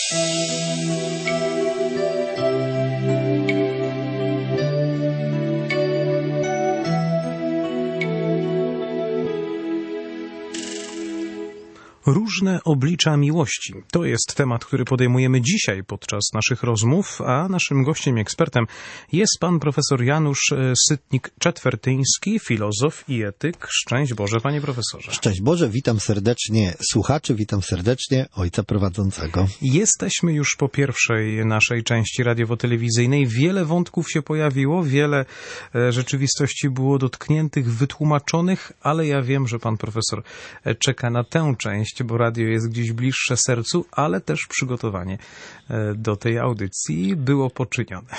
Różne oblicza miłości. To jest temat, który podejmujemy dzisiaj podczas naszych rozmów, a naszym gościem i ekspertem jest pan profesor Janusz Sytnik-Czetwertyński, filozof i etyk. Szczęść Boże, panie profesorze. Szczęść Boże, witam serdecznie słuchaczy, witam serdecznie ojca prowadzącego. Jesteśmy już po pierwszej naszej części radiowo-telewizyjnej. Wiele wątków się pojawiło, wiele rzeczywistości było dotkniętych, wytłumaczonych, ale ja wiem, że pan profesor czeka na tę część, bo radio jest gdzieś bliższe sercu, ale też przygotowanie do tej audycji było poczynione.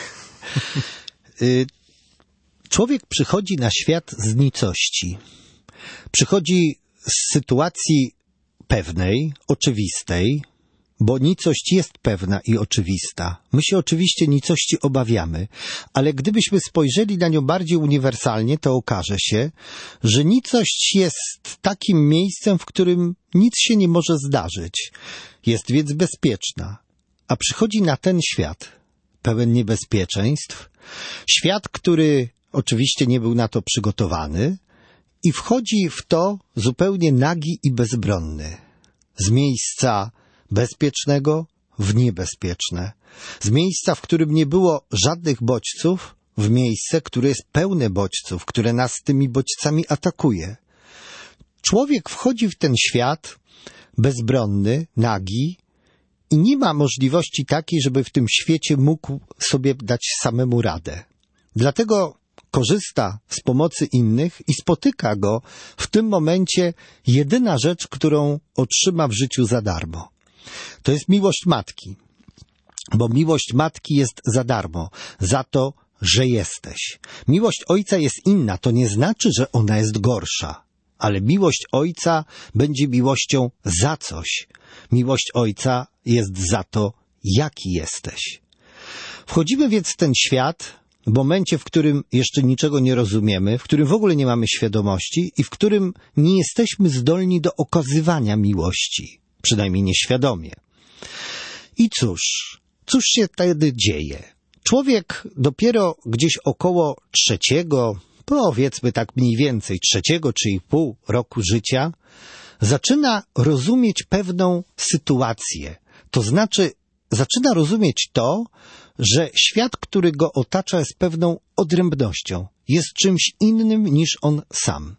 Człowiek przychodzi na świat z nicości. Przychodzi z sytuacji pewnej, oczywistej, bo nicość jest pewna i oczywista. My się oczywiście nicości obawiamy, ale gdybyśmy spojrzeli na nią bardziej uniwersalnie, to okaże się, że nicość jest takim miejscem, w którym nic się nie może zdarzyć. Jest więc bezpieczna, a przychodzi na ten świat pełen niebezpieczeństw, świat, który oczywiście nie był na to przygotowany i wchodzi w to zupełnie nagi i bezbronny. Z miejsca bezpiecznego w niebezpieczne. Z miejsca, w którym nie było żadnych bodźców, w miejsce, które jest pełne bodźców, które nas tymi bodźcami atakuje. Człowiek wchodzi w ten świat bezbronny, nagi i nie ma możliwości takiej, żeby w tym świecie mógł sobie dać samemu radę. Dlatego korzysta z pomocy innych i spotyka go w tym momencie jedyna rzecz, którą otrzyma w życiu za darmo. To jest miłość matki, bo miłość matki jest za darmo, za to, że jesteś. Miłość ojca jest inna, to nie znaczy, że ona jest gorsza, ale miłość ojca będzie miłością za coś. Miłość ojca jest za to, jaki jesteś. Wchodzimy więc w ten świat w momencie, w którym jeszcze niczego nie rozumiemy, w którym w ogóle nie mamy świadomości i w którym nie jesteśmy zdolni do okazywania miłości. Przynajmniej nieświadomie. I cóż się wtedy dzieje? Człowiek dopiero gdzieś około powiedzmy tak mniej więcej, 3,5 roku życia zaczyna rozumieć pewną sytuację. To znaczy zaczyna rozumieć to, że świat, który go otacza, jest pewną odrębnością. Jest czymś innym niż on sam.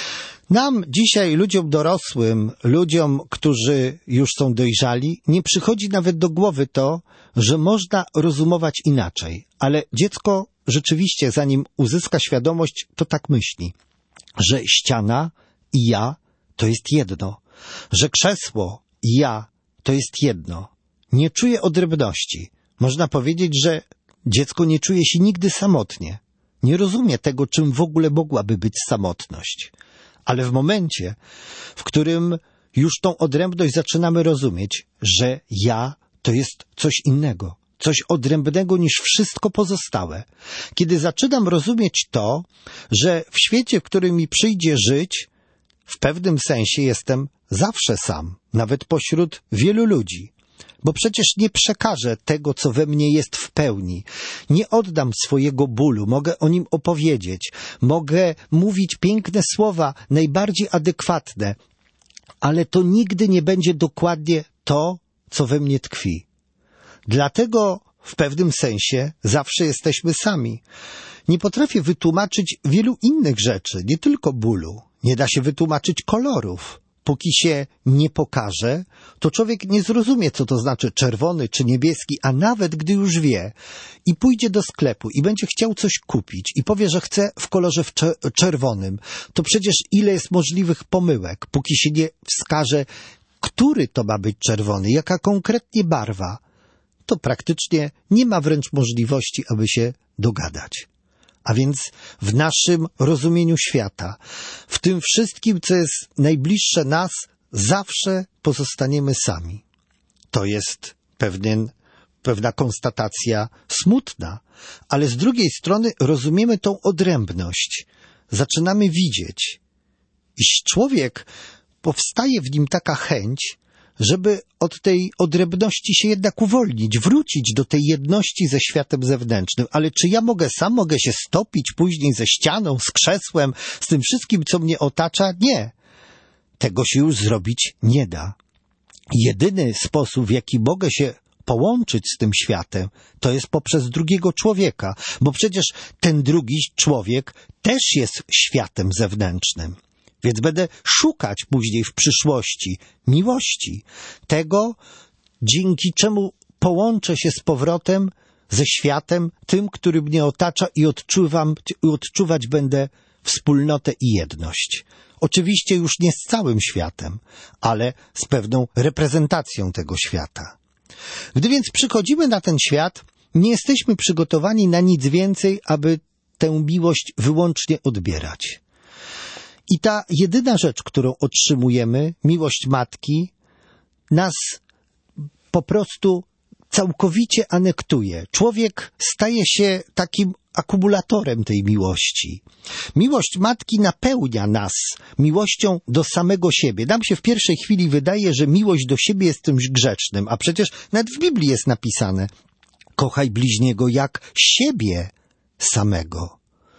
Nam dzisiaj, ludziom dorosłym, ludziom, którzy już są dojrzali, nie przychodzi nawet do głowy to, że można rozumować inaczej. Ale dziecko rzeczywiście, zanim uzyska świadomość, to tak myśli, że ściana i ja to jest jedno, że krzesło i ja to jest jedno. Nie czuje odrębności. Można powiedzieć, że dziecko nie czuje się nigdy samotnie. Nie rozumie tego, czym w ogóle mogłaby być samotność. Ale w momencie, w którym już tą odrębność zaczynamy rozumieć, że ja to jest coś innego, coś odrębnego niż wszystko pozostałe. Kiedy zaczynam rozumieć to, że w świecie, w którym mi przyjdzie żyć, w pewnym sensie jestem zawsze sam, nawet pośród wielu ludzi. Bo przecież nie przekażę tego, co we mnie jest w pełni. Nie oddam swojego bólu, mogę o nim opowiedzieć, mogę mówić piękne słowa, najbardziej adekwatne, ale to nigdy nie będzie dokładnie to, co we mnie tkwi. Dlatego w pewnym sensie zawsze jesteśmy sami. Nie potrafię wytłumaczyć wielu innych rzeczy, nie tylko bólu. Nie da się wytłumaczyć kolorów. Póki się nie pokaże, to człowiek nie zrozumie, co to znaczy czerwony czy niebieski, a nawet gdy już wie i pójdzie do sklepu i będzie chciał coś kupić i powie, że chce w kolorze czerwonym, to przecież ile jest możliwych pomyłek, póki się nie wskaże, który to ma być czerwony, jaka konkretnie barwa, to praktycznie nie ma wręcz możliwości, aby się dogadać. A więc w naszym rozumieniu świata, w tym wszystkim, co jest najbliższe nas, zawsze pozostaniemy sami. To jest pewna konstatacja smutna, ale z drugiej strony rozumiemy tą odrębność. Zaczynamy widzieć, iż człowiek, powstaje w nim taka chęć, żeby od tej odrębności się jednak uwolnić, wrócić do tej jedności ze światem zewnętrznym. Ale czy ja mogę się stopić później ze ścianą, z krzesłem, z tym wszystkim, co mnie otacza? Nie. Tego się już zrobić nie da. Jedyny sposób, w jaki mogę się połączyć z tym światem, to jest poprzez drugiego człowieka, bo przecież ten drugi człowiek też jest światem zewnętrznym. Więc będę szukać później w przyszłości miłości, tego, dzięki czemu połączę się z powrotem ze światem, tym, który mnie otacza i odczuwać będę wspólnotę i jedność. Oczywiście już nie z całym światem, ale z pewną reprezentacją tego świata. Gdy więc przychodzimy na ten świat, nie jesteśmy przygotowani na nic więcej, aby tę miłość wyłącznie odbierać. I ta jedyna rzecz, którą otrzymujemy, miłość matki, nas po prostu całkowicie anektuje. Człowiek staje się takim akumulatorem tej miłości. Miłość matki napełnia nas miłością do samego siebie. Nam się w pierwszej chwili wydaje, że miłość do siebie jest czymś grzecznym, a przecież nawet w Biblii jest napisane: kochaj bliźniego jak siebie samego.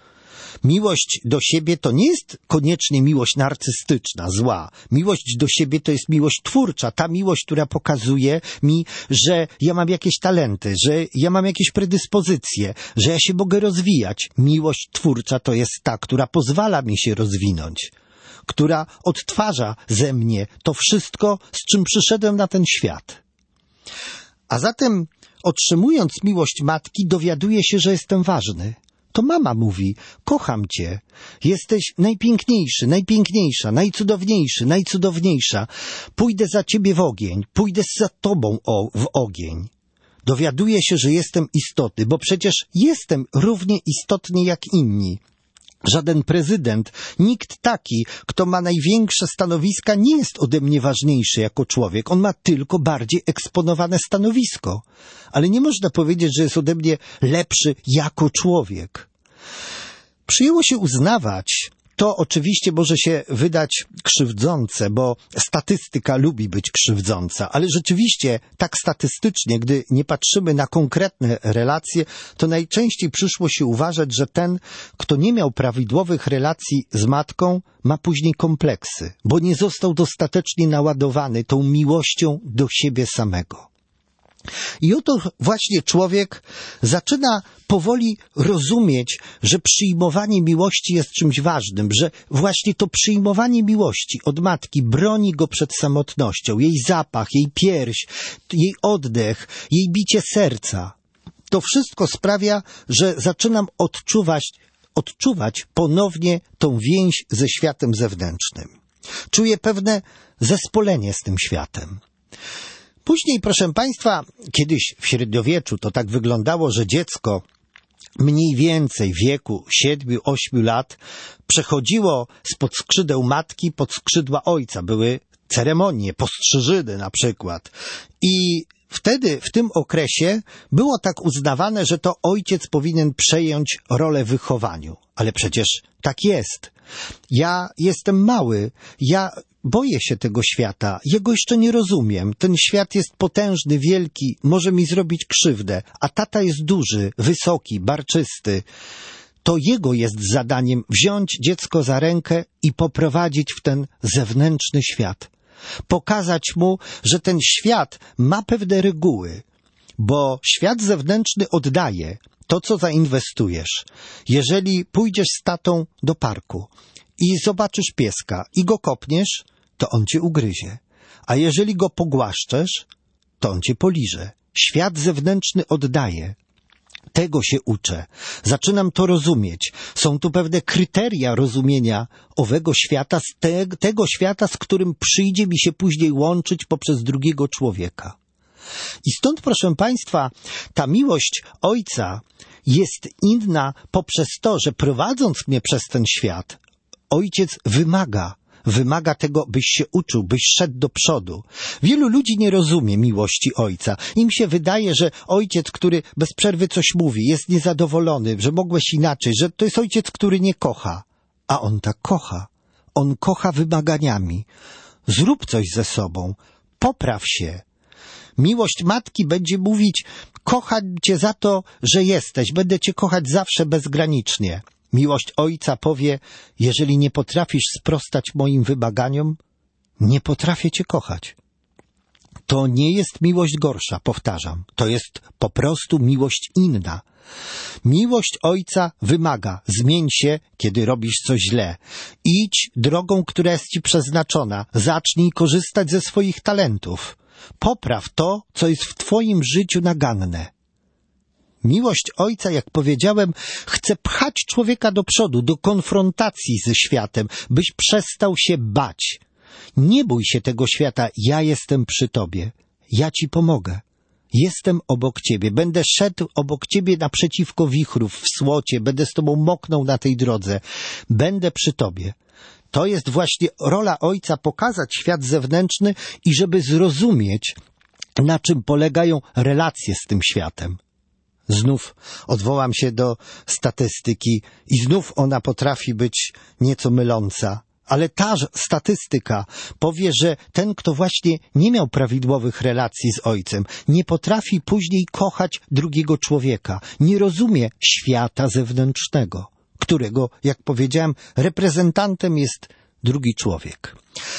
Miłość do siebie to nie jest koniecznie miłość narcystyczna, zła. Miłość do siebie to jest miłość twórcza. Ta miłość, która pokazuje mi, że ja mam jakieś talenty, że ja mam jakieś predyspozycje, że ja się mogę rozwijać. Miłość twórcza to jest ta, która pozwala mi się rozwinąć, która odtwarza ze mnie to wszystko, z czym przyszedłem na ten świat. A zatem, otrzymując miłość matki, dowiaduję się, że jestem ważny. To mama mówi: kocham cię, jesteś najpiękniejszy, najpiękniejsza, najcudowniejszy, najcudowniejsza. Pójdę za ciebie w ogień, pójdę za tobą w ogień. Dowiaduję się, że jestem istotny, bo przecież jestem równie istotny jak inni. Żaden prezydent, nikt taki, kto ma największe stanowiska, nie jest ode mnie ważniejszy jako człowiek. On ma tylko bardziej eksponowane stanowisko. Ale nie można powiedzieć, że jest ode mnie lepszy jako człowiek. Przyjęło się uznawać, to oczywiście może się wydać krzywdzące, bo statystyka lubi być krzywdząca, ale rzeczywiście tak statystycznie, gdy nie patrzymy na konkretne relacje, to najczęściej przyszło się uważać, że ten, kto nie miał prawidłowych relacji z matką, ma później kompleksy, bo nie został dostatecznie naładowany tą miłością do siebie samego. I oto właśnie człowiek zaczyna powoli rozumieć, że przyjmowanie miłości jest czymś ważnym, że właśnie to przyjmowanie miłości od matki broni go przed samotnością, jej zapach, jej pierś, jej oddech, jej bicie serca. To wszystko sprawia, że zaczynam odczuwać ponownie tą więź ze światem zewnętrznym. Czuję pewne zespolenie z tym światem. Później, proszę Państwa, kiedyś w średniowieczu to tak wyglądało, że dziecko mniej więcej w wieku 7-8 lat przechodziło spod skrzydeł matki pod skrzydła ojca. Były ceremonie, postrzyżyny na przykład. I wtedy, w tym okresie, było tak uznawane, że to ojciec powinien przejąć rolę w wychowaniu. Ale przecież tak jest. Ja jestem mały, ja boję się tego świata, jego jeszcze nie rozumiem. Ten świat jest potężny, wielki, może mi zrobić krzywdę, a tata jest duży, wysoki, barczysty. To jego jest zadaniem wziąć dziecko za rękę i poprowadzić w ten zewnętrzny świat. Pokazać mu, że ten świat ma pewne reguły, bo świat zewnętrzny oddaje to, co zainwestujesz. Jeżeli pójdziesz z tatą do parku i zobaczysz pieska i go kopniesz, to on cię ugryzie. A jeżeli go pogłaszczesz, to on cię poliże. Świat zewnętrzny oddaje. Tego się uczę. Zaczynam to rozumieć. Są tu pewne kryteria rozumienia owego świata, tego świata, z którym przyjdzie mi się później łączyć poprzez drugiego człowieka. I stąd, proszę Państwa, ta miłość Ojca jest inna poprzez to, że prowadząc mnie przez ten świat, Ojciec wymaga tego, byś się uczył, byś szedł do przodu. Wielu ludzi nie rozumie miłości Ojca. Im się wydaje, że ojciec, który bez przerwy coś mówi, jest niezadowolony, że mogłeś inaczej, że to jest ojciec, który nie kocha. A on tak kocha. On kocha wymaganiami. Zrób coś ze sobą. Popraw się. Miłość matki będzie mówić, kocham cię za to, że jesteś, będę cię kochać zawsze bezgranicznie. Miłość ojca powie, jeżeli nie potrafisz sprostać moim wymaganiom, nie potrafię cię kochać. To nie jest miłość gorsza, powtarzam. To jest po prostu miłość inna. Miłość ojca wymaga, zmień się, kiedy robisz coś źle. Idź drogą, która jest ci przeznaczona. Zacznij korzystać ze swoich talentów. Popraw to, co jest w twoim życiu naganne. Miłość ojca, jak powiedziałem, chce pchać człowieka do przodu, do konfrontacji ze światem, byś przestał się bać. Nie bój się tego świata, ja jestem przy tobie. Ja ci pomogę. Jestem obok ciebie, będę szedł obok ciebie naprzeciwko wichrów w słocie, będę z tobą moknął na tej drodze. Będę przy tobie. To jest właśnie rola ojca, pokazać świat zewnętrzny i żeby zrozumieć, na czym polegają relacje z tym światem. Znów odwołam się do statystyki i znów ona potrafi być nieco myląca. Ale ta statystyka powie, że ten, kto właśnie nie miał prawidłowych relacji z ojcem, nie potrafi później kochać drugiego człowieka, nie rozumie świata zewnętrznego, którego, jak powiedziałem, reprezentantem jest drugi człowiek.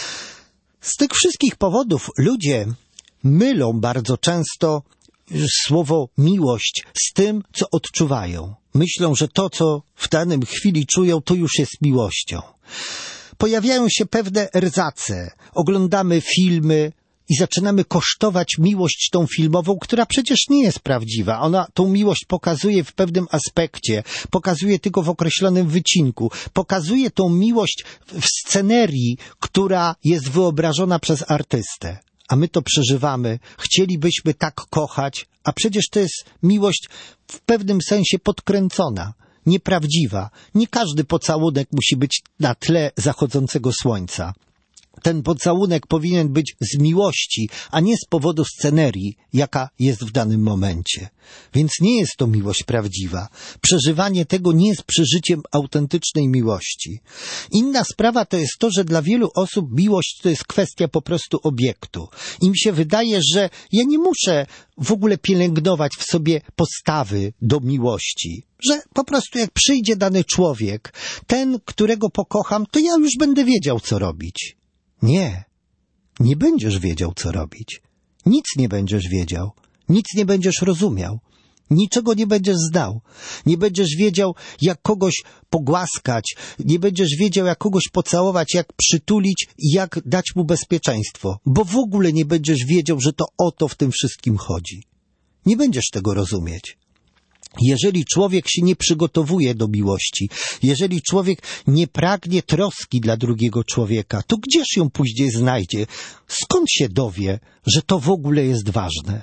Z tych wszystkich powodów ludzie mylą bardzo często słowo miłość z tym, co odczuwają. Myślą, że to, co w danym chwili czują, to już jest miłością. Pojawiają się pewne rzace, oglądamy filmy i zaczynamy kosztować miłość tą filmową, która przecież nie jest prawdziwa. Ona tą miłość pokazuje w pewnym aspekcie, pokazuje tylko w określonym wycinku, pokazuje tą miłość w scenerii, która jest wyobrażona przez artystę. A my to przeżywamy, chcielibyśmy tak kochać, a przecież to jest miłość w pewnym sensie podkręcona. Nieprawdziwa. Nie każdy pocałunek musi być na tle zachodzącego słońca. Ten pocałunek powinien być z miłości, a nie z powodu scenerii, jaka jest w danym momencie. Więc nie jest to miłość prawdziwa. Przeżywanie tego nie jest przeżyciem autentycznej miłości. Inna sprawa to jest to, że dla wielu osób miłość to jest kwestia po prostu obiektu. Im się wydaje, że ja nie muszę w ogóle pielęgnować w sobie postawy do miłości. Że po prostu jak przyjdzie dany człowiek, ten, którego pokocham, to ja już będę wiedział, co robić. Nie. Nie będziesz wiedział, co robić. Nic nie będziesz wiedział. Nic nie będziesz rozumiał. Niczego nie będziesz znał. Nie będziesz wiedział, jak kogoś pogłaskać. Nie będziesz wiedział, jak kogoś pocałować, jak przytulić i jak dać mu bezpieczeństwo. Bo w ogóle nie będziesz wiedział, że to o to w tym wszystkim chodzi. Nie będziesz tego rozumieć. Jeżeli człowiek się nie przygotowuje do miłości, jeżeli człowiek nie pragnie troski dla drugiego człowieka, to gdzież ją później znajdzie? Skąd się dowie, że to w ogóle jest ważne?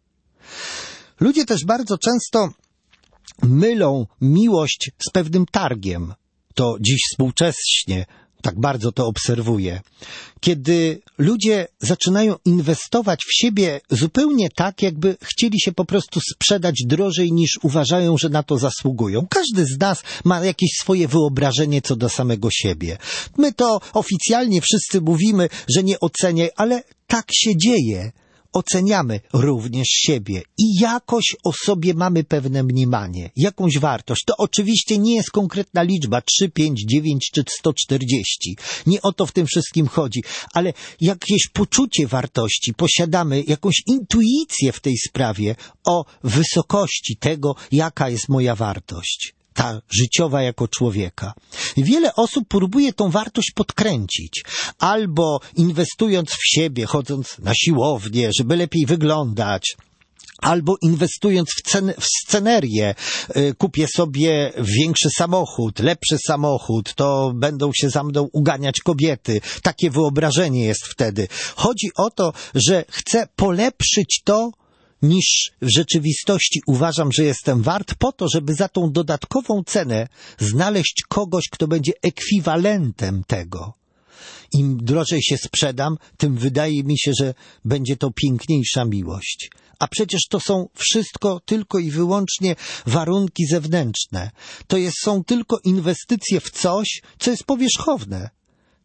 Ludzie też bardzo często mylą miłość z pewnym targiem. To dziś współcześnie tak bardzo to obserwuję. Kiedy ludzie zaczynają inwestować w siebie zupełnie tak, jakby chcieli się po prostu sprzedać drożej niż uważają, że na to zasługują. Każdy z nas ma jakieś swoje wyobrażenie co do samego siebie. My to oficjalnie wszyscy mówimy, że nie oceniaj, ale tak się dzieje. Oceniamy również siebie i jakoś o sobie mamy pewne mniemanie, jakąś wartość. To oczywiście nie jest konkretna liczba 3, 5, 9 czy 140. Nie o to w tym wszystkim chodzi, ale jakieś poczucie wartości posiadamy, jakąś intuicję w tej sprawie o wysokości tego, jaka jest moja wartość. Ta życiowa jako człowieka. Wiele osób próbuje tą wartość podkręcić. Albo inwestując w siebie, chodząc na siłownię, żeby lepiej wyglądać, albo inwestując w scenerię, kupię sobie większy samochód, lepszy samochód, to będą się za mną uganiać kobiety. Takie wyobrażenie jest wtedy. Chodzi o to, że chcę polepszyć to, niż w rzeczywistości uważam, że jestem wart, po to, żeby za tą dodatkową cenę znaleźć kogoś, kto będzie ekwiwalentem tego. Im drożej się sprzedam, tym wydaje mi się, że będzie to piękniejsza miłość. A przecież to są wszystko tylko i wyłącznie warunki zewnętrzne. Są tylko inwestycje w coś, co jest powierzchowne.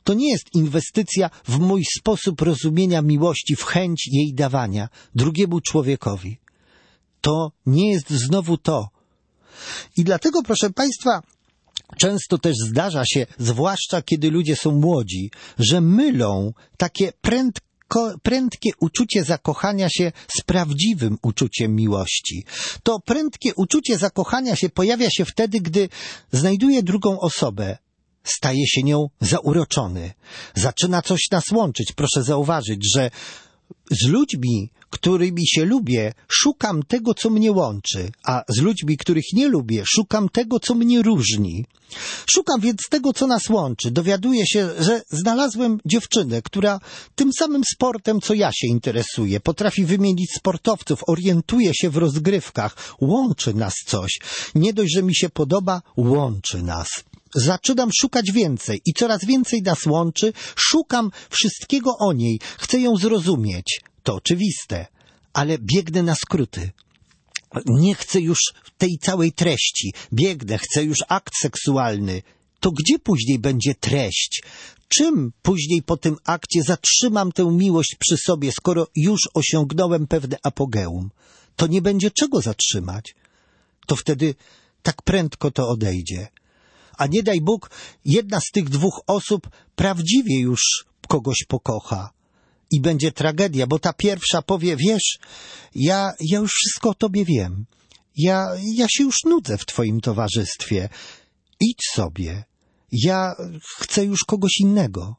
To nie jest inwestycja w mój sposób rozumienia miłości, w chęć jej dawania drugiemu człowiekowi. To nie jest znowu to. I dlatego, proszę Państwa, często też zdarza się, zwłaszcza kiedy ludzie są młodzi, że mylą takie prędkie uczucie zakochania się z prawdziwym uczuciem miłości. To prędkie uczucie zakochania się pojawia się wtedy, gdy znajduje drugą osobę. Staje się nią zauroczony. Zaczyna coś nas łączyć. Proszę zauważyć, że z ludźmi, którymi się lubię, szukam tego, co mnie łączy, a z ludźmi, których nie lubię, szukam tego, co mnie różni. Szukam więc tego, co nas łączy. Dowiaduję się, że znalazłem dziewczynę, która tym samym sportem, co ja się interesuję, potrafi wymienić sportowców, orientuje się w rozgrywkach, łączy nas coś. Nie dość, że mi się podoba, łączy nas. Zaczynam szukać więcej i coraz więcej nas łączy. Szukam wszystkiego o niej. Chcę ją zrozumieć. To oczywiste, ale biegnę na skróty. Nie chcę już tej całej treści. Biegnę, chcę już akt seksualny. To gdzie później będzie treść? Czym później po tym akcie zatrzymam tę miłość przy sobie, skoro już osiągnąłem pewne apogeum? To nie będzie czego zatrzymać. To wtedy tak prędko to odejdzie. A nie daj Bóg, jedna z tych dwóch osób prawdziwie już kogoś pokocha. I będzie tragedia, bo ta pierwsza powie, wiesz, ja już wszystko o tobie wiem. Ja się już nudzę w twoim towarzystwie. Idź sobie. Ja chcę już kogoś innego.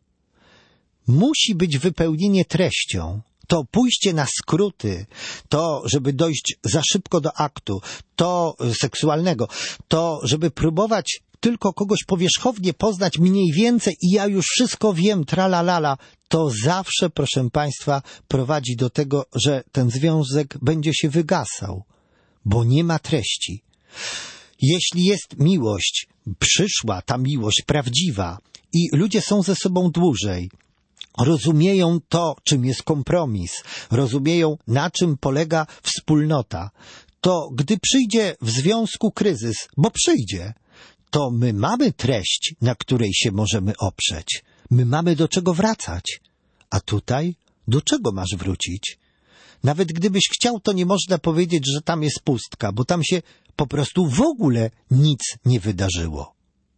Musi być wypełnienie treścią. To pójście na skróty, to, żeby dojść za szybko do aktu, to seksualnego, to, żeby próbować tylko kogoś powierzchownie poznać mniej więcej i ja już wszystko wiem, tralalala, to zawsze, proszę Państwa, prowadzi do tego, że ten związek będzie się wygasał, bo nie ma treści. Jeśli jest miłość, przyszła ta miłość prawdziwa i ludzie są ze sobą dłużej, rozumieją to, czym jest kompromis, rozumieją, na czym polega wspólnota, to gdy przyjdzie w związku kryzys, bo przyjdzie, to my mamy treść, na której się możemy oprzeć. My mamy do czego wracać. A tutaj do czego masz wrócić? Nawet gdybyś chciał, to nie można powiedzieć, że tam jest pustka, bo tam się po prostu w ogóle nic nie wydarzyło.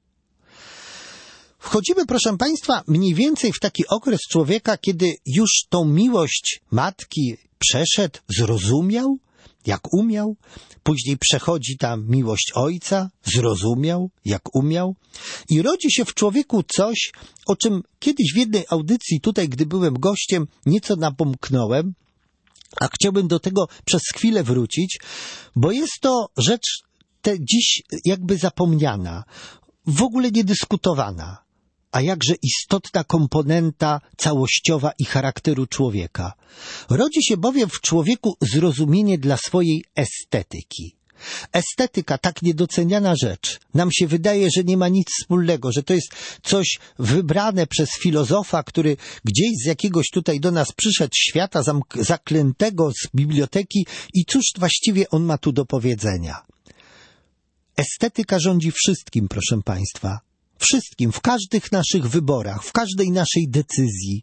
Wchodzimy, proszę Państwa, mniej więcej w taki okres człowieka, kiedy już tą miłość matki przeszedł, zrozumiał, jak umiał. Później przechodzi ta miłość ojca, zrozumiał, jak umiał. I rodzi się w człowieku coś, o czym kiedyś w jednej audycji tutaj, gdy byłem gościem, nieco napomknąłem, a chciałbym do tego przez chwilę wrócić, bo jest to rzecz dziś jakby zapomniana, w ogóle niedyskutowana, a jakże istotna komponenta całościowa i charakteru człowieka. Rodzi się bowiem w człowieku zrozumienie dla swojej estetyki. Estetyka, tak niedoceniana rzecz. Nam się wydaje, że nie ma nic wspólnego, że to jest coś wybrane przez filozofa, który gdzieś z jakiegoś tutaj do nas przyszedł świata zaklętego z biblioteki i cóż właściwie on ma tu do powiedzenia. Estetyka rządzi wszystkim, proszę Państwa. Wszystkim, w każdych naszych wyborach, w każdej naszej decyzji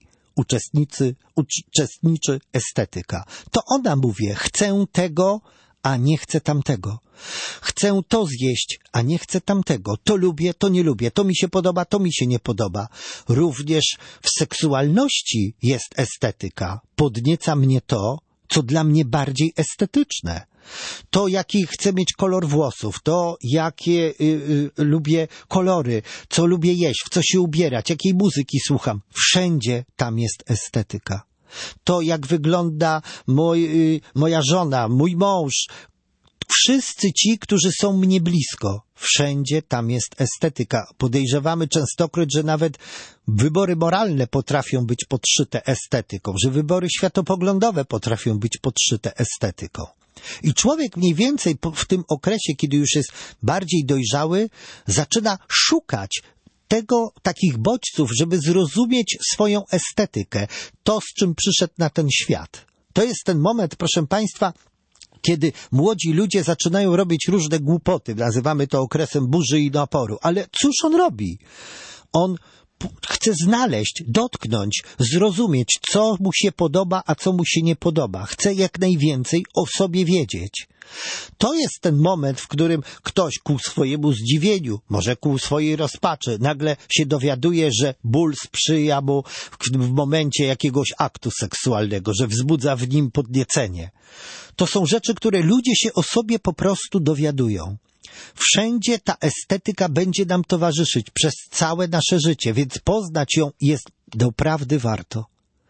uczestniczy estetyka. To ona mówi, chcę tego, a nie chcę tamtego. Chcę to zjeść, a nie chcę tamtego. To lubię, to nie lubię. To mi się podoba, to mi się nie podoba. Również w seksualności jest estetyka. Podnieca mnie to, co dla mnie bardziej estetyczne. To, jaki chcę mieć kolor włosów, to, jakie lubię kolory, co lubię jeść, w co się ubierać, jakiej muzyki słucham. Wszędzie tam jest estetyka. To, jak wygląda moja żona, mój mąż, wszyscy ci, którzy są mnie blisko, wszędzie tam jest estetyka. Podejrzewamy częstokroć, że nawet wybory moralne potrafią być podszyte estetyką, że wybory światopoglądowe potrafią być podszyte estetyką. I człowiek mniej więcej w tym okresie, kiedy już jest bardziej dojrzały, zaczyna szukać takich bodźców, żeby zrozumieć swoją estetykę, to, z czym przyszedł na ten świat. To jest ten moment, proszę Państwa, kiedy młodzi ludzie zaczynają robić różne głupoty. Nazywamy to okresem burzy i naporu. Ale cóż on robi? On chce znaleźć, dotknąć, zrozumieć, co mu się podoba, a co mu się nie podoba. Chce jak najwięcej o sobie wiedzieć. To jest ten moment, w którym ktoś ku swojemu zdziwieniu, może ku swojej rozpaczy, nagle się dowiaduje, że ból sprzyja mu w momencie jakiegoś aktu seksualnego, że wzbudza w nim podniecenie. To są rzeczy, które ludzie się o sobie po prostu dowiadują. Wszędzie ta estetyka będzie nam towarzyszyć przez całe nasze życie, więc poznać ją jest doprawdy warto.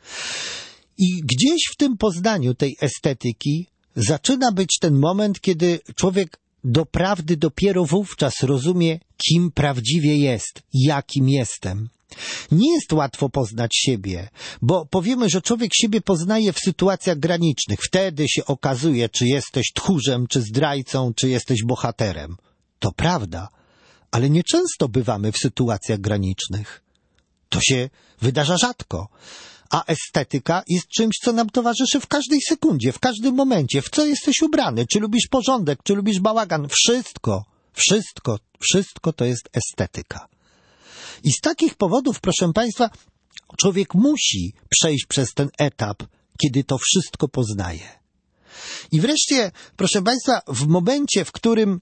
I gdzieś w tym poznaniu tej estetyki zaczyna być ten moment, kiedy człowiek doprawdy dopiero wówczas rozumie, kim prawdziwie jest, jakim jestem. Nie jest łatwo poznać siebie, bo powiemy, że człowiek siebie poznaje w sytuacjach granicznych. Wtedy się okazuje, czy jesteś tchórzem, czy zdrajcą, czy jesteś bohaterem. To prawda, ale nieczęsto bywamy w sytuacjach granicznych. To się wydarza rzadko. A estetyka jest czymś, co nam towarzyszy w każdej sekundzie, w każdym momencie. W co jesteś ubrany? Czy lubisz porządek? Czy lubisz bałagan? Wszystko to jest estetyka. I z takich powodów, proszę Państwa, człowiek musi przejść przez ten etap, kiedy to wszystko poznaje. I wreszcie, proszę Państwa, w momencie, w którym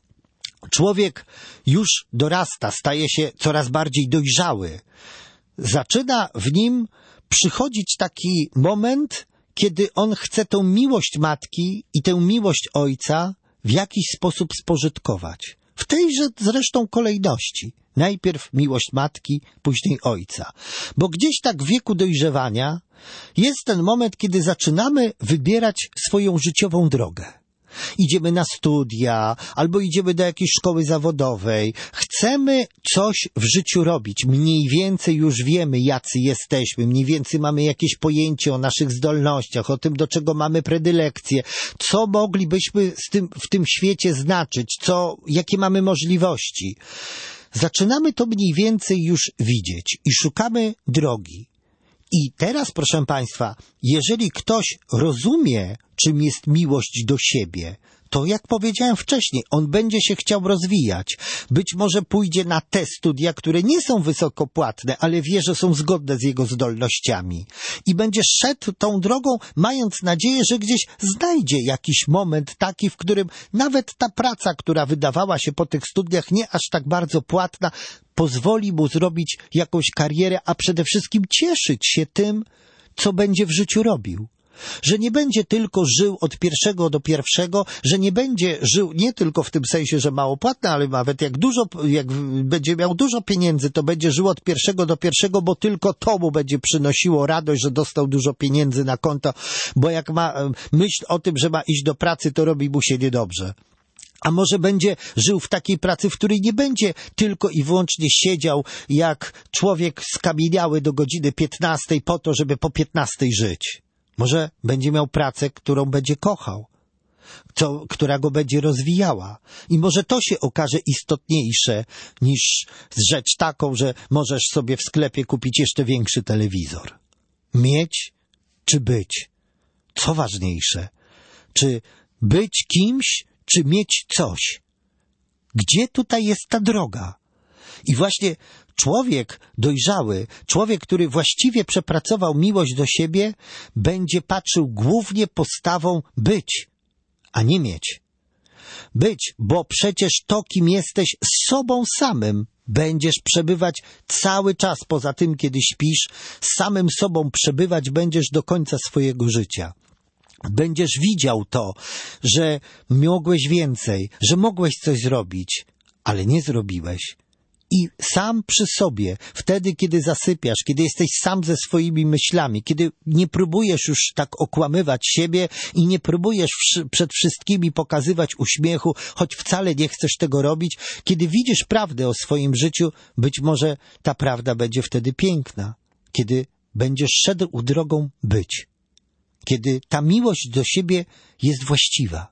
człowiek już dorasta, staje się coraz bardziej dojrzały, zaczyna w nim przychodzić taki moment, kiedy on chce tę miłość matki i tę miłość ojca w jakiś sposób spożytkować. W tejże zresztą kolejności. Najpierw miłość matki, później ojca. Bo gdzieś tak w wieku dojrzewania jest ten moment, kiedy zaczynamy wybierać swoją życiową drogę. Idziemy na studia, albo idziemy do jakiejś szkoły zawodowej. Chcemy coś w życiu robić. Mniej więcej już wiemy, jacy jesteśmy. Mniej więcej mamy jakieś pojęcie o naszych zdolnościach, o tym, do czego mamy predylekcje, co moglibyśmy w tym świecie znaczyć, jakie mamy możliwości. Zaczynamy to mniej więcej już widzieć i szukamy drogi. I teraz, proszę Państwa, jeżeli ktoś rozumie, czym jest miłość do siebie, to jak powiedziałem wcześniej, on będzie się chciał rozwijać. Być może pójdzie na te studia, które nie są wysoko płatne, ale wie, że są zgodne z jego zdolnościami. I będzie szedł tą drogą, mając nadzieję, że gdzieś znajdzie jakiś moment taki, w którym nawet ta praca, która wydawała się po tych studiach nie aż tak bardzo płatna, pozwoli mu zrobić jakąś karierę, a przede wszystkim cieszyć się tym, co będzie w życiu robił. Że nie będzie tylko żył od pierwszego do pierwszego, że nie będzie żył nie tylko w tym sensie, że mało płatne, ale nawet jak będzie miał dużo pieniędzy, to będzie żył od pierwszego do pierwszego, bo tylko to mu będzie przynosiło radość, że dostał dużo pieniędzy na konto, bo jak ma myśl o tym, że ma iść do pracy, to robi mu się niedobrze. A może będzie żył w takiej pracy, w której nie będzie tylko i wyłącznie siedział jak człowiek skamieniały do godziny 15 po to, żeby po 15 żyć. Może będzie miał pracę, którą będzie kochał, która go będzie rozwijała. I może to się okaże istotniejsze niż rzecz taką, że możesz sobie w sklepie kupić jeszcze większy telewizor. Mieć czy być? Co ważniejsze? Czy być kimś, czy mieć coś? Gdzie tutaj jest ta droga? I właśnie człowiek dojrzały, człowiek, który właściwie przepracował miłość do siebie, będzie patrzył głównie postawą być, a nie mieć. Być, bo przecież to, kim jesteś, z sobą samym będziesz przebywać cały czas, poza tym, kiedy śpisz, z samym sobą przebywać będziesz do końca swojego życia. Będziesz widział to, że mogłeś więcej, że mogłeś coś zrobić, ale nie zrobiłeś. I sam przy sobie, wtedy, kiedy zasypiasz, kiedy jesteś sam ze swoimi myślami, kiedy nie próbujesz już tak okłamywać siebie i nie próbujesz przed wszystkimi pokazywać uśmiechu, choć wcale nie chcesz tego robić, kiedy widzisz prawdę o swoim życiu, być może ta prawda będzie wtedy piękna, kiedy będziesz szedł drogą być, kiedy ta miłość do siebie jest właściwa.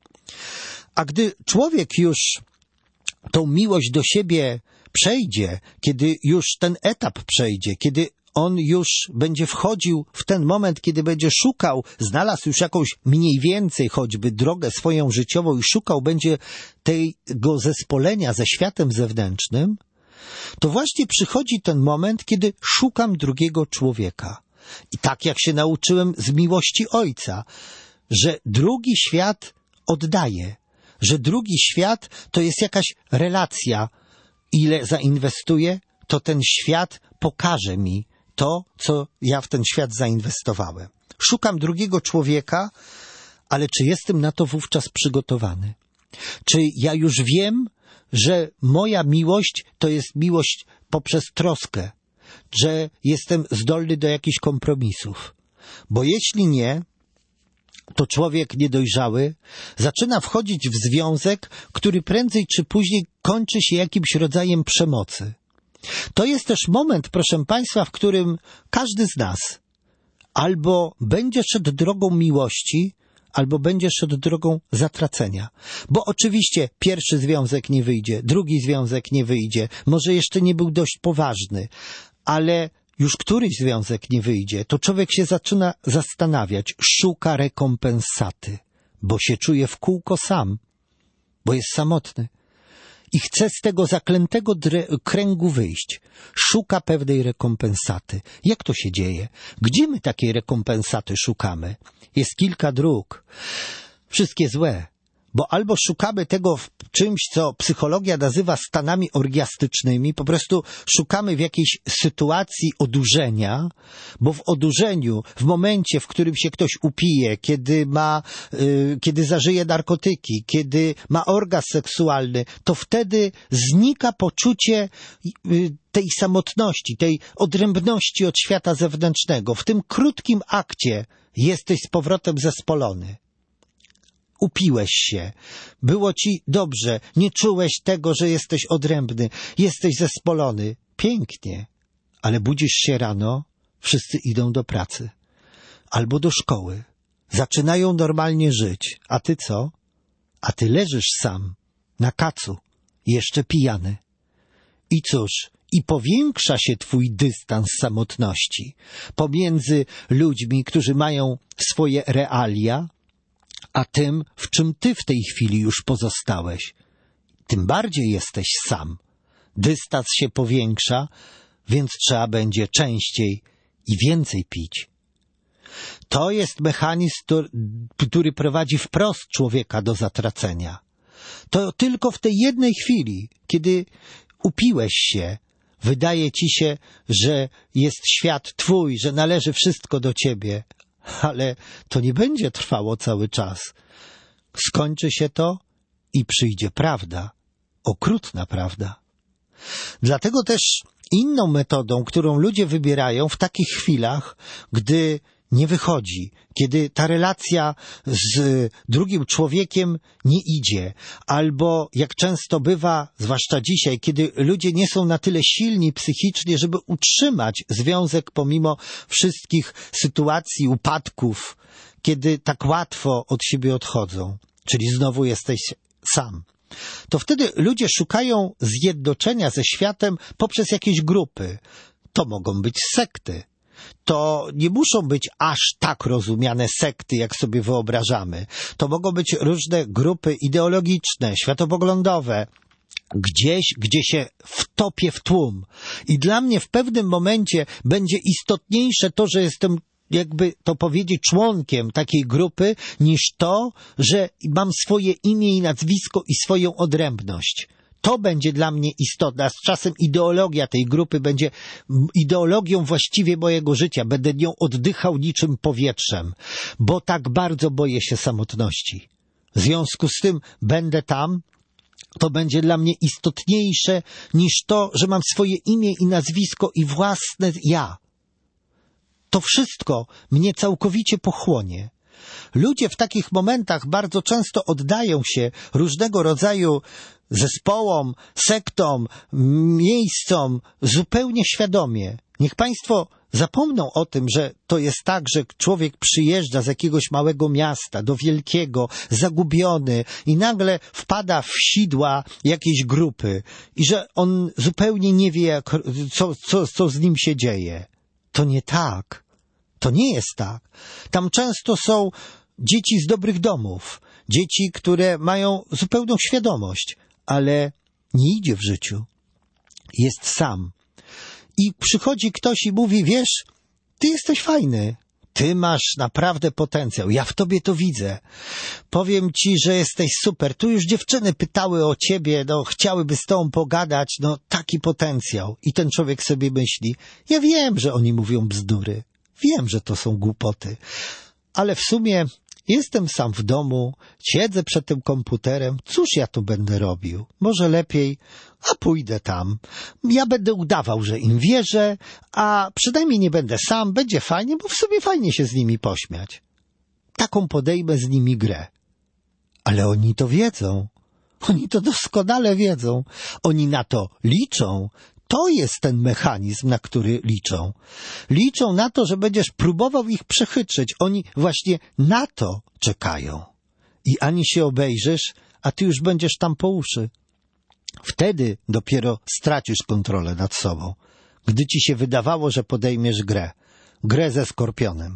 A gdy człowiek już tą miłość do siebie przejdzie, kiedy już ten etap przejdzie, kiedy on już będzie wchodził w ten moment, kiedy będzie szukał, znalazł już jakąś mniej więcej choćby drogę swoją życiową i szukał będzie tego zespolenia ze światem zewnętrznym, to właśnie przychodzi ten moment, kiedy szukam drugiego człowieka. I tak jak się nauczyłem z miłości Ojca, że drugi świat oddaje, że drugi świat to jest jakaś relacja. Ile zainwestuję, to ten świat pokaże mi to, co ja w ten świat zainwestowałem. Szukam drugiego człowieka, ale czy jestem na to wówczas przygotowany? Czy ja już wiem, że moja miłość to jest miłość poprzez troskę, że jestem zdolny do jakichś kompromisów? Bo jeśli nie, to człowiek niedojrzały zaczyna wchodzić w związek, który prędzej czy później kończy się jakimś rodzajem przemocy. To jest też moment, proszę Państwa, w którym każdy z nas albo będzie szedł drogą miłości, albo będzie szedł drogą zatracenia. Bo oczywiście pierwszy związek nie wyjdzie, drugi związek nie wyjdzie, może jeszcze nie był dość poważny, ale już któryś związek nie wyjdzie, to człowiek się zaczyna zastanawiać, szuka rekompensaty, bo się czuje w kółko sam, bo jest samotny i chce z tego zaklętego kręgu wyjść. Szuka pewnej rekompensaty. Jak to się dzieje? Gdzie my takiej rekompensaty szukamy? Jest kilka dróg. Wszystkie złe. Bo albo szukamy tego w czymś, co psychologia nazywa stanami orgiastycznymi, po prostu szukamy w jakiejś sytuacji odurzenia, bo w odurzeniu, w momencie, w którym się ktoś upije, kiedy zażyje narkotyki, kiedy ma orgazm seksualny, to wtedy znika poczucie tej samotności, tej odrębności od świata zewnętrznego. W tym krótkim akcie jesteś z powrotem zespolony. Upiłeś się, było ci dobrze, nie czułeś tego, że jesteś odrębny, jesteś zespolony. Pięknie, ale budzisz się rano, wszyscy idą do pracy albo do szkoły, zaczynają normalnie żyć, a ty co? A ty leżysz sam, na kacu, jeszcze pijany. I cóż, i powiększa się twój dystans samotności pomiędzy ludźmi, którzy mają swoje realia, a tym, w czym ty w tej chwili już pozostałeś. Tym bardziej jesteś sam. Dystans się powiększa, więc trzeba będzie częściej i więcej pić. To jest mechanizm, który prowadzi wprost człowieka do zatracenia. To tylko w tej jednej chwili, kiedy upiłeś się, wydaje ci się, że jest świat twój, że należy wszystko do ciebie, ale to nie będzie trwało cały czas. Skończy się to i przyjdzie prawda, okrutna prawda. Dlatego też inną metodą, którą ludzie wybierają w takich chwilach, gdy nie wychodzi, kiedy ta relacja z drugim człowiekiem nie idzie, albo jak często bywa, zwłaszcza dzisiaj, kiedy ludzie nie są na tyle silni psychicznie, żeby utrzymać związek pomimo wszystkich sytuacji, upadków, kiedy tak łatwo od siebie odchodzą, czyli znowu jesteś sam. To wtedy ludzie szukają zjednoczenia ze światem poprzez jakieś grupy. To mogą być sekty. To nie muszą być aż tak rozumiane sekty, jak sobie wyobrażamy. To mogą być różne grupy ideologiczne, światopoglądowe, gdzie się wtopię w tłum. I dla mnie w pewnym momencie będzie istotniejsze to, że jestem, jakby to powiedzieć, członkiem takiej grupy, niż to, że mam swoje imię i nazwisko i swoją odrębność. To będzie dla mnie istotne, a z czasem ideologia tej grupy będzie ideologią właściwie mojego życia. Będę nią oddychał niczym powietrzem, bo tak bardzo boję się samotności. W związku z tym będę tam, to będzie dla mnie istotniejsze niż to, że mam swoje imię i nazwisko i własne ja. To wszystko mnie całkowicie pochłonie. Ludzie w takich momentach bardzo często oddają się różnego rodzaju zespołom, sektom, miejscom zupełnie świadomie. Niech Państwo zapomną o tym, że to jest tak, że człowiek przyjeżdża z jakiegoś małego miasta do wielkiego, zagubiony i nagle wpada w sidła jakiejś grupy i że on zupełnie nie wie, co z nim się dzieje. To nie tak. To nie jest tak. Tam często są dzieci z dobrych domów, dzieci, które mają zupełną świadomość, ale nie idzie w życiu. jest sam. I przychodzi ktoś i mówi, wiesz, ty jesteś fajny, ty masz naprawdę potencjał, ja w tobie to widzę. Powiem ci, że jesteś super. Tu już dziewczyny pytały o ciebie, chciałyby z tobą pogadać, taki potencjał. I ten człowiek sobie myśli, ja wiem, że oni mówią bzdury, wiem, że to są głupoty, ale w sumie jestem sam w domu, siedzę przed tym komputerem, cóż ja tu będę robił? Może lepiej, pójdę tam. Ja będę udawał, że im wierzę, a przynajmniej nie będę sam, będzie fajnie, bo w sumie fajnie się z nimi pośmiać. Taką podejmę z nimi grę. Ale oni to wiedzą. Oni to doskonale wiedzą. Oni na to liczą. To jest ten mechanizm, na który liczą. Liczą na to, że będziesz próbował ich przechytrzyć. Oni właśnie na to czekają. I ani się obejrzysz, a ty już będziesz tam po uszy. Wtedy dopiero stracisz kontrolę nad sobą. Gdy ci się wydawało, że podejmiesz grę. Grę ze skorpionem.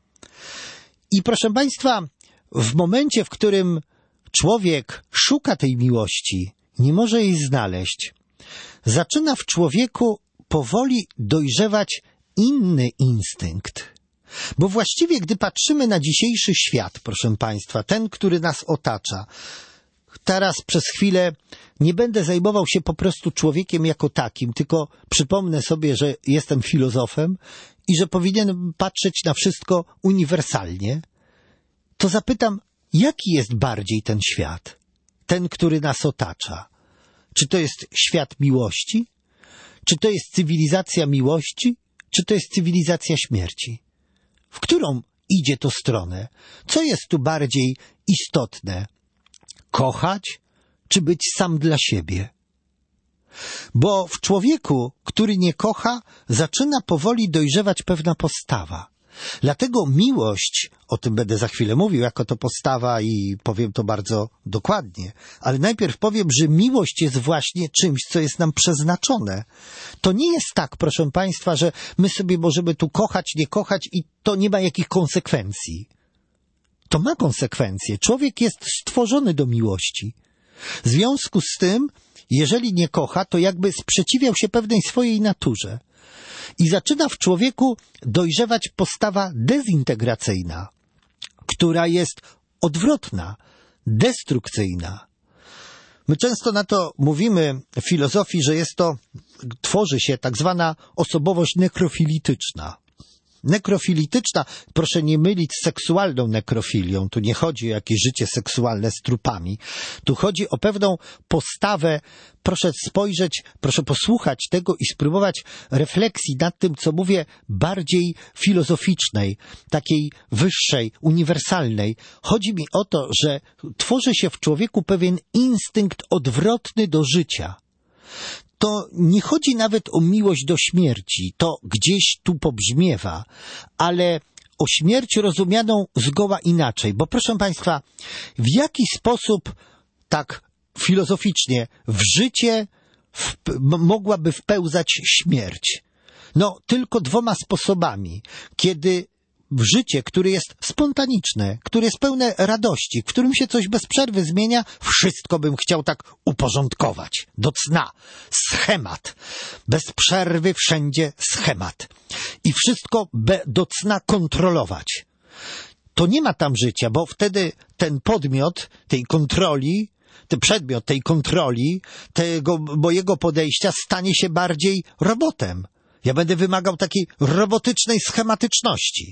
I proszę Państwa, w momencie, w którym człowiek szuka tej miłości, nie może jej znaleźć, zaczyna w człowieku powoli dojrzewać inny instynkt. Bo właściwie, gdy patrzymy na dzisiejszy świat, proszę Państwa, ten, który nas otacza, teraz przez chwilę nie będę zajmował się po prostu człowiekiem jako takim, tylko przypomnę sobie, że jestem filozofem i że powinienem patrzeć na wszystko uniwersalnie, to zapytam, jaki jest bardziej ten świat? Ten, który nas otacza. Czy to jest świat miłości? Czy to jest cywilizacja miłości? Czy to jest cywilizacja śmierci? W którą idzie to stronę? Co jest tu bardziej istotne? Kochać, czy być sam dla siebie? Bo w człowieku, który nie kocha, zaczyna powoli dojrzewać pewna postawa. Dlatego miłość, o tym będę za chwilę mówił, jako to postawa i powiem to bardzo dokładnie, ale najpierw powiem, że miłość jest właśnie czymś, co jest nam przeznaczone. To nie jest tak, proszę Państwa, że my sobie możemy tu kochać, nie kochać i to nie ma jakich konsekwencji. To ma konsekwencje. Człowiek jest stworzony do miłości. W związku z tym, jeżeli nie kocha, to jakby sprzeciwiał się pewnej swojej naturze. I zaczyna w człowieku dojrzewać postawa dezintegracyjna, która jest odwrotna, destrukcyjna. My często na to mówimy w filozofii, że tworzy się tak zwana osobowość nekrofilityczna. Nekrofilityczna, proszę nie mylić z seksualną nekrofilią. Tu nie chodzi o jakieś życie seksualne z trupami. Tu chodzi o pewną postawę. Proszę spojrzeć, proszę posłuchać tego i spróbować refleksji nad tym, co mówię, bardziej filozoficznej, takiej wyższej, uniwersalnej. Chodzi mi o to, że tworzy się w człowieku pewien instynkt odwrotny do życia. To nie chodzi nawet o miłość do śmierci, to gdzieś tu pobrzmiewa, ale o śmierć rozumianą zgoła inaczej. Bo proszę Państwa, w jaki sposób tak filozoficznie w życie mogłaby wpełzać śmierć? Tylko dwoma sposobami. Kiedy w życie, które jest spontaniczne, które jest pełne radości, w którym się coś bez przerwy zmienia, wszystko bym chciał tak uporządkować. Do cna. Schemat. Bez przerwy wszędzie schemat. I wszystko do cna kontrolować. To nie ma tam życia, bo wtedy ten podmiot tej kontroli, ten przedmiot tej kontroli, tego mojego podejścia stanie się bardziej robotem. Ja będę wymagał takiej robotycznej schematyczności.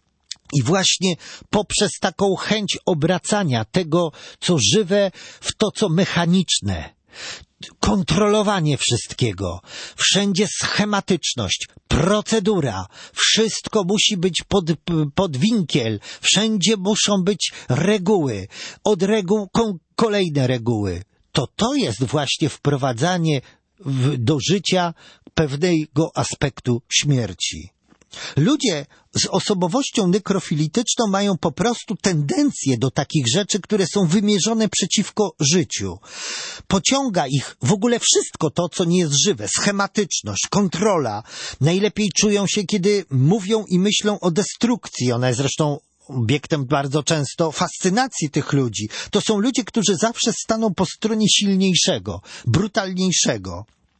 I właśnie poprzez taką chęć obracania tego, co żywe, w to, co mechaniczne, kontrolowanie wszystkiego, wszędzie schematyczność, procedura, wszystko musi być pod winkiel, wszędzie muszą być reguły, od reguł kolejne reguły. To jest właśnie wprowadzanie do życia pewnego aspektu śmierci. Ludzie z osobowością nekrofilityczną mają po prostu tendencję do takich rzeczy, które są wymierzone przeciwko życiu. Pociąga ich w ogóle wszystko to, co nie jest żywe. Schematyczność, kontrola. Najlepiej czują się, kiedy mówią i myślą o destrukcji. Ona jest zresztą obiektem bardzo często fascynacji tych ludzi. To są ludzie, którzy zawsze staną po stronie silniejszego, brutalniejszego.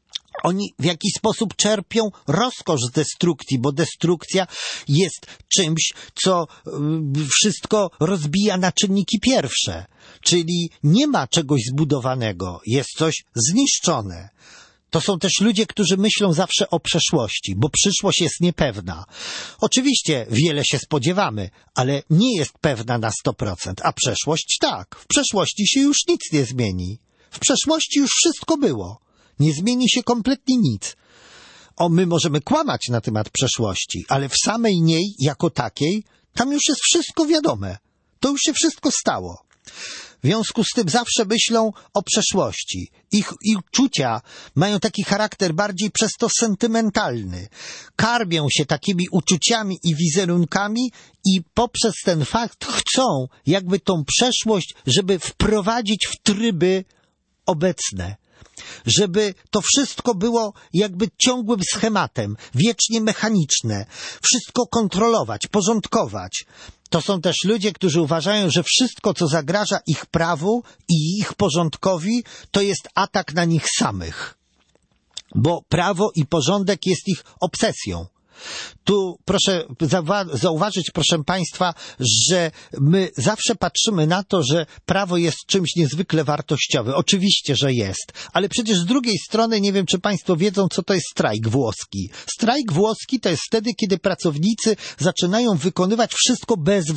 Oni w jakiś sposób czerpią rozkosz z destrukcji, bo destrukcja jest czymś, co wszystko rozbija na czynniki pierwsze. Czyli nie ma czegoś zbudowanego, jest coś zniszczone. To są też ludzie, którzy myślą zawsze o przeszłości, bo przyszłość jest niepewna. Oczywiście wiele się spodziewamy, ale nie jest pewna na 100%, a przeszłość tak. W przeszłości się już nic nie zmieni. W przeszłości już wszystko było. Nie zmieni się kompletnie nic. My możemy kłamać na temat przeszłości, ale w samej niej, jako takiej, tam już jest wszystko wiadome. To już się wszystko stało. W związku z tym zawsze myślą o przeszłości. Ich uczucia mają taki charakter bardziej przez to sentymentalny. Karmią się takimi uczuciami i wizerunkami i poprzez ten fakt chcą jakby tą przeszłość, żeby wprowadzić w tryby obecne. Żeby to wszystko było jakby ciągłym schematem, wiecznie mechaniczne. Wszystko kontrolować, porządkować. To są też ludzie, którzy uważają, że wszystko, co zagraża ich prawu i ich porządkowi, to jest atak na nich samych. Bo prawo i porządek jest ich obsesją. Tu proszę zauważyć, proszę Państwa, że my zawsze patrzymy na to, że prawo jest czymś niezwykle wartościowym. Oczywiście, że jest. Ale przecież z drugiej strony nie wiem, czy Państwo wiedzą, co to jest strajk włoski. Strajk włoski to jest wtedy, kiedy pracownicy zaczynają wykonywać wszystko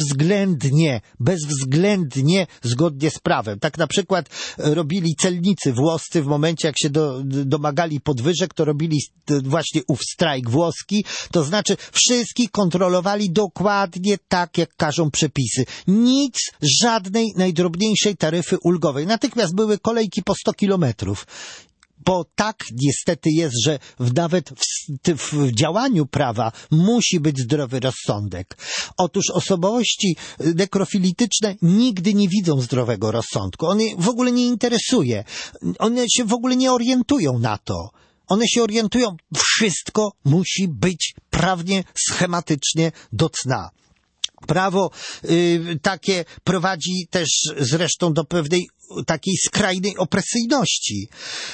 bezwzględnie zgodnie z prawem. Tak na przykład robili celnicy włoscy w momencie, jak się domagali podwyżek, to robili właśnie ów strajk włoski. To znaczy wszystkich kontrolowali dokładnie tak, jak każą przepisy. Nic, żadnej najdrobniejszej taryfy ulgowej. Natychmiast były kolejki po 100 kilometrów. Bo tak niestety jest, że nawet w działaniu prawa musi być zdrowy rozsądek. Otóż osobowości nekrofilityczne nigdy nie widzą zdrowego rozsądku. On je w ogóle nie interesuje. One się w ogóle nie orientują na to. One się orientują, wszystko musi być prawnie, schematycznie do cna. Prawo takie prowadzi też zresztą do pewnej takiej skrajnej opresyjności.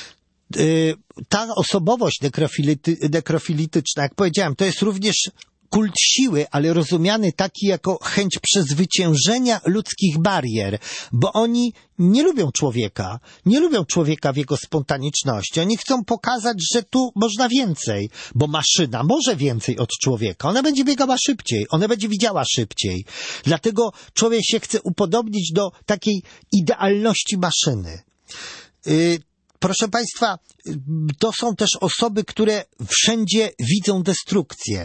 Ta osobowość nekrofilityczna, jak powiedziałem, to jest również kult siły, ale rozumiany taki jako chęć przezwyciężenia ludzkich barier, bo oni nie lubią człowieka w jego spontaniczności. Oni chcą pokazać, że tu można więcej, bo maszyna może więcej od człowieka. Ona będzie biegała szybciej, ona będzie widziała szybciej. Dlatego człowiek się chce upodobnić do takiej idealności maszyny. Proszę Państwa, to są też osoby, które wszędzie widzą destrukcję,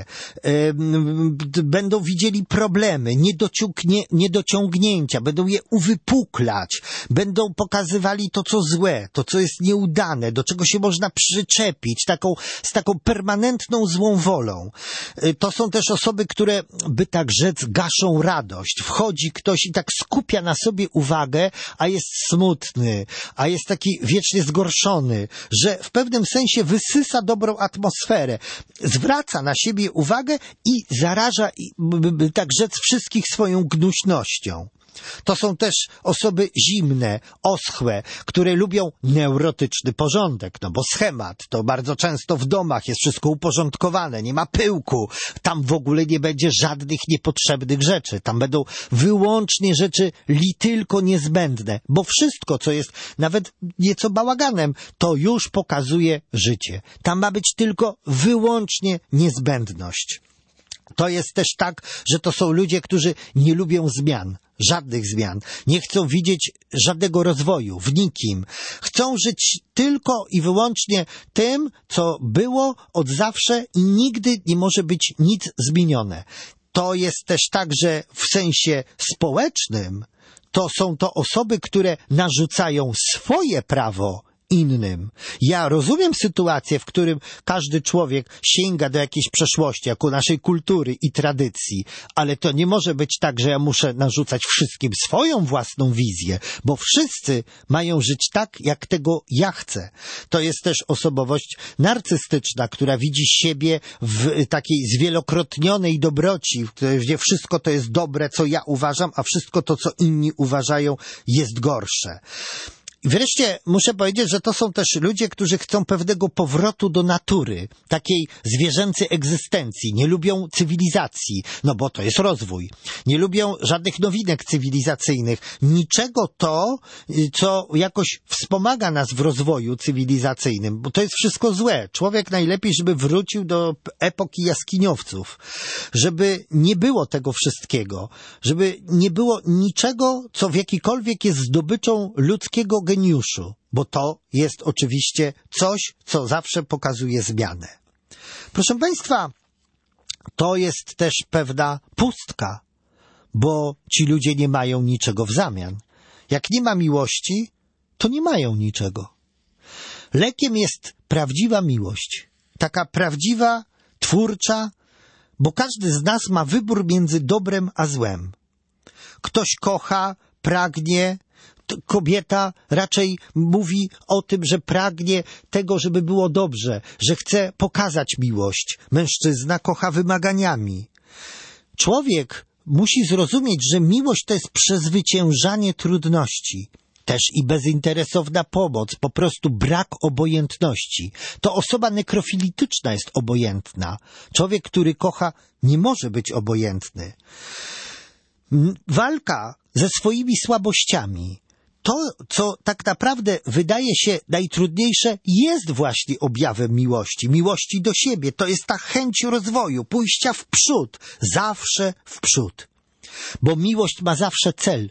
będą widzieli problemy, niedociągnięcia, będą je uwypuklać, będą pokazywali to, co złe, to, co jest nieudane, do czego się można przyczepić, z taką permanentną złą wolą. To są też osoby, które, by tak rzec, gaszą radość. Wchodzi ktoś i tak skupia na sobie uwagę, a jest smutny, a jest taki wiecznie zgorszony, że w pewnym sensie wysysa dobrą atmosferę, zwraca na siebie uwagę i zaraża, by tak rzec, wszystkich swoją gnuśnością. To są też osoby zimne, oschłe, które lubią neurotyczny porządek, no bo schemat, to bardzo często w domach jest wszystko uporządkowane, nie ma pyłku, tam w ogóle nie będzie żadnych niepotrzebnych rzeczy, tam będą wyłącznie rzeczy tylko niezbędne, bo wszystko, co jest nawet nieco bałaganem, to już pokazuje życie. Tam ma być tylko wyłącznie niezbędność. To jest też tak, że to są ludzie, którzy nie lubią zmian. Żadnych zmian. Nie chcą widzieć żadnego rozwoju w nikim. Chcą żyć tylko i wyłącznie tym, co było od zawsze i nigdy nie może być nic zmienione. To jest też tak, że w sensie społecznym to są to osoby, które narzucają swoje prawo innym. Ja rozumiem sytuację, w którym każdy człowiek sięga do jakiejś przeszłości, jako naszej kultury i tradycji, ale to nie może być tak, że ja muszę narzucać wszystkim swoją własną wizję, bo wszyscy mają żyć tak, jak tego ja chcę. To jest też osobowość narcystyczna, która widzi siebie w takiej zwielokrotnionej dobroci, gdzie wszystko to jest dobre, co ja uważam, a wszystko to, co inni uważają, jest gorsze. I wreszcie muszę powiedzieć, że to są też ludzie, którzy chcą pewnego powrotu do natury, takiej zwierzęcej egzystencji. Nie lubią cywilizacji, no bo to jest rozwój. Nie lubią żadnych nowinek cywilizacyjnych. Niczego to, co jakoś wspomaga nas w rozwoju cywilizacyjnym, bo to jest wszystko złe. Człowiek najlepiej, żeby wrócił do epoki jaskiniowców, żeby nie było tego wszystkiego, żeby nie było niczego, co w jakikolwiek jest zdobyczą ludzkiego geniuszu, bo to jest oczywiście coś, co zawsze pokazuje zmianę. Proszę Państwa, to jest też pewna pustka, bo ci ludzie nie mają niczego w zamian. Jak nie ma miłości, to nie mają niczego. Lekiem jest prawdziwa miłość. Taka prawdziwa, twórcza, bo każdy z nas ma wybór między dobrem a złem. Ktoś kocha, pragnie, kobieta raczej mówi o tym, że pragnie tego, żeby było dobrze, że chce pokazać miłość. Mężczyzna kocha wymaganiami. Człowiek musi zrozumieć, że miłość to jest przezwyciężanie trudności. Też i bezinteresowna pomoc, po prostu brak obojętności. To osoba nekrofilityczna jest obojętna. Człowiek, który kocha, nie może być obojętny. Walka ze swoimi słabościami. To, co tak naprawdę wydaje się najtrudniejsze, jest właśnie objawem miłości. Miłości do siebie. To jest ta chęć rozwoju, pójścia w przód. Zawsze w przód. Bo miłość ma zawsze cel.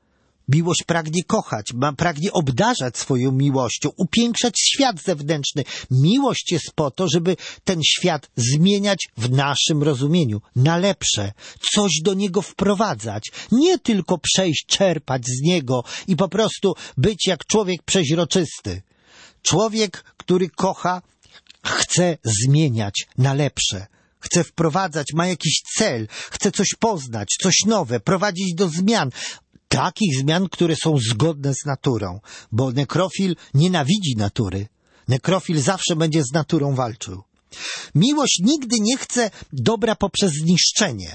Miłość pragnie kochać, pragnie obdarzać swoją miłością, upiększać świat zewnętrzny. Miłość jest po to, żeby ten świat zmieniać w naszym rozumieniu na lepsze, coś do niego wprowadzać, nie tylko przejść, czerpać z niego i po prostu być jak człowiek przeźroczysty. Człowiek, który kocha, chce zmieniać na lepsze. Chce wprowadzać, ma jakiś cel, chce coś poznać, coś nowe, prowadzić do zmian. Takich zmian, które są zgodne z naturą, bo nekrofil nienawidzi natury. Nekrofil zawsze będzie z naturą walczył. Miłość nigdy nie chce dobra poprzez zniszczenie.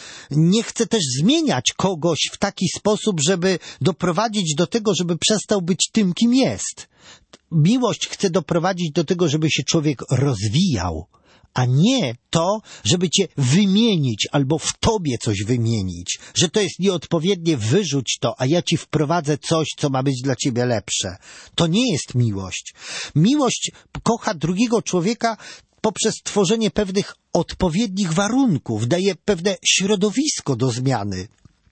Nie chce też zmieniać kogoś w taki sposób, żeby doprowadzić do tego, żeby przestał być tym, kim jest. Miłość chce doprowadzić do tego, żeby się człowiek rozwijał, a nie to, żeby cię wymienić albo w tobie coś wymienić, że to jest nieodpowiednie, wyrzuć to, a ja ci wprowadzę coś, co ma być dla ciebie lepsze. To nie jest miłość. Miłość kocha drugiego człowieka poprzez tworzenie pewnych odpowiednich warunków, daje pewne środowisko do zmiany.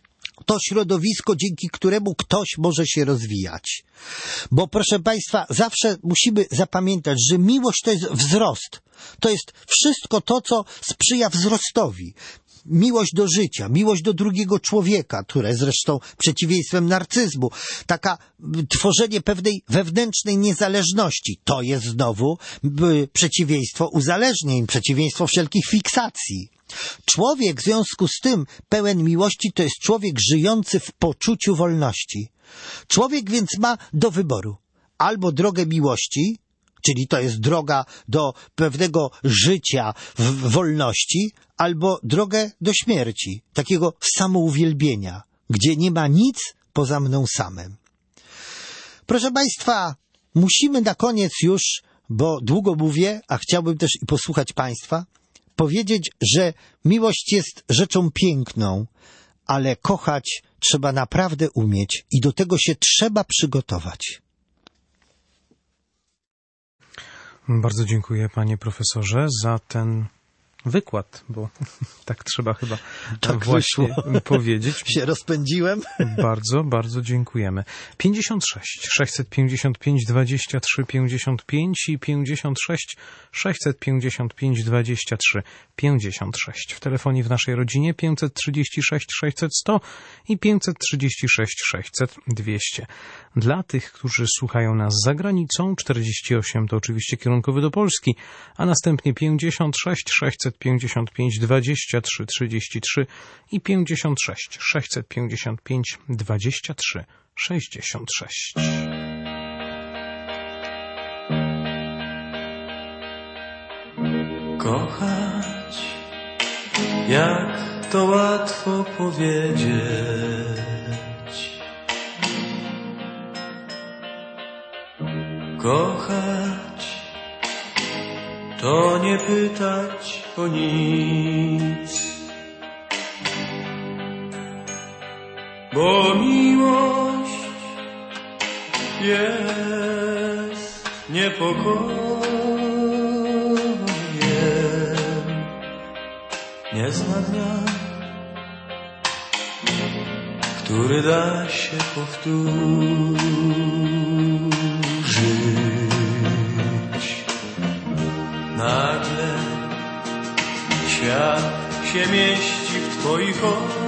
To środowisko, dzięki któremu ktoś może się rozwijać. Bo proszę Państwa, zawsze musimy zapamiętać, że miłość to jest wzrost. To jest wszystko to, co sprzyja wzrostowi. Miłość do życia, miłość do drugiego człowieka, które zresztą przeciwieństwem narcyzmu. Taka tworzenie pewnej wewnętrznej niezależności. To jest znowu przeciwieństwo uzależnień, przeciwieństwo wszelkich fiksacji. Człowiek w związku z tym pełen miłości to jest człowiek żyjący w poczuciu wolności. Człowiek więc ma do wyboru albo drogę miłości, czyli to jest droga do pewnego życia w wolności, albo drogę do śmierci, takiego samouwielbienia, gdzie nie ma nic poza mną samym. Proszę Państwa, musimy na koniec już, bo długo mówię, a chciałbym też i posłuchać Państwa, powiedzieć, że miłość jest rzeczą piękną, ale kochać trzeba naprawdę umieć i do tego się trzeba przygotować. Bardzo dziękuję, panie profesorze, za ten wykład, bo tak trzeba chyba tak właśnie wyszło. powiedzieć. Się rozpędziłem. Bardzo, bardzo dziękujemy. 56 655 23 55 i 56 655 23 56. W telefonie w naszej rodzinie 536 600 100 i 536 600 200. Dla tych, którzy słuchają nas za granicą, 48 to oczywiście kierunkowy do Polski, a następnie 56 655 23 33 i 56 655 23 66. Kochać, jak to łatwo powiedzieć. Kochać to nie pytać o nic, bo miłość jest niepokojem, nie zna dnia, który da się powtórzyć. Nagle świat się mieści w twoich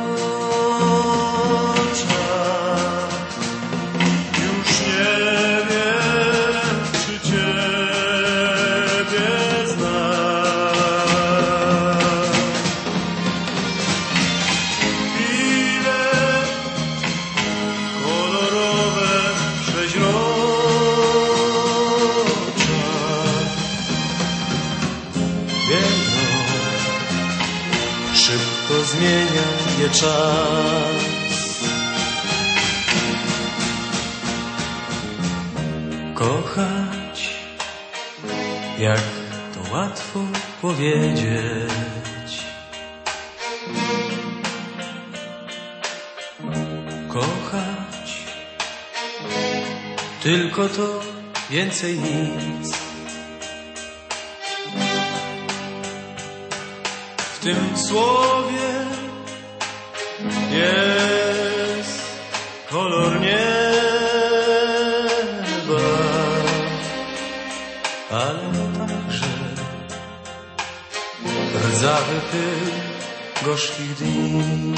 oczach. Już nie wiem, czy ciebie znam. Chwile kolorowe przeźrocza biegną, szybko zmienia je czas. Kochać, jak to łatwo powiedzieć. Kochać, tylko to, więcej nic. W tym słowie jest kolor nieba, ale także rdzawy pył gorzkich dni.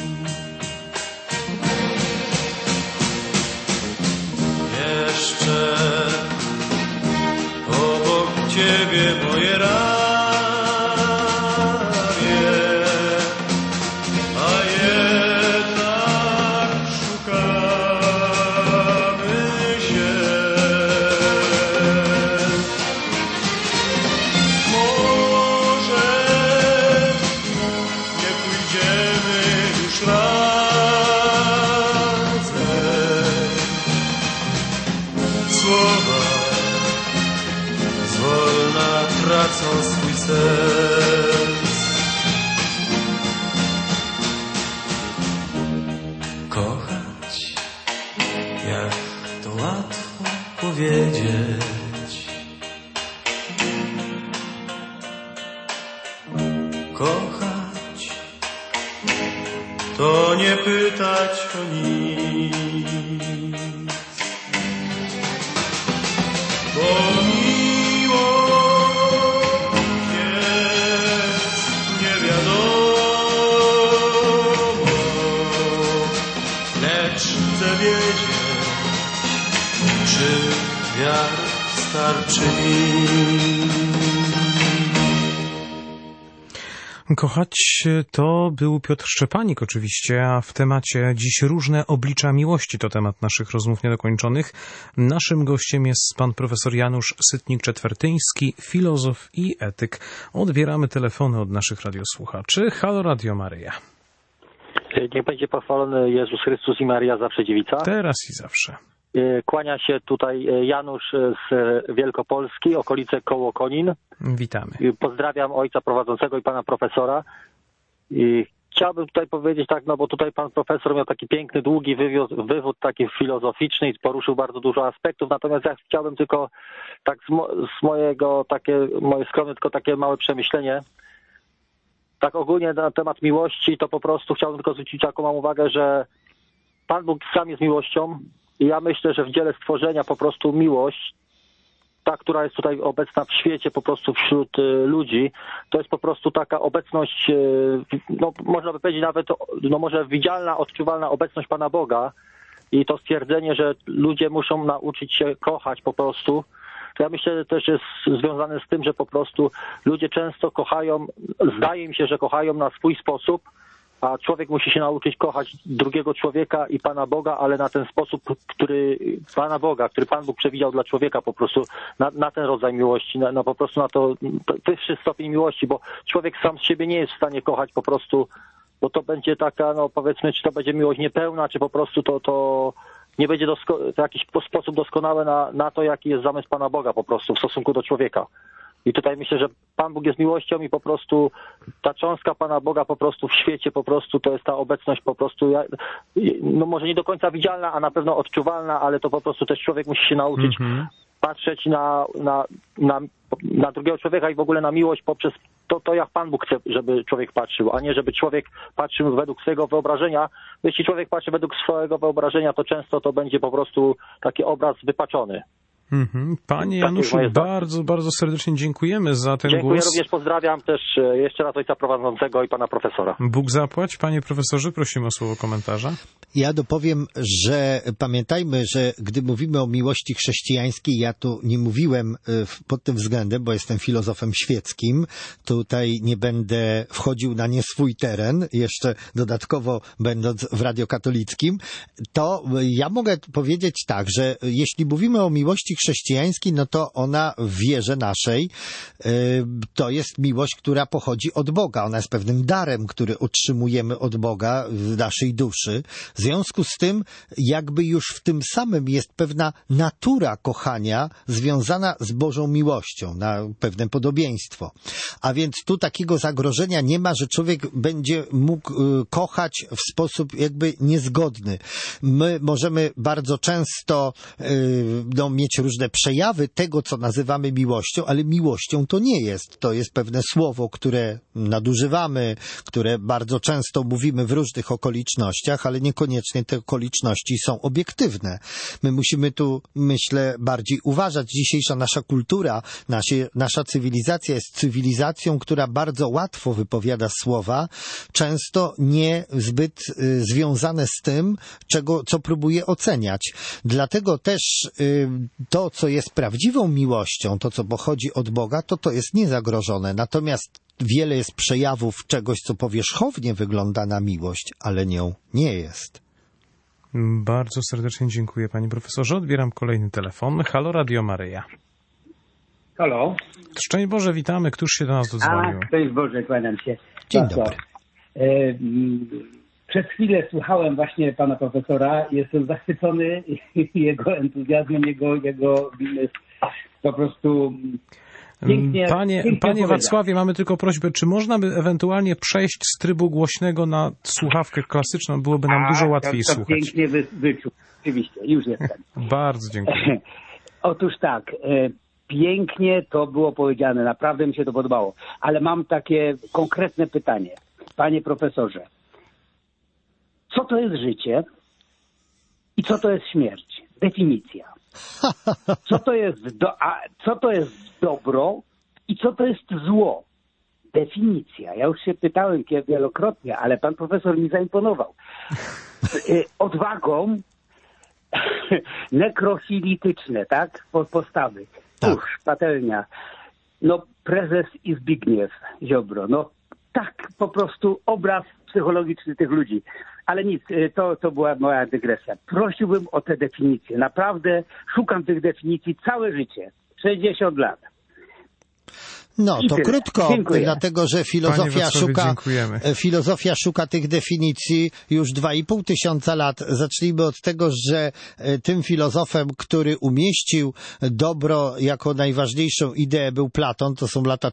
Jeszcze obok ciebie moje ramię, a jednak szukamy się. Może nie pójdziemy już razem. Słowa zwolna tracą swój sens. Kochać, jak to łatwo powiedzieć. Kochać, to nie pytać o nic. Bo miłość jest niewiadomą, lecz chcę wiedzieć, czy wiar starczy mi. Kochać to był Piotr Szczepanik oczywiście, a w temacie dziś różne oblicza miłości to temat naszych rozmów niedokończonych. Naszym gościem jest pan profesor Janusz Sytnik-Czetwertyński, filozof i etyk. Odbieramy telefony od naszych radiosłuchaczy. Halo Radio Maryja. Niech będzie pochwalony Jezus Chrystus i Maria zawsze dziewica. Teraz i zawsze. Kłania się tutaj Janusz z Wielkopolski, okolice koło Konin. Witamy. Pozdrawiam ojca prowadzącego i pana profesora. I chciałbym tutaj powiedzieć tak, no bo tutaj pan profesor miał taki piękny, długi wywód taki filozoficzny i poruszył bardzo dużo aspektów, natomiast ja chciałbym tylko tak z mojego, moje skromne, tylko takie małe przemyślenie. Tak ogólnie na temat miłości, to po prostu chciałbym tylko zwrócić taką mam uwagę, że Pan Bóg sam jest miłością i ja myślę, że w dziele stworzenia po prostu miłość, ta, która jest tutaj obecna w świecie, po prostu wśród ludzi, to jest po prostu taka obecność, no można by powiedzieć nawet, no może widzialna, odczuwalna obecność Pana Boga i to stwierdzenie, że ludzie muszą nauczyć się kochać po prostu. To ja myślę, że też jest związane z tym, że po prostu ludzie często kochają, zdaje mi się, że kochają na swój sposób, a człowiek musi się nauczyć kochać drugiego człowieka i Pana Boga, ale na ten sposób, który Pana Boga, który Pan Bóg przewidział dla człowieka po prostu, na ten rodzaj miłości, po prostu na to wyższy stopień miłości, bo człowiek sam z siebie nie jest w stanie kochać po prostu, bo to będzie taka, no powiedzmy, czy to będzie miłość niepełna, czy po prostu to nie będzie w jakiś sposób doskonały na to, jaki jest zamysł Pana Boga po prostu w stosunku do człowieka. I tutaj myślę, że Pan Bóg jest miłością i po prostu ta cząstka Pana Boga po prostu w świecie po prostu to jest ta obecność po prostu, no może nie do końca widzialna, a na pewno odczuwalna, ale to po prostu też człowiek musi się nauczyć patrzeć na drugiego człowieka i w ogóle na miłość poprzez to jak Pan Bóg chce, żeby człowiek patrzył, a nie żeby człowiek patrzył według swojego wyobrażenia. Jeśli człowiek patrzy według swojego wyobrażenia, to często to będzie po prostu taki obraz wypaczony. Panie Januszu, bardzo, bardzo serdecznie dziękujemy za ten Dziękuję, głos. również pozdrawiam też jeszcze raz ojca prowadzącego i pana profesora. Bóg zapłać. Panie profesorze, prosimy o słowo komentarza. Ja dopowiem, że pamiętajmy, że gdy mówimy o miłości chrześcijańskiej, ja tu nie mówiłem pod tym względem, bo jestem filozofem świeckim. Tutaj nie będę wchodził na nie swój teren, jeszcze dodatkowo będąc w radiokatolickim. To ja mogę powiedzieć tak, że jeśli mówimy o miłości chrześcijańskiej, no to ona w wierze naszej to jest miłość, która pochodzi od Boga. Ona jest pewnym darem, który otrzymujemy od Boga w naszej duszy. W związku z tym jakby już w tym samym jest pewna natura kochania związana z Bożą miłością, na pewne podobieństwo. A więc tu takiego zagrożenia nie ma, że człowiek będzie mógł kochać w sposób jakby niezgodny. My możemy bardzo często mieć różne przejawy tego, co nazywamy miłością, ale miłością to nie jest. To jest pewne słowo, które nadużywamy, które bardzo często mówimy w różnych okolicznościach, ale niekoniecznie te okoliczności są obiektywne. My musimy tu, myślę, bardziej uważać. Dzisiejsza nasza kultura, nasza cywilizacja jest cywilizacją, która bardzo łatwo wypowiada słowa, często nie zbyt związane z tym, co próbuje oceniać. Dlatego też to, co jest prawdziwą miłością, to, co pochodzi od Boga, to jest niezagrożone. Natomiast wiele jest przejawów czegoś, co powierzchownie wygląda na miłość, ale nią nie jest. Bardzo serdecznie dziękuję, panie profesorze. Odbieram kolejny telefon. Halo, Radio Maryja. Halo. Szczęść Boże, witamy. Któż się do nas dodzwonił? Szczęść Boże, kłaniam się. Dzień dobry. Przez chwilę słuchałem właśnie pana profesora. Jestem zachwycony jego entuzjazmem, jego po prostu pięknie. Panie Wacławie, mamy tylko prośbę, czy można by ewentualnie przejść z trybu głośnego na słuchawkę klasyczną? Byłoby nam dużo łatwiej to słuchać. Pięknie wyczuł. Oczywiście, już jestem. Bardzo dziękuję. Otóż tak, pięknie to było powiedziane, naprawdę mi się to podobało. Ale mam takie konkretne pytanie. Panie profesorze, co to jest życie i co to jest śmierć? Definicja. Co to jest dobro i co to jest zło? Definicja. Ja już się pytałem wielokrotnie, ale pan profesor mi zaimponował. Odwagą nekrofilityczne, tak? Postawy. Tak. Patelnia. No, prezes i Zbigniew Ziobro. No, tak po prostu obraz psychologiczny tych ludzi. Ale nic, to była moja dygresja. Prosiłbym o te definicje. Naprawdę szukam tych definicji całe życie. 60 lat. No, to krótko, Dziękuję. dlatego że filozofia szuka tych definicji już 2,5 tysiąca lat. Zacznijmy od tego, że tym filozofem, który umieścił dobro jako najważniejszą ideę, był Platon. To są lata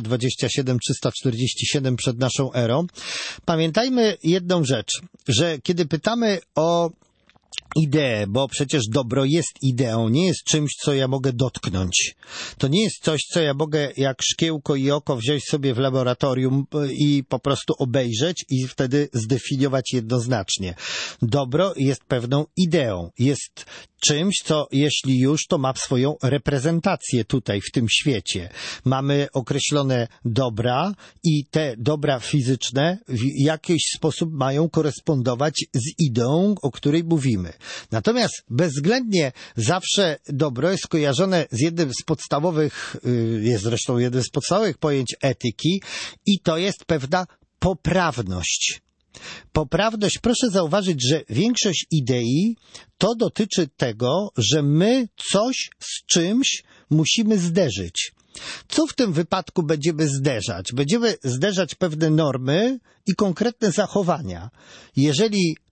427-347 przed naszą erą. Pamiętajmy jedną rzecz, że kiedy pytamy o ideę, bo przecież dobro jest ideą, nie jest czymś, co ja mogę dotknąć. To nie jest coś, co ja mogę jak szkiełko i oko wziąć sobie w laboratorium i po prostu obejrzeć i wtedy zdefiniować jednoznacznie. Dobro jest pewną ideą, jest czymś, co jeśli już, to ma swoją reprezentację tutaj, w tym świecie. Mamy określone dobra i te dobra fizyczne w jakiś sposób mają korespondować z ideą, o której mówimy. Natomiast bezwzględnie zawsze dobro jest kojarzone z jednym z podstawowych, jest zresztą jednym z podstawowych pojęć etyki i to jest pewna poprawność. Poprawność, proszę zauważyć, że większość idei to dotyczy tego, że my coś z czymś musimy zderzyć. Co w tym wypadku będziemy zderzać? Będziemy zderzać pewne normy i konkretne zachowania. Jeżeli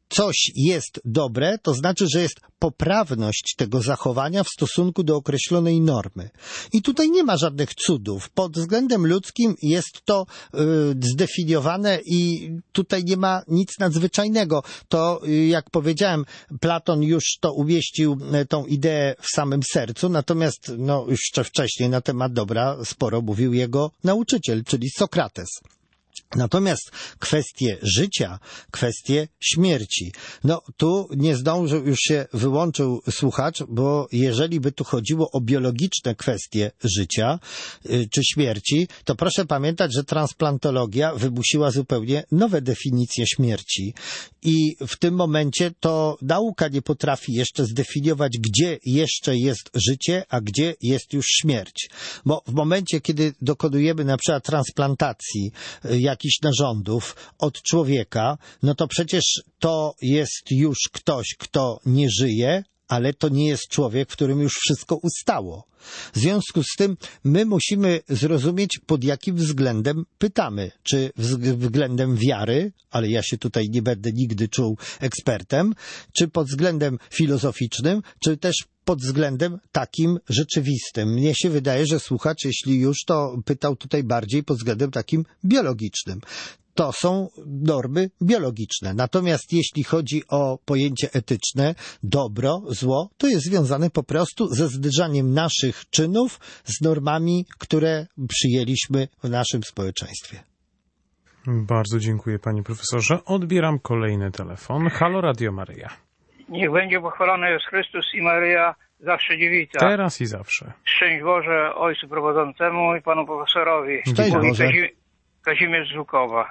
coś jest dobre, to znaczy, że jest poprawność tego zachowania w stosunku do określonej normy. I tutaj nie ma żadnych cudów. Pod względem ludzkim jest to zdefiniowane i tutaj nie ma nic nadzwyczajnego. To, jak powiedziałem, Platon już to umieścił, tą ideę w samym sercu, natomiast już wcześniej na temat dobra sporo mówił jego nauczyciel, czyli Sokrates. Natomiast kwestie życia, kwestie śmierci. Tu nie zdążył, już się wyłączył słuchacz, bo jeżeli by tu chodziło o biologiczne kwestie życia czy śmierci, to proszę pamiętać, że transplantologia wymusiła zupełnie nowe definicje śmierci. I w tym momencie to nauka nie potrafi jeszcze zdefiniować, gdzie jeszcze jest życie, a gdzie jest już śmierć. Bo w momencie, kiedy dokonujemy na przykład transplantacji jakichś narządów od człowieka, to przecież to jest już ktoś, kto nie żyje, ale to nie jest człowiek, w którym już wszystko ustało. W związku z tym my musimy zrozumieć, pod jakim względem pytamy. Czy względem wiary, ale ja się tutaj nie będę nigdy czuł ekspertem, czy pod względem filozoficznym, czy też pod względem takim rzeczywistym. Mnie się wydaje, że słuchacz, jeśli już, to pytał tutaj bardziej pod względem takim biologicznym. To są normy biologiczne. Natomiast jeśli chodzi o pojęcie etyczne, dobro, zło, to jest związane po prostu ze zderzaniem naszych czynów z normami, które przyjęliśmy w naszym społeczeństwie. Bardzo dziękuję, panie profesorze. Odbieram kolejny telefon. Halo, Radio Maryja. Niech będzie pochwalony jest Chrystus i Maryja, zawsze dziewica. Teraz i zawsze. Szczęść Boże Ojcu Prowadzącemu i Panu Profesorowi. Szczęść Boże. Kazimierz z Żukowa.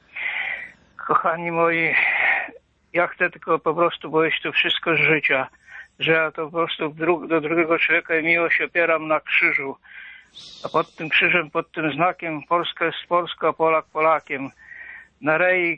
Kochani moi, ja chcę tylko po prostu powiedzieć to wszystko z życia, że ja to po prostu do drugiego człowieka i miłość opieram na krzyżu. A pod tym krzyżem, pod tym znakiem Polska jest Polska, a Polak Polakiem. Na rei,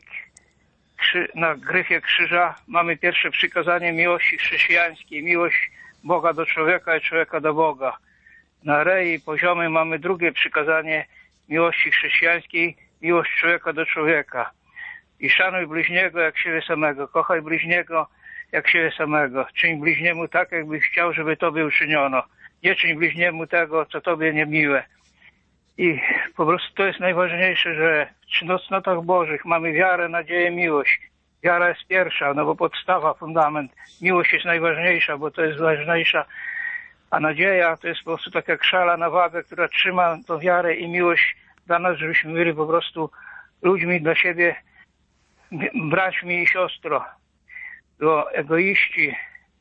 na gryfie krzyża mamy pierwsze przykazanie miłości chrześcijańskiej, miłość Boga do człowieka i człowieka do Boga. Na rei poziomej mamy drugie przykazanie miłości chrześcijańskiej, miłość człowieka do człowieka. I szanuj bliźniego jak siebie samego, kochaj bliźniego jak siebie samego. Czyń bliźniemu tak, jakbyś chciał, żeby tobie uczyniono. Nie czyń bliźniemu tego, co tobie niemiłe. I po prostu to jest najważniejsze, że w cnotach Bożych mamy wiarę, nadzieję, miłość. Wiara jest pierwsza, bo podstawa, fundament. Miłość jest najważniejsza, bo to jest ważniejsza. A nadzieja to jest po prostu tak jak szala na wagę, która trzyma tą wiarę i miłość dla nas, żebyśmy byli po prostu ludźmi dla siebie, braćmi i siostro. Bo egoiści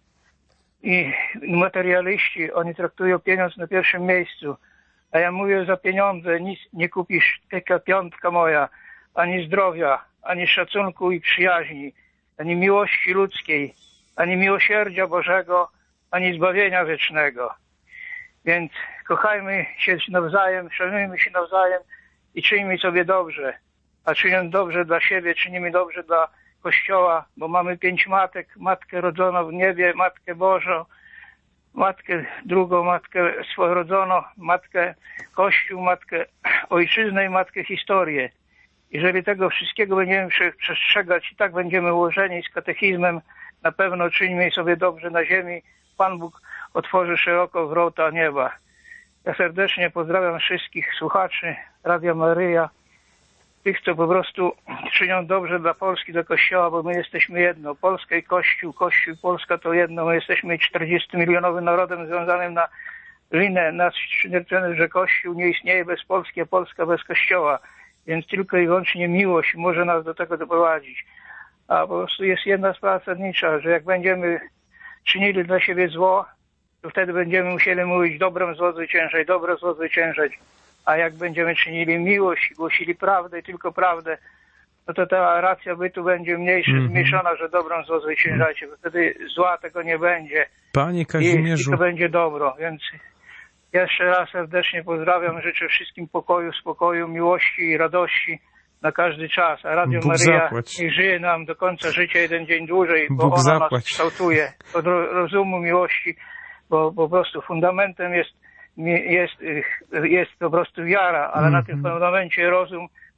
i materialiści, oni traktują pieniądz na pierwszym miejscu. A ja mówię, za pieniądze nic nie kupisz, taka piątka moja, ani zdrowia, ani szacunku i przyjaźni, ani miłości ludzkiej, ani miłosierdzia Bożego, ani zbawienia wiecznego. Więc kochajmy się nawzajem, szanujmy się nawzajem i czyńmy sobie dobrze. A czyniąc dobrze dla siebie, czynimy dobrze dla Kościoła, bo mamy 5 matek, Matkę rodzoną w niebie, Matkę Bożą, Matkę drugą, Matkę sworodzoną, Matkę Kościół, Matkę Ojczyznę i Matkę Historię. Jeżeli tego wszystkiego będziemy przestrzegać i tak będziemy ułożeni z katechizmem, na pewno czyńmy sobie dobrze na ziemi. Pan Bóg otworzy szeroko wrota nieba. Ja serdecznie pozdrawiam wszystkich słuchaczy Radia Maryja, tych, co po prostu czynią dobrze dla Polski, dla Kościoła, bo my jesteśmy jedno. Polska i Kościół, Kościół i Polska to jedno. My jesteśmy 40-milionowym narodem związanym na linę nas śmiertelnych, że Kościół nie istnieje bez Polski, a Polska bez Kościoła. Więc tylko i wyłącznie miłość może nas do tego doprowadzić. A po prostu jest jedna sprawa zasadnicza, że jak będziemy czynili dla siebie zło, to wtedy będziemy musieli mówić dobrem zło zwyciężać, dobre zło zwyciężać. A jak będziemy czynili miłość i głosili prawdę i tylko prawdę, no to ta racja bytu będzie zmniejszona, że dobrem zło zwyciężacie, bo wtedy zła tego nie będzie. Panie Kazimierzu. I to będzie dobro, więc jeszcze raz serdecznie pozdrawiam, życzę wszystkim pokoju, spokoju, miłości i radości na każdy czas. A Radio Maryja niech żyje nam do końca życia jeden dzień dłużej, bo ona nas kształtuje od rozumu, miłości, bo po prostu fundamentem jest po prostu wiara, ale na tym fundamencie rozum,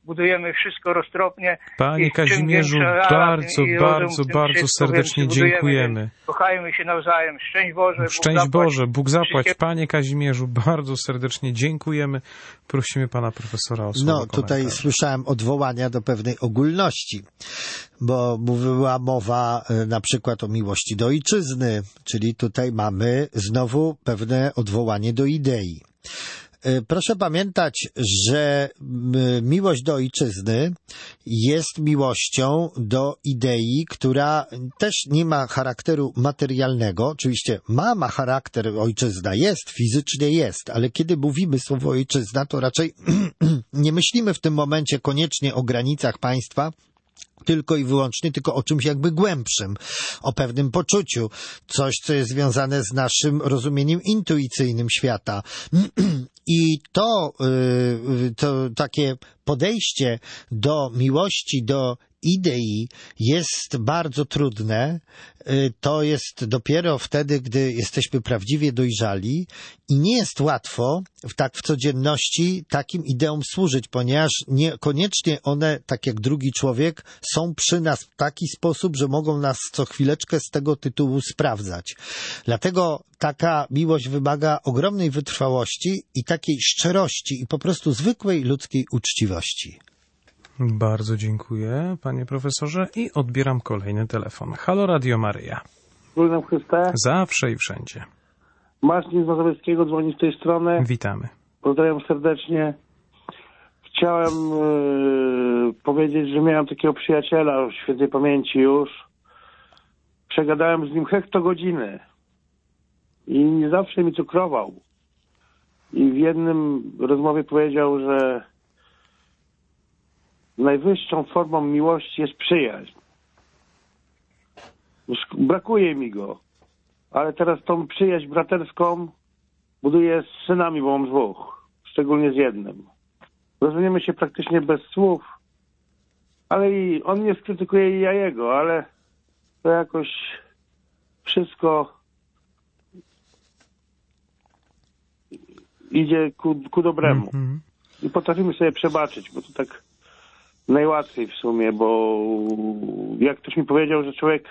budujemy wszystko roztropnie. Panie I czym Kazimierzu, większa bardzo, i rozum, bardzo, tym bardzo wszystko serdecznie więcej budujemy. dziękujemy. Kochajmy się nawzajem. Szczęść Boże. Bóg Szczęść zapłać. Boże, Bóg zapłać. Wszystkie- Panie Kazimierzu, bardzo serdecznie dziękujemy. Prosimy pana profesora o słowo No, tutaj komentarza. słyszałem odwołania do pewnej ogólności, bo była mowa na przykład o miłości do ojczyzny, czyli tutaj mamy znowu pewne odwołanie do idei. Proszę pamiętać, że miłość do ojczyzny jest miłością do idei, która też nie ma charakteru materialnego. Oczywiście ma charakter, ojczyzna jest, fizycznie jest, ale kiedy mówimy słowo ojczyzna, to raczej nie myślimy w tym momencie koniecznie o granicach państwa, tylko i wyłącznie tylko o czymś jakby głębszym, o pewnym poczuciu, coś, co jest związane z naszym rozumieniem intuicyjnym świata. I to takie podejście do miłości, do idei jest bardzo trudne. To jest dopiero wtedy, gdy jesteśmy prawdziwie dojrzali i nie jest łatwo w codzienności takim ideom służyć, ponieważ niekoniecznie one, tak jak drugi człowiek, są przy nas w taki sposób, że mogą nas co chwileczkę z tego tytułu sprawdzać. Dlatego taka miłość wymaga ogromnej wytrwałości i takiej szczerości i po prostu zwykłej ludzkiej uczciwości. Bardzo dziękuję, panie profesorze, i odbieram kolejny telefon. Halo Radio Maryja. Witam Chryste. Zawsze i wszędzie. Marcin z Mazowieckiego dzwoni z tej strony. Witamy. Pozdrawiam serdecznie. Chciałem powiedzieć, że miałem takiego przyjaciela w świętej pamięci już. Przegadałem z nim hektogodziny. I nie zawsze mi cukrował. I w jednym rozmowie powiedział, że najwyższą formą miłości jest przyjaźń. Brakuje mi go. Ale teraz tą przyjaźń braterską buduję z synami, bo mam dwóch. Szczególnie z jednym. Rozumiemy się praktycznie bez słów. Ale i on mnie skrytykuje i ja jego, ale to jakoś wszystko idzie ku dobremu. I potrafimy sobie przebaczyć, bo to tak najłatwiej w sumie, bo jak ktoś mi powiedział, że człowiek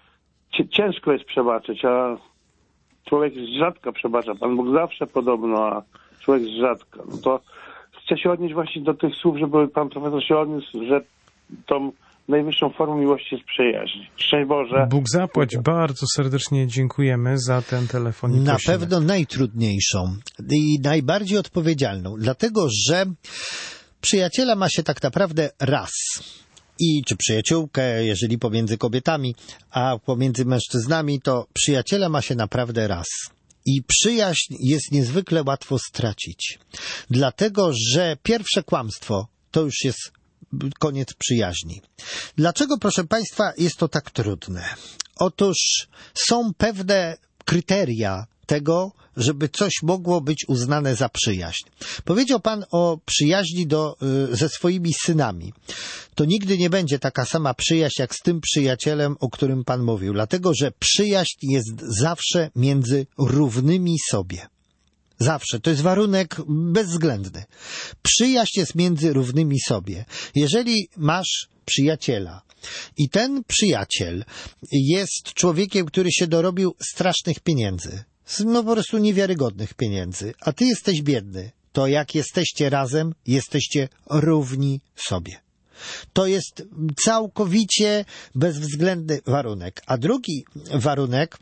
ciężko jest przebaczyć, a człowiek z rzadka przebacza. Pan Bóg zawsze podobno, a człowiek z rzadka. No to chcę się odnieść właśnie do tych słów, żeby pan profesor się odniósł, że tą najwyższą formą miłości jest przyjaźń. Szczęść Boże. Bóg zapłać, bardzo serdecznie dziękujemy za ten telefon. I Na prosimy. pewno najtrudniejszą i najbardziej odpowiedzialną, dlatego że przyjaciela ma się tak naprawdę raz. Czy przyjaciółkę, jeżeli pomiędzy kobietami, a pomiędzy mężczyznami, to przyjaciela ma się naprawdę raz. I przyjaźń jest niezwykle łatwo stracić. Dlatego, że pierwsze kłamstwo to już jest koniec przyjaźni. Dlaczego, proszę Państwa, jest to tak trudne? Otóż są pewne kryteria tego, żeby coś mogło być uznane za przyjaźń. Powiedział Pan o przyjaźni ze swoimi synami. To nigdy nie będzie taka sama przyjaźń jak z tym przyjacielem, o którym Pan mówił, dlatego że przyjaźń jest zawsze między równymi sobie. Zawsze. To jest warunek bezwzględny. Przyjaźń jest między równymi sobie. Jeżeli masz przyjaciela i ten przyjaciel jest człowiekiem, który się dorobił strasznych pieniędzy, no po prostu niewiarygodnych pieniędzy, a ty jesteś biedny, to jak jesteście razem, jesteście równi sobie. To jest całkowicie bezwzględny warunek. A drugi warunek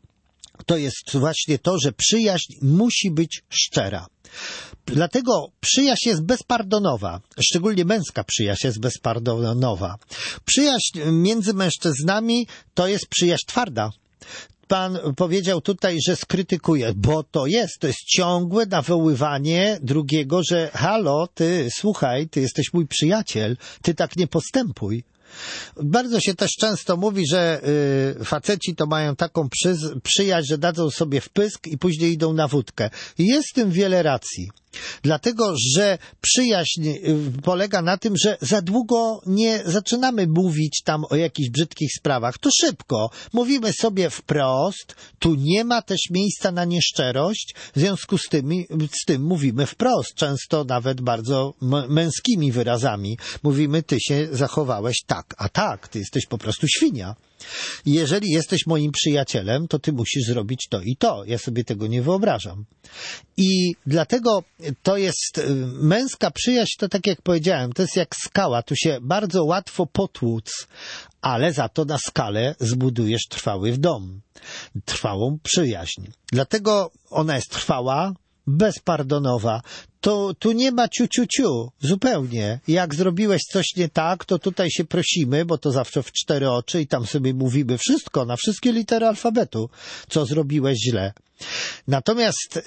to jest właśnie to, że przyjaźń musi być szczera. Dlatego przyjaźń jest bezpardonowa, szczególnie męska przyjaźń jest bezpardonowa. Przyjaźń między mężczyznami to jest przyjaźń twarda. Pan powiedział tutaj, że skrytykuje, bo to jest ciągłe nawoływanie drugiego, że halo, ty, słuchaj, ty jesteś mój przyjaciel, ty tak nie postępuj. Bardzo się też często mówi, że faceci to mają taką przyjaźń, że dadzą sobie w pysk i później idą na wódkę. I jest w tym wiele racji. Dlatego, że przyjaźń polega na tym, że za długo nie zaczynamy mówić tam o jakichś brzydkich sprawach. To szybko. Mówimy sobie wprost. Tu nie ma też miejsca na nieszczerość. W związku z tym mówimy wprost. Często nawet bardzo męskimi wyrazami. Mówimy, ty się zachowałeś tak, a tak. Ty jesteś po prostu świnia. Jeżeli jesteś moim przyjacielem, to ty musisz zrobić to i to. Ja sobie tego nie wyobrażam. I dlatego to jest męska przyjaźń, to tak jak powiedziałem, to jest jak skała. Tu się bardzo łatwo potłuc, ale za to na skalę zbudujesz trwały dom, trwałą przyjaźń. Dlatego ona jest trwała, bezpardonowa. To tu nie ma ciu, zupełnie. Jak zrobiłeś coś nie tak, to tutaj się prosimy, bo to zawsze w 4 oczy i tam sobie mówimy wszystko, na wszystkie litery alfabetu, co zrobiłeś źle. Natomiast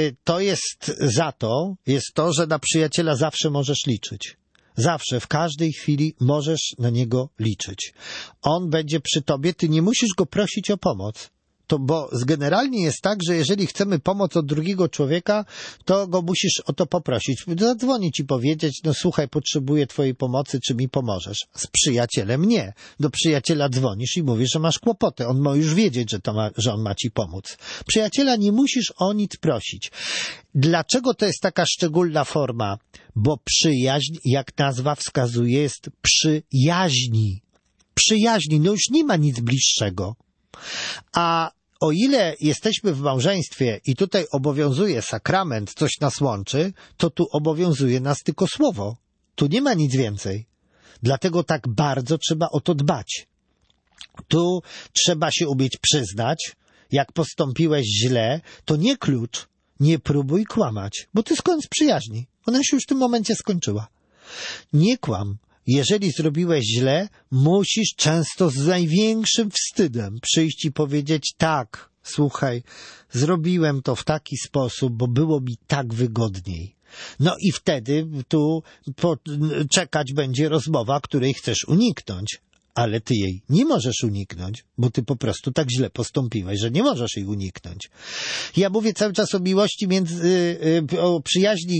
jest to, że na przyjaciela zawsze możesz liczyć. Zawsze, w każdej chwili możesz na niego liczyć. On będzie przy tobie, ty nie musisz go prosić o pomoc. Bo generalnie jest tak, że jeżeli chcemy pomoc od drugiego człowieka, to go musisz o to poprosić. Zadzwonić i powiedzieć, no słuchaj, potrzebuję twojej pomocy, czy mi pomożesz? Z przyjacielem nie. Do przyjaciela dzwonisz i mówisz, że masz kłopoty. On ma już wiedzieć, że on ma ci pomóc. Przyjaciela nie musisz o nic prosić. Dlaczego to jest taka szczególna forma? Bo przyjaźń, jak nazwa wskazuje, jest przyjaźni. Przyjaźni, no już nie ma nic bliższego. A o ile jesteśmy w małżeństwie i tutaj obowiązuje sakrament, coś nas łączy, to tu obowiązuje nas tylko słowo. Tu nie ma nic więcej. Dlatego tak bardzo trzeba o to dbać. Tu trzeba się umieć przyznać, jak postąpiłeś źle, to nie klucz, nie próbuj kłamać, bo ty skąd przyjaźni? Ona się już w tym momencie skończyła. Nie kłam. Jeżeli zrobiłeś źle, musisz często z największym wstydem przyjść i powiedzieć tak, słuchaj, zrobiłem to w taki sposób, bo było mi tak wygodniej. No i wtedy tu czekać będzie rozmowa, której chcesz uniknąć. Ale ty jej nie możesz uniknąć, bo ty po prostu tak źle postąpiłeś, że nie możesz jej uniknąć. Ja mówię cały czas o miłości o przyjaźni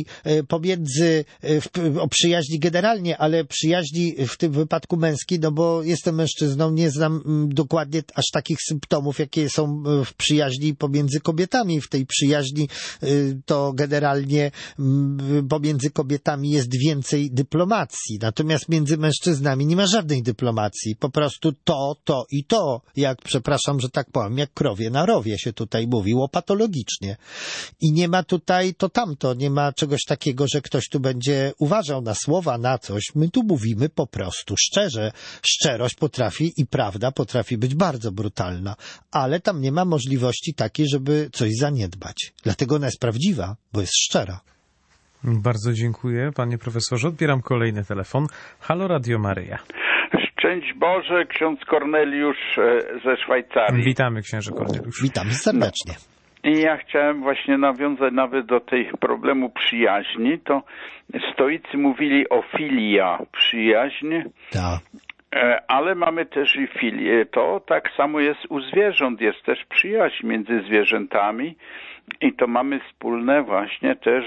o przyjaźni generalnie, ale przyjaźni w tym wypadku męskiej, no bo jestem mężczyzną, nie znam dokładnie aż takich symptomów, jakie są w przyjaźni pomiędzy kobietami. W tej przyjaźni to generalnie pomiędzy kobietami jest więcej dyplomacji, natomiast między mężczyznami nie ma żadnej dyplomacji. Po prostu to i to, jak, przepraszam, że tak powiem, jak krowie na rowie się tutaj mówiło patologicznie. I nie ma tutaj to tamto, nie ma czegoś takiego, że ktoś tu będzie uważał na słowa, na coś. My tu mówimy po prostu szczerze. Szczerość potrafi i prawda potrafi być bardzo brutalna, ale tam nie ma możliwości takiej, żeby coś zaniedbać. Dlatego ona jest prawdziwa, bo jest szczera. Bardzo dziękuję, panie profesorze. Odbieram kolejny telefon. Halo, Radio Maryja. Szczęść Boże, ksiądz Korneliusz ze Szwajcarii. Witamy, księże Korneliusz. Witamy serdecznie. I ja chciałem właśnie nawiązać nawet do tej problemu przyjaźni. To stoicy mówili o filia, przyjaźń. Tak. Ale mamy też i filię. To tak samo jest u zwierząt, jest też przyjaźń między zwierzętami. I to mamy wspólne właśnie też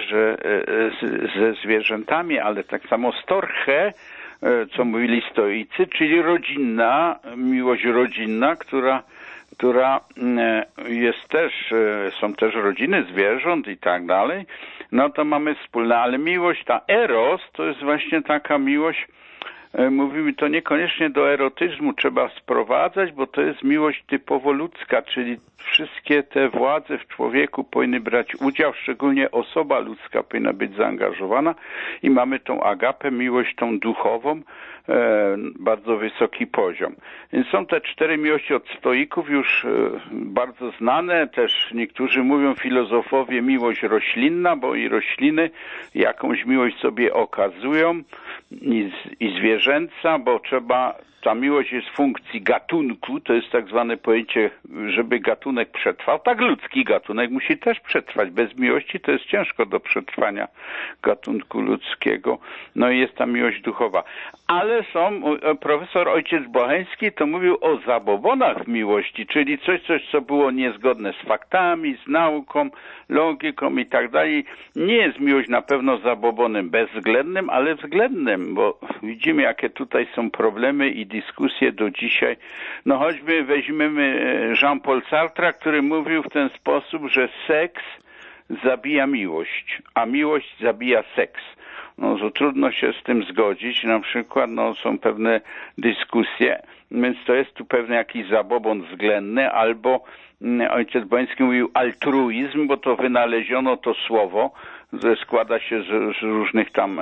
ze zwierzętami, ale tak samo storche, co mówili stoicy, czyli rodzinna, miłość rodzinna, która jest też, są też rodziny zwierząt i tak dalej, no to mamy wspólne, ale miłość, ta eros, to jest właśnie taka miłość, mówimy, to niekoniecznie do erotyzmu trzeba sprowadzać, bo to jest miłość typowo ludzka, czyli wszystkie te władze w człowieku powinny brać udział, szczególnie osoba ludzka powinna być zaangażowana i mamy tą agapę, miłość tą duchową, bardzo wysoki poziom. Więc są te 4 miłości od stoików już bardzo znane, też niektórzy mówią filozofowie miłość roślinna, bo i rośliny jakąś miłość sobie okazują i zwierzęta zwierzęca, bo ta miłość jest w funkcji gatunku, to jest tak zwane pojęcie, żeby gatunek przetrwał. Tak, ludzki gatunek musi też przetrwać. Bez miłości to jest ciężko do przetrwania gatunku ludzkiego. No i jest ta miłość duchowa. Ale profesor ojciec Bocheński to mówił o zabobonach miłości, czyli coś, co było niezgodne z faktami, z nauką, logiką i tak dalej. Nie jest miłość na pewno zabobonem bezwzględnym, ale względnym, bo widzimy, jakie tutaj są problemy i dyskusje do dzisiaj. No choćby weźmiemy Jean-Paul Sartre, który mówił w ten sposób, że seks zabija miłość, a miłość zabija seks. No to trudno się z tym zgodzić. Na przykład są pewne dyskusje, więc to jest tu pewnie jakiś zabobon względny, albo ojciec Boński mówił altruizm, bo to wynaleziono to słowo, że składa się z różnych tam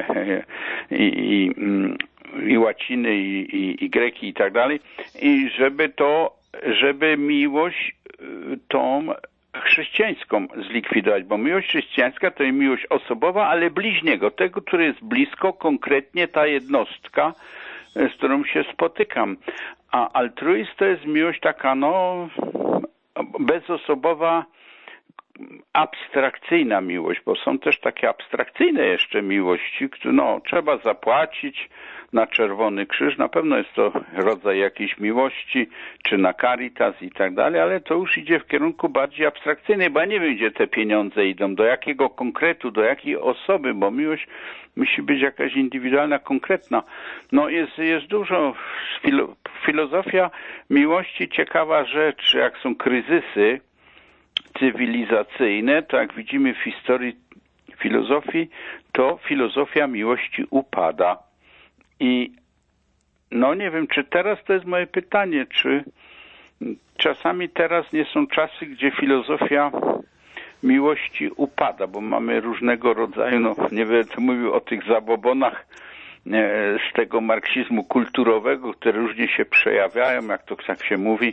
i łaciny, i greki i tak dalej, i żeby miłość tą chrześcijańską zlikwidować, bo miłość chrześcijańska to jest miłość osobowa, ale bliźniego, tego, który jest blisko, konkretnie ta jednostka, z którą się spotykam. A altruizm to jest miłość taka, bezosobowa, abstrakcyjna miłość, bo są też takie abstrakcyjne jeszcze miłości, które trzeba zapłacić na Czerwony Krzyż, na pewno jest to rodzaj jakiejś miłości, czy na Caritas i tak dalej, ale to już idzie w kierunku bardziej abstrakcyjnej, bo ja nie wiem, gdzie te pieniądze idą, do jakiego konkretu, do jakiej osoby, bo miłość musi być jakaś indywidualna, konkretna. Jest dużo, filozofia miłości, ciekawa rzecz, jak są kryzysy cywilizacyjne, to jak widzimy w historii filozofii, to filozofia miłości upada. I nie wiem, czy teraz, to jest moje pytanie, czy czasami teraz nie są czasy, gdzie filozofia miłości upada, bo mamy różnego rodzaju, nie będę mówił o tych zabobonach z tego marksizmu kulturowego, które różnie się przejawiają, jak to tak się mówi,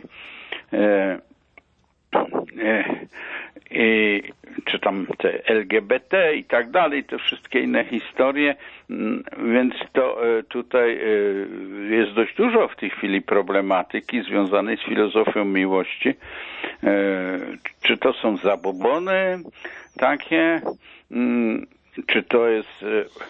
czy tam te LGBT i tak dalej, te wszystkie inne historie, więc to tutaj jest dość dużo w tej chwili problematyki związanej z filozofią miłości. Czy to są zabobony takie, czy to jest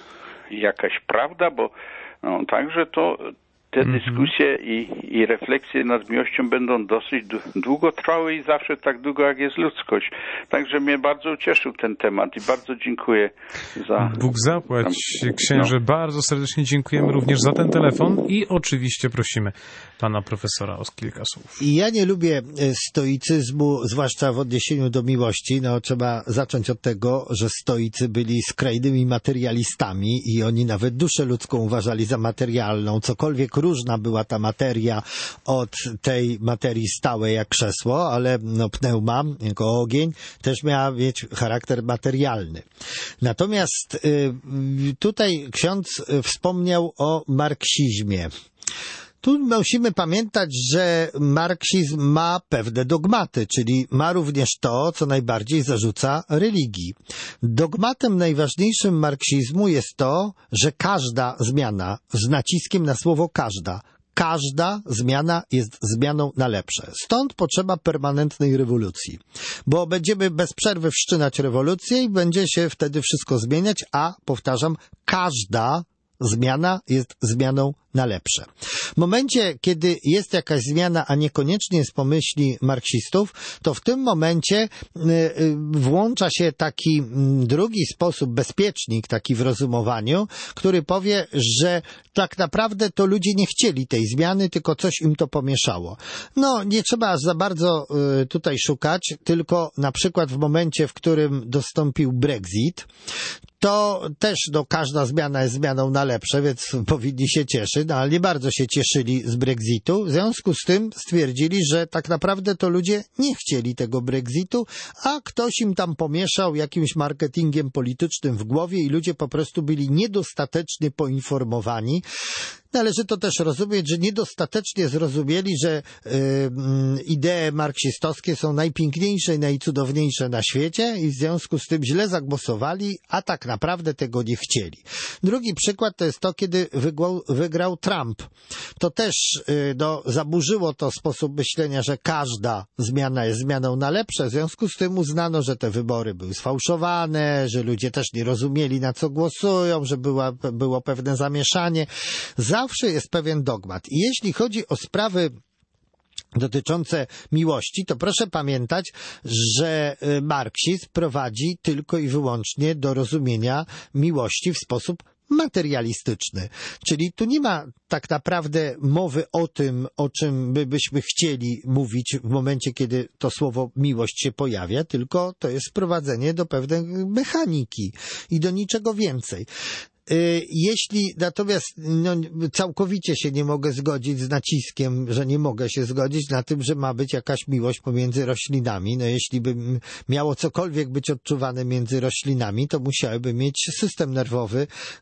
jakaś prawda, bo także te dyskusje i refleksje nad miłością będą dosyć długotrwałe i zawsze tak długo, jak jest ludzkość. Także mnie bardzo ucieszył ten temat i bardzo dziękuję za... Bóg zapłać, księże. Bardzo serdecznie dziękujemy również za ten telefon i oczywiście prosimy pana profesora o kilka słów. Ja nie lubię stoicyzmu, zwłaszcza w odniesieniu do miłości. Trzeba zacząć od tego, że stoicy byli skrajnymi materialistami i oni nawet duszę ludzką uważali za materialną. Cokolwiek różna była ta materia od tej materii stałej jak krzesło, ale pneuma jako ogień też miała mieć charakter materialny. Natomiast tutaj ksiądz wspomniał o marksizmie. Tu musimy pamiętać, że marksizm ma pewne dogmaty, czyli ma również to, co najbardziej zarzuca religii. Dogmatem najważniejszym marksizmu jest to, że każda zmiana, z naciskiem na słowo każda zmiana jest zmianą na lepsze. Stąd potrzeba permanentnej rewolucji, bo będziemy bez przerwy wszczynać rewolucję i będzie się wtedy wszystko zmieniać, a powtarzam, każda zmiana jest zmianą na lepsze. W momencie, kiedy jest jakaś zmiana, a niekoniecznie z pomyśli marksistów, to w tym momencie włącza się taki drugi sposób, bezpiecznik taki w rozumowaniu, który powie, że tak naprawdę to ludzie nie chcieli tej zmiany, tylko coś im to pomieszało. Nie trzeba aż za bardzo tutaj szukać, tylko na przykład w momencie, w którym dostąpił Brexit, to też każda zmiana jest zmianą na lepsze, więc powinni się cieszyć, ale nie bardzo się cieszyli z Brexitu. W związku z tym stwierdzili, że tak naprawdę to ludzie nie chcieli tego Brexitu, a ktoś im tam pomieszał jakimś marketingiem politycznym w głowie i ludzie po prostu byli niedostatecznie poinformowani. Należy to też rozumieć, że niedostatecznie zrozumieli, że idee marksistowskie są najpiękniejsze i najcudowniejsze na świecie i w związku z tym źle zagłosowali, a tak naprawdę tego nie chcieli. Drugi przykład to jest to, kiedy wygrał Trump. To też zaburzyło to sposób myślenia, że każda zmiana jest zmianą na lepsze. W związku z tym uznano, że te wybory były sfałszowane, że ludzie też nie rozumieli, na co głosują, że było pewne zamieszanie. Zawsze jest pewien dogmat. I jeśli chodzi o sprawy dotyczące miłości, to proszę pamiętać, że marksizm prowadzi tylko i wyłącznie do rozumienia miłości w sposób materialistyczny. Czyli tu nie ma tak naprawdę mowy o tym, o czym my byśmy chcieli mówić w momencie, kiedy to słowo miłość się pojawia, tylko to jest wprowadzenie do pewnej mechaniki i do niczego więcej. Jeśli natomiast całkowicie się nie mogę zgodzić z naciskiem, że nie mogę się zgodzić na tym, że ma być jakaś miłość pomiędzy roślinami, jeśli by miało cokolwiek być odczuwane między roślinami, to musiałyby mieć system nerwowy,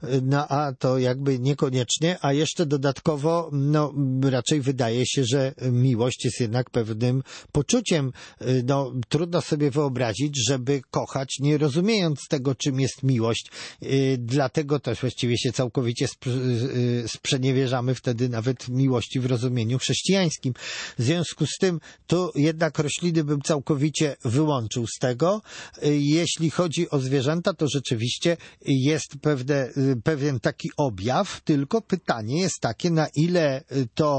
a to jakby niekoniecznie, a jeszcze dodatkowo raczej wydaje się, że miłość jest jednak pewnym poczuciem. Trudno sobie wyobrazić, żeby kochać, nie rozumiejąc tego, czym jest miłość. Dlatego też właściwie się całkowicie sprzeniewierzamy wtedy nawet miłości w rozumieniu chrześcijańskim. W związku z tym to jednak rośliny bym całkowicie wyłączył z tego. Jeśli chodzi o zwierzęta, to rzeczywiście jest pewien taki objaw, tylko pytanie jest takie, na ile to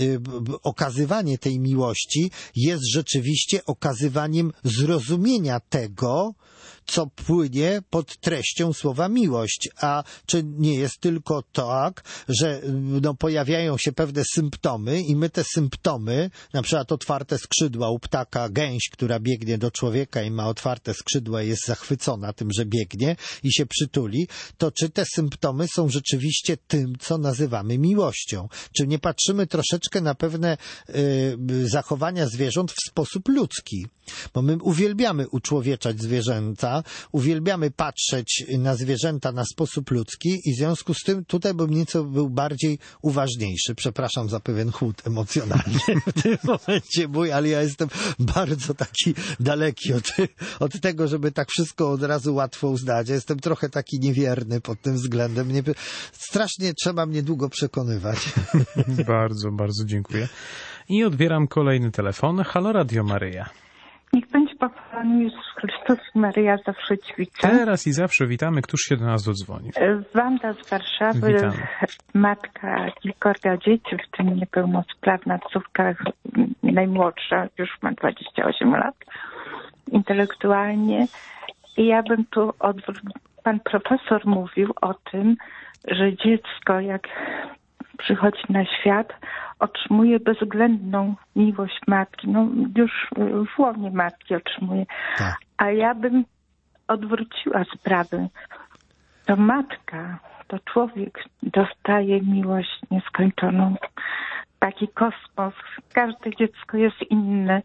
okazywanie tej miłości jest rzeczywiście okazywaniem zrozumienia tego, co płynie pod treścią słowa miłość, a czy nie jest tylko tak, że pojawiają się pewne symptomy i my te symptomy, na przykład otwarte skrzydła u ptaka, gęś, która biegnie do człowieka i ma otwarte skrzydła i jest zachwycona tym, że biegnie i się przytuli, to czy te symptomy są rzeczywiście tym, co nazywamy miłością? Czy nie patrzymy troszeczkę na pewne zachowania zwierząt w sposób ludzki? Bo my uwielbiamy uczłowieczać zwierzęta, uwielbiamy patrzeć na zwierzęta na sposób ludzki i w związku z tym tutaj bym nieco był bardziej uważniejszy. Przepraszam za pewien chłód emocjonalny w tym momencie mój, ale ja jestem bardzo taki daleki od tego, żeby tak wszystko od razu łatwo uznać. Ja jestem trochę taki niewierny pod tym względem. Strasznie trzeba mnie długo przekonywać. Bardzo, bardzo dziękuję. I odbieram kolejny telefon. Halo Radio Maryja. Niech będzie pochwalony Jezus Chrystus, Maryja zawsze ćwiczy. Teraz i zawsze witamy. Któż się do nas dodzwonił? Wanda z Warszawy, Witamy. Matka kilkorga dzieci, w tym niepełnosprawna córka, najmłodsza, już ma 28 lat, intelektualnie. I ja bym tu pan profesor mówił o tym, że dziecko jak przychodzi na świat, otrzymuje bezwzględną miłość matki. Już w łonie matki otrzymuje. Tak. A ja bym odwróciła sprawę. To matka, to człowiek dostaje miłość nieskończoną. Taki kosmos. Każde dziecko jest inne.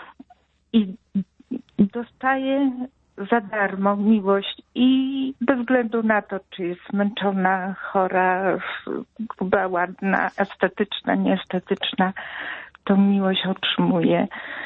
I dostaje za darmo miłość i bez względu na to, czy jest zmęczona, chora, gruba, ładna, estetyczna, nieestetyczna, tą miłość otrzymuje.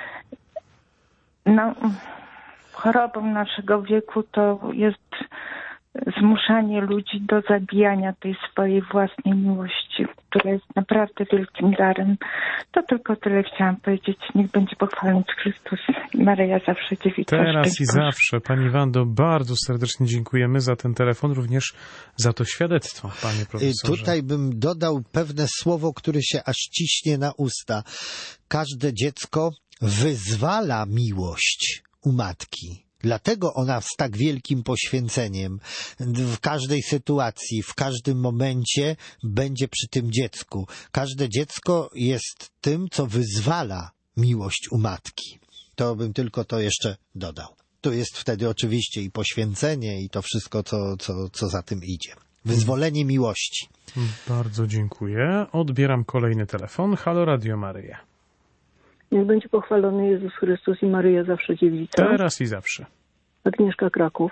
Chorobą naszego wieku to jest zmuszanie ludzi do zabijania tej swojej własnej miłości, która jest naprawdę wielkim darem. To tylko tyle chciałam powiedzieć. Niech będzie pochwalony Chrystus. Maryja zawsze dziewica. Teraz i zawsze. Pani Wando, bardzo serdecznie dziękujemy za ten telefon, również za to świadectwo, panie profesorze. Tutaj bym dodał pewne słowo, które się aż ciśnie na usta. Każde dziecko wyzwala miłość u matki. Dlatego ona z tak wielkim poświęceniem w każdej sytuacji, w każdym momencie będzie przy tym dziecku. Każde dziecko jest tym, co wyzwala miłość u matki. To bym tylko to jeszcze dodał. Tu jest wtedy oczywiście i poświęcenie i to wszystko, co za tym idzie. Wyzwolenie miłości. Bardzo dziękuję. Odbieram kolejny telefon. Halo Radio Maryja. Niech będzie pochwalony Jezus Chrystus i Maryja zawsze dziewica. Teraz i zawsze. Agnieszka, Kraków.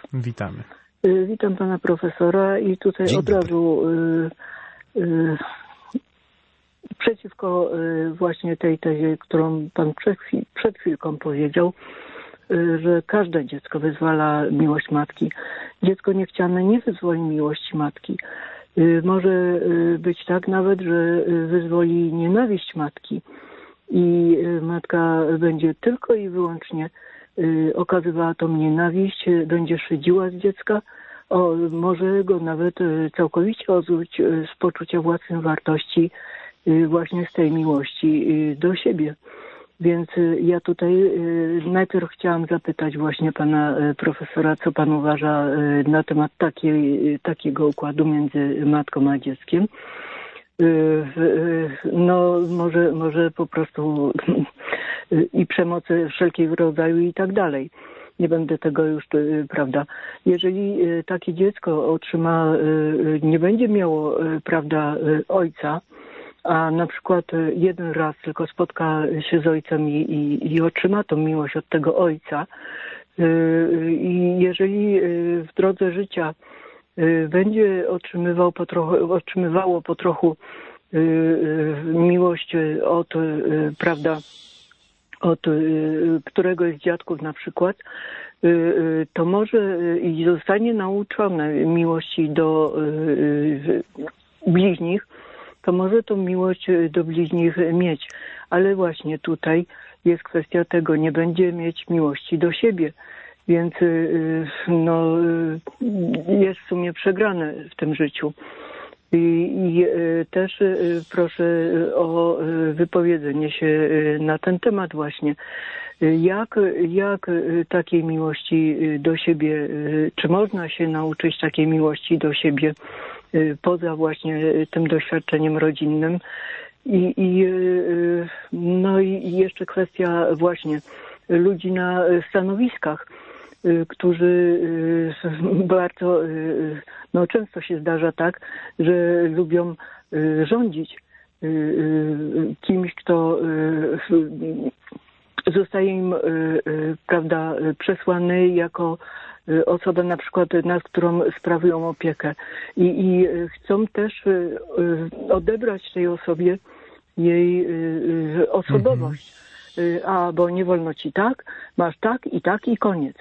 przeciwko właśnie tej tezie, którą pan przed chwilką powiedział, że każde dziecko wyzwala miłość matki. Dziecko niechciane nie wyzwoli miłości matki. Może być tak nawet, że wyzwoli nienawiść matki i matka będzie tylko i wyłącznie okazywała tą nienawiść, będzie szydziła z dziecka, może go nawet całkowicie odzuć z poczucia własnej wartości właśnie z tej miłości do siebie. Więc ja tutaj najpierw chciałam zapytać właśnie pana profesora, co pan uważa na temat takiego układu między matką a dzieckiem. No może po prostu i przemocy wszelkiego rodzaju i tak dalej. Nie będę tego już, prawda. Jeżeli takie dziecko nie będzie miało, prawda, ojca, a na przykład jeden raz tylko spotka się z ojcem i otrzyma tą miłość od tego ojca, i jeżeli w drodze życia będzie otrzymywało po trochu miłość od, prawda, od któregoś z dziadków na przykład, to może i zostanie nauczone miłości do bliźnich, to może tą miłość do bliźnich mieć. Ale właśnie tutaj jest kwestia tego, nie będzie mieć miłości do siebie. Więc no, jest w sumie przegrane w tym życiu. I też proszę o wypowiedzenie się na ten temat właśnie. Jak takiej miłości do siebie, czy można się nauczyć takiej miłości do siebie poza właśnie tym doświadczeniem rodzinnym? No i jeszcze kwestia właśnie ludzi na stanowiskach, którzy bardzo, no często się zdarza tak, że lubią rządzić kimś, kto zostaje im, prawda, przesłany jako osoba na przykład, nad którą sprawują opiekę i chcą też odebrać tej osobie jej osobowość. Bo nie wolno ci tak, masz tak i koniec.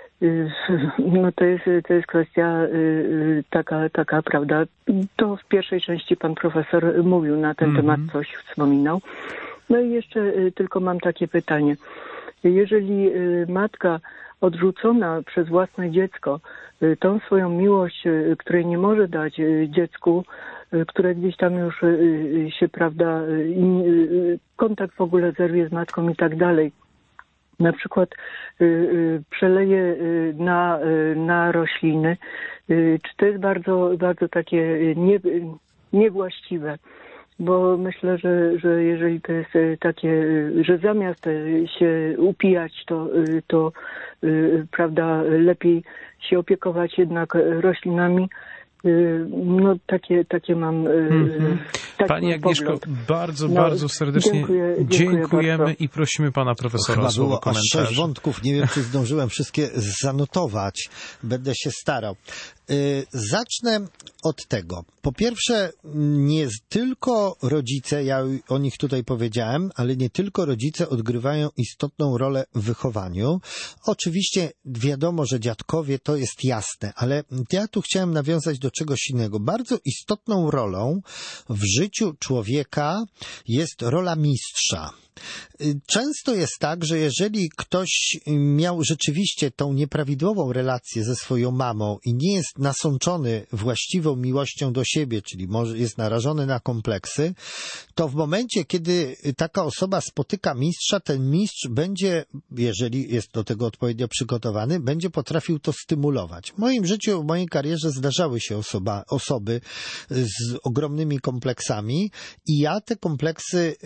No to jest kwestia taka, prawda. To w pierwszej części pan profesor mówił na ten temat, coś wspominał. No i jeszcze tylko mam takie pytanie. Jeżeli matka odrzucona przez własne dziecko tą swoją miłość, której nie może dać dziecku, które gdzieś tam już się, prawda, kontakt w ogóle zerwie z matką i tak dalej, na przykład przeleje na rośliny, czy to jest bardzo, bardzo takie niewłaściwe? Bo myślę, że jeżeli to jest takie, że zamiast się upijać, to prawda, lepiej się opiekować jednak roślinami. No takie mam Pani Agnieszko, bardzo serdecznie dziękujemy bardzo. I prosimy pana profesora o słowo komentarza. Chyba było aż 6 wątków, nie wiem, czy zdążyłem wszystkie zanotować. Będę się starał. Zacznę od tego. Po pierwsze, nie tylko rodzice, ja o nich tutaj powiedziałem, ale nie tylko rodzice odgrywają istotną rolę w wychowaniu. Oczywiście wiadomo, że dziadkowie to jest jasne, ale ja tu chciałem nawiązać do czegoś innego. Bardzo istotną rolą w życiu człowieka jest rola mistrza. Często jest tak, że jeżeli ktoś miał rzeczywiście tą nieprawidłową relację ze swoją mamą i nie jest nasączony właściwą miłością do siebie, czyli może jest narażony na kompleksy, to w momencie, kiedy taka osoba spotyka mistrza, ten mistrz będzie, jeżeli jest do tego odpowiednio przygotowany, będzie potrafił to stymulować. W moim życiu, w mojej karierze zdarzały się osoby z ogromnymi kompleksami i ja te kompleksy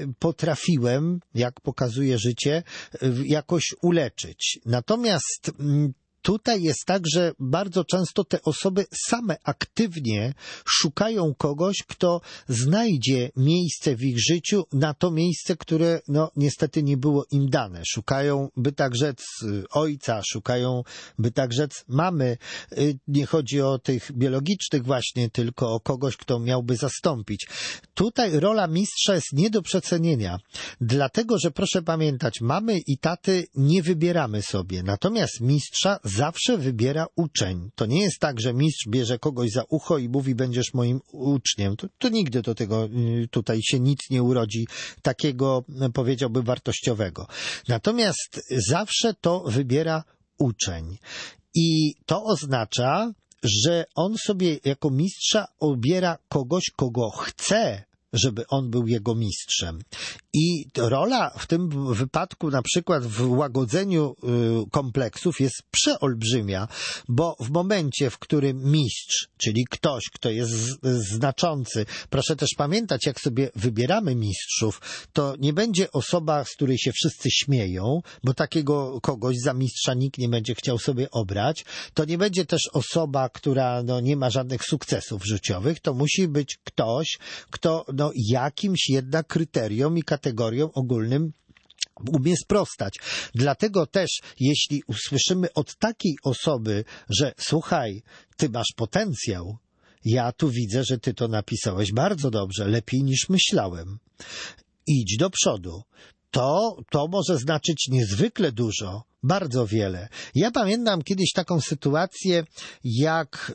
potrafiłem, jak pokazuje życie, jakoś uleczyć. Natomiast tutaj jest tak, że bardzo często te osoby same aktywnie szukają kogoś, kto znajdzie miejsce w ich życiu na to miejsce, które no niestety nie było im dane. Szukają, by tak rzec, ojca, szukają, by tak rzec, mamy. Nie chodzi o tych biologicznych właśnie, tylko o kogoś, kto miałby zastąpić. Tutaj rola mistrza jest nie do przecenienia, dlatego, że proszę pamiętać, mamy i taty nie wybieramy sobie, natomiast mistrza zawsze wybiera uczeń. To nie jest tak, że mistrz bierze kogoś za ucho i mówi, będziesz moim uczniem. To nigdy do tego tutaj się nic nie urodzi takiego, powiedziałbym, wartościowego. Natomiast zawsze to wybiera uczeń. I to oznacza, że on sobie jako mistrza obiera kogoś, kogo chce, żeby on był jego mistrzem. I rola w tym wypadku, na przykład w łagodzeniu kompleksów, jest przeolbrzymia, bo w momencie, w którym mistrz, czyli ktoś, kto jest znaczący, proszę też pamiętać, jak sobie wybieramy mistrzów, to nie będzie osoba, z której się wszyscy śmieją, bo takiego kogoś za mistrza nikt nie będzie chciał sobie obrać. To nie będzie też osoba, która no, nie ma żadnych sukcesów życiowych. To musi być ktoś, kto no, jakimś jednak kryteriom i kategoriom ogólnym umie sprostać. Dlatego też, jeśli usłyszymy od takiej osoby, że słuchaj, ty masz potencjał, ja tu widzę, że ty to napisałeś bardzo dobrze, lepiej niż myślałem. Idź do przodu. To może znaczyć niezwykle dużo, bardzo wiele. Ja pamiętam kiedyś taką sytuację, jak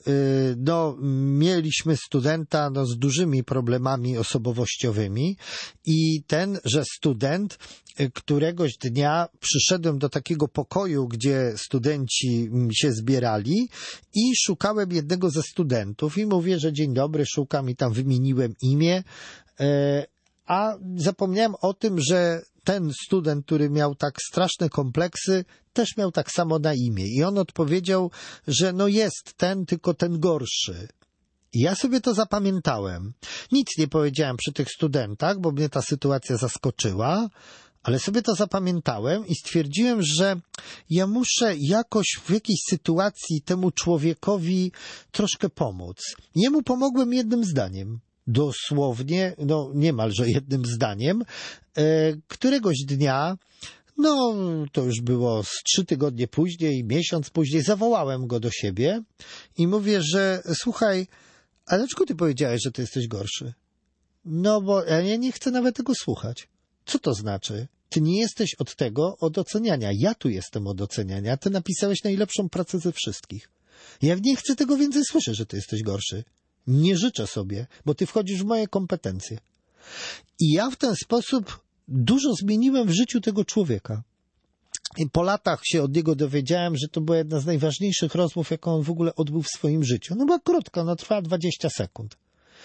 mieliśmy studenta z dużymi problemami osobowościowymi i tenże student któregoś dnia przyszedłem do takiego pokoju, gdzie studenci się zbierali i szukałem jednego ze studentów i mówię, że dzień dobry, szukam i tam wymieniłem imię, a zapomniałem o tym, że ten student, który miał tak straszne kompleksy, też miał tak samo na imię. I on odpowiedział, że no jest ten, tylko ten gorszy. I ja sobie to zapamiętałem. Nic nie powiedziałem przy tych studentach, bo mnie ta sytuacja zaskoczyła, ale sobie to zapamiętałem i stwierdziłem, że ja muszę jakoś w jakiejś sytuacji temu człowiekowi troszkę pomóc. Jemu pomogłem jednym zdaniem. Dosłownie, no niemalże jednym zdaniem, któregoś dnia, no to już było z 3 tygodnie później, miesiąc później, zawołałem go do siebie i mówię, że słuchaj, a dlaczego ty powiedziałeś, że ty jesteś gorszy? No bo ja nie chcę nawet tego słuchać. Co to znaczy? Ty nie jesteś od oceniania. Ja tu jestem od oceniania. Ty napisałeś najlepszą pracę ze wszystkich. Ja nie chcę tego więcej słyszeć, że ty jesteś gorszy. Nie życzę sobie, bo ty wchodzisz w moje kompetencje. I ja w ten sposób dużo zmieniłem w życiu tego człowieka. I po latach się od niego dowiedziałem, że to była jedna z najważniejszych rozmów, jaką on w ogóle odbył w swoim życiu. No była krótka, ona trwała 20 sekund.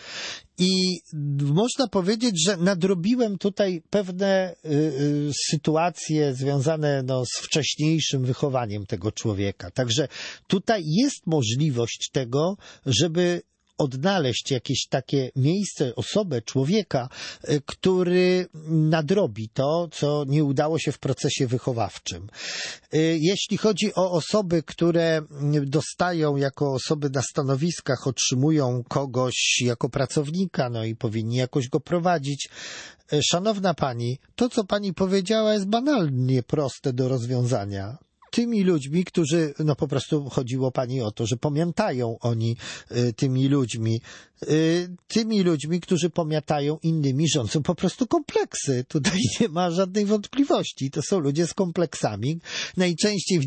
I można powiedzieć, że nadrobiłem tutaj pewne sytuacje związane z wcześniejszym wychowaniem tego człowieka. Także tutaj jest możliwość tego, żeby odnaleźć jakieś takie miejsce, osobę, człowieka, który nadrobi to, co nie udało się w procesie wychowawczym. Jeśli chodzi o osoby, które dostają jako osoby na stanowiskach, otrzymują kogoś jako pracownika, no i powinni jakoś go prowadzić. Szanowna pani, to, co pani powiedziała, jest banalnie proste do rozwiązania. Tymi ludźmi, którzy, no po prostu chodziło pani o to, że pomiatają oni tymi ludźmi, którzy pomiatają innymi, rządzą po prostu kompleksy. Tutaj nie ma żadnej wątpliwości. To są ludzie z kompleksami. Najczęściej w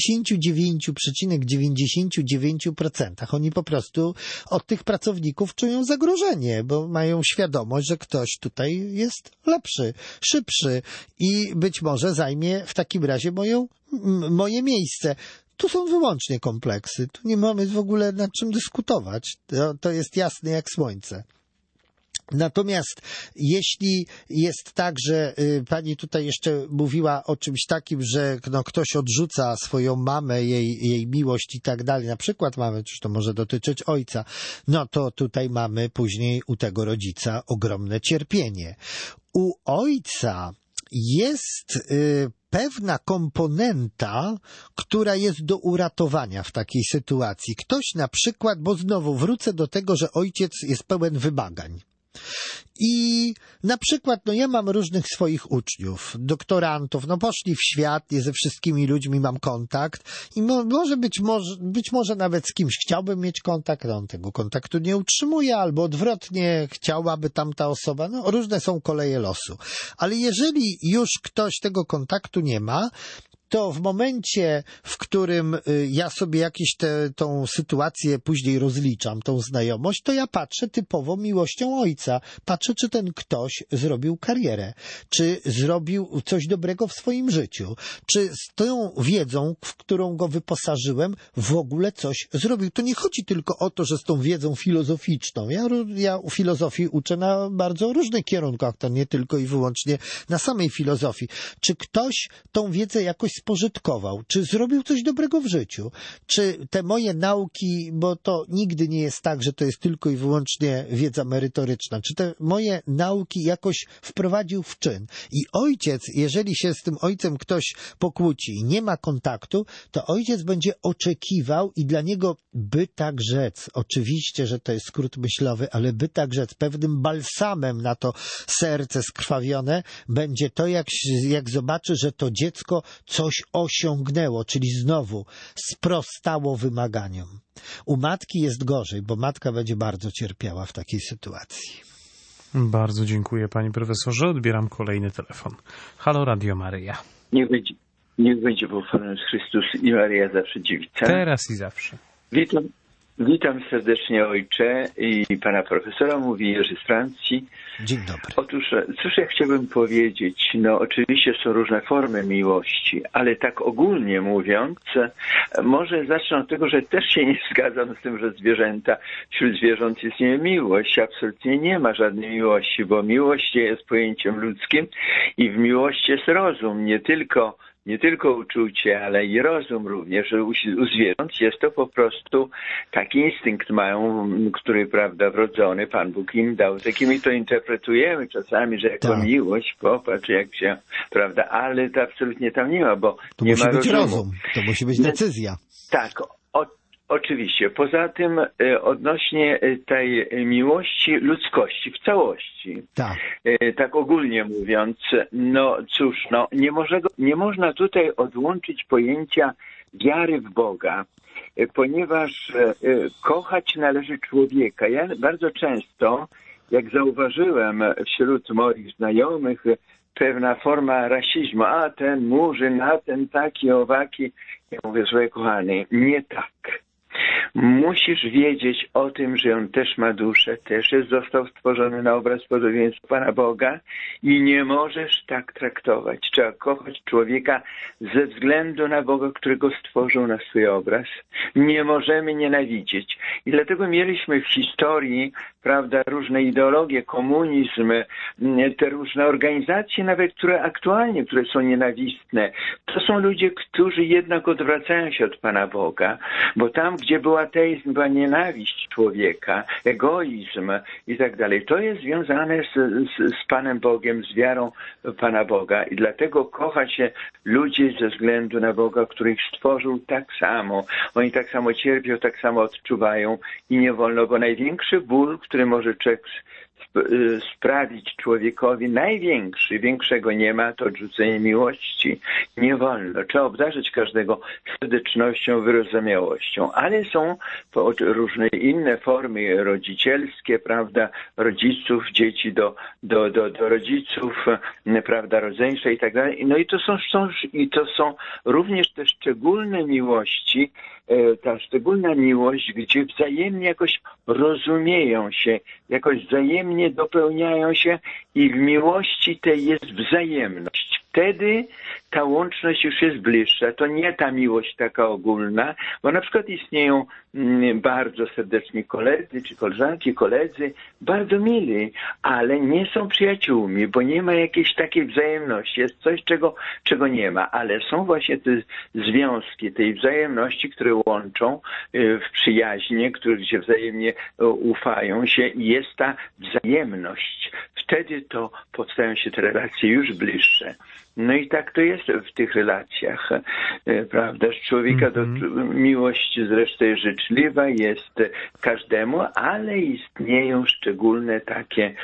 99,99% oni po prostu od tych pracowników czują zagrożenie, bo mają świadomość, że ktoś tutaj jest lepszy, szybszy i być może zajmie w takim razie moje miejsce. Tu są wyłącznie kompleksy. Tu nie mamy w ogóle nad czym dyskutować. To jest jasne jak słońce. Natomiast jeśli jest tak, że pani tutaj jeszcze mówiła o czymś takim, że ktoś odrzuca swoją mamę, jej miłość i tak dalej, na przykład mamy, czy to może dotyczyć ojca, no to tutaj mamy później u tego rodzica ogromne cierpienie. U ojca jest pewna komponenta, która jest do uratowania w takiej sytuacji. Ktoś na przykład, bo znowu wrócę do tego, że ojciec jest pełen wymagań. I na przykład, ja mam różnych swoich uczniów, doktorantów, poszli w świat, ze wszystkimi ludźmi mam kontakt i być może nawet z kimś chciałbym mieć kontakt, on tego kontaktu nie utrzymuje, albo odwrotnie chciałaby tamta osoba, różne są koleje losu. Ale jeżeli już ktoś tego kontaktu nie ma, to w momencie, w którym ja sobie tą sytuację później rozliczam, tą znajomość, to ja patrzę typowo miłością ojca. Patrzę, czy ten ktoś zrobił karierę, czy zrobił coś dobrego w swoim życiu, czy z tą wiedzą, w którą go wyposażyłem, w ogóle coś zrobił. To nie chodzi tylko o to, że z tą wiedzą filozoficzną. Ja filozofii uczę na bardzo różnych kierunkach, to nie tylko i wyłącznie na samej filozofii. Czy ktoś tą wiedzę jakoś spożytkował, czy zrobił coś dobrego w życiu, czy te moje nauki, bo to nigdy nie jest tak, że to jest tylko i wyłącznie wiedza merytoryczna, czy te moje nauki jakoś wprowadził w czyn. I ojciec, jeżeli się z tym ojcem ktoś pokłóci i nie ma kontaktu, to ojciec będzie oczekiwał i dla niego, by tak rzec, oczywiście, że to jest skrót myślowy, ale by tak rzec, pewnym balsamem na to serce skrwawione będzie to, jak zobaczy, że to dziecko coś osiągnęło, czyli znowu sprostało wymaganiom. U matki jest gorzej, bo matka będzie bardzo cierpiała w takiej sytuacji. Bardzo dziękuję, panie profesorze. Odbieram kolejny telefon. Halo, Radio Maryja. Niech będzie pochwalony Chrystus i Maryja zawsze dziewica. Teraz i zawsze. Witam serdecznie ojcze i pana profesora, mówi Jerzy z Francji. Dzień dobry. Otóż, cóż ja chciałbym powiedzieć, oczywiście są różne formy miłości, ale tak ogólnie mówiąc, może zacznę od tego, że też się nie zgadzam z tym, że wśród zwierząt istnieje miłość. Absolutnie nie ma żadnej miłości, bo miłość jest pojęciem ludzkim i w miłości jest rozum, nie tylko uczucie, ale i rozum również, że u zwierząt jest to po prostu taki instynkt mają, który, wrodzony Pan Bóg im dał. Takimi to interpretujemy czasami, że jako miłość, popatrz jak się, ale to absolutnie tam nie ma, bo to nie ma rozumu. To musi być rozum, to musi być decyzja. Tak, oczywiście. Poza tym odnośnie tej miłości ludzkości w całości, tak ogólnie mówiąc, nie można tutaj odłączyć pojęcia wiary w Boga, ponieważ kochać należy człowieka. Ja bardzo często, jak zauważyłem wśród moich znajomych, pewna forma rasizmu, a ten murzyn, a ten taki, owaki. Ja mówię, słuchaj kochany, nie tak. Musisz wiedzieć o tym, że on też ma duszę, został stworzony na obraz podobieństwa Pana Boga i nie możesz tak traktować. Trzeba kochać człowieka ze względu na Boga, którego stworzył na swój obraz. Nie możemy nienawidzieć. I dlatego mieliśmy w historii, różne ideologie, komunizm, te różne organizacje, nawet które są nienawistne. To są ludzie, którzy jednak odwracają się od Pana Boga, bo tam, gdzie był ateizm, była nienawiść człowieka, egoizm i tak dalej. To jest związane z Panem Bogiem, z wiarą Pana Boga i dlatego kocha się ludzi ze względu na Boga, który ich stworzył tak samo. Oni tak samo cierpią, tak samo odczuwają i nie wolno, bo największy ból, który może człowiek sprawić człowiekowi, większego nie ma, to odrzucenie miłości. Nie wolno. Trzeba obdarzyć każdego serdecznością, wyrozumiałością. Ale są różne inne formy rodzicielskie, rodziców, dzieci do rodziców, rodzeństwa i tak dalej. I to są również te szczególne miłości, ta szczególna miłość, gdzie wzajemnie jakoś rozumieją się, jakoś wzajemnie dopełniają się i w miłości tej jest wzajemność. Wtedy ta łączność już jest bliższa. To nie ta miłość taka ogólna, bo na przykład istnieją bardzo serdeczni koledzy czy koleżanki, koledzy, bardzo mili, ale nie są przyjaciółmi, bo nie ma jakiejś takiej wzajemności. Jest coś, czego nie ma, ale są właśnie te związki tej wzajemności, które łączą w przyjaźnie, które się wzajemnie ufają się i jest ta wzajemność. wtedy to powstają się te relacje już bliższe. No i tak to jest w tych relacjach, prawda? Człowieka miłość zresztą jest życzliwa, jest każdemu, ale istnieją szczególne takie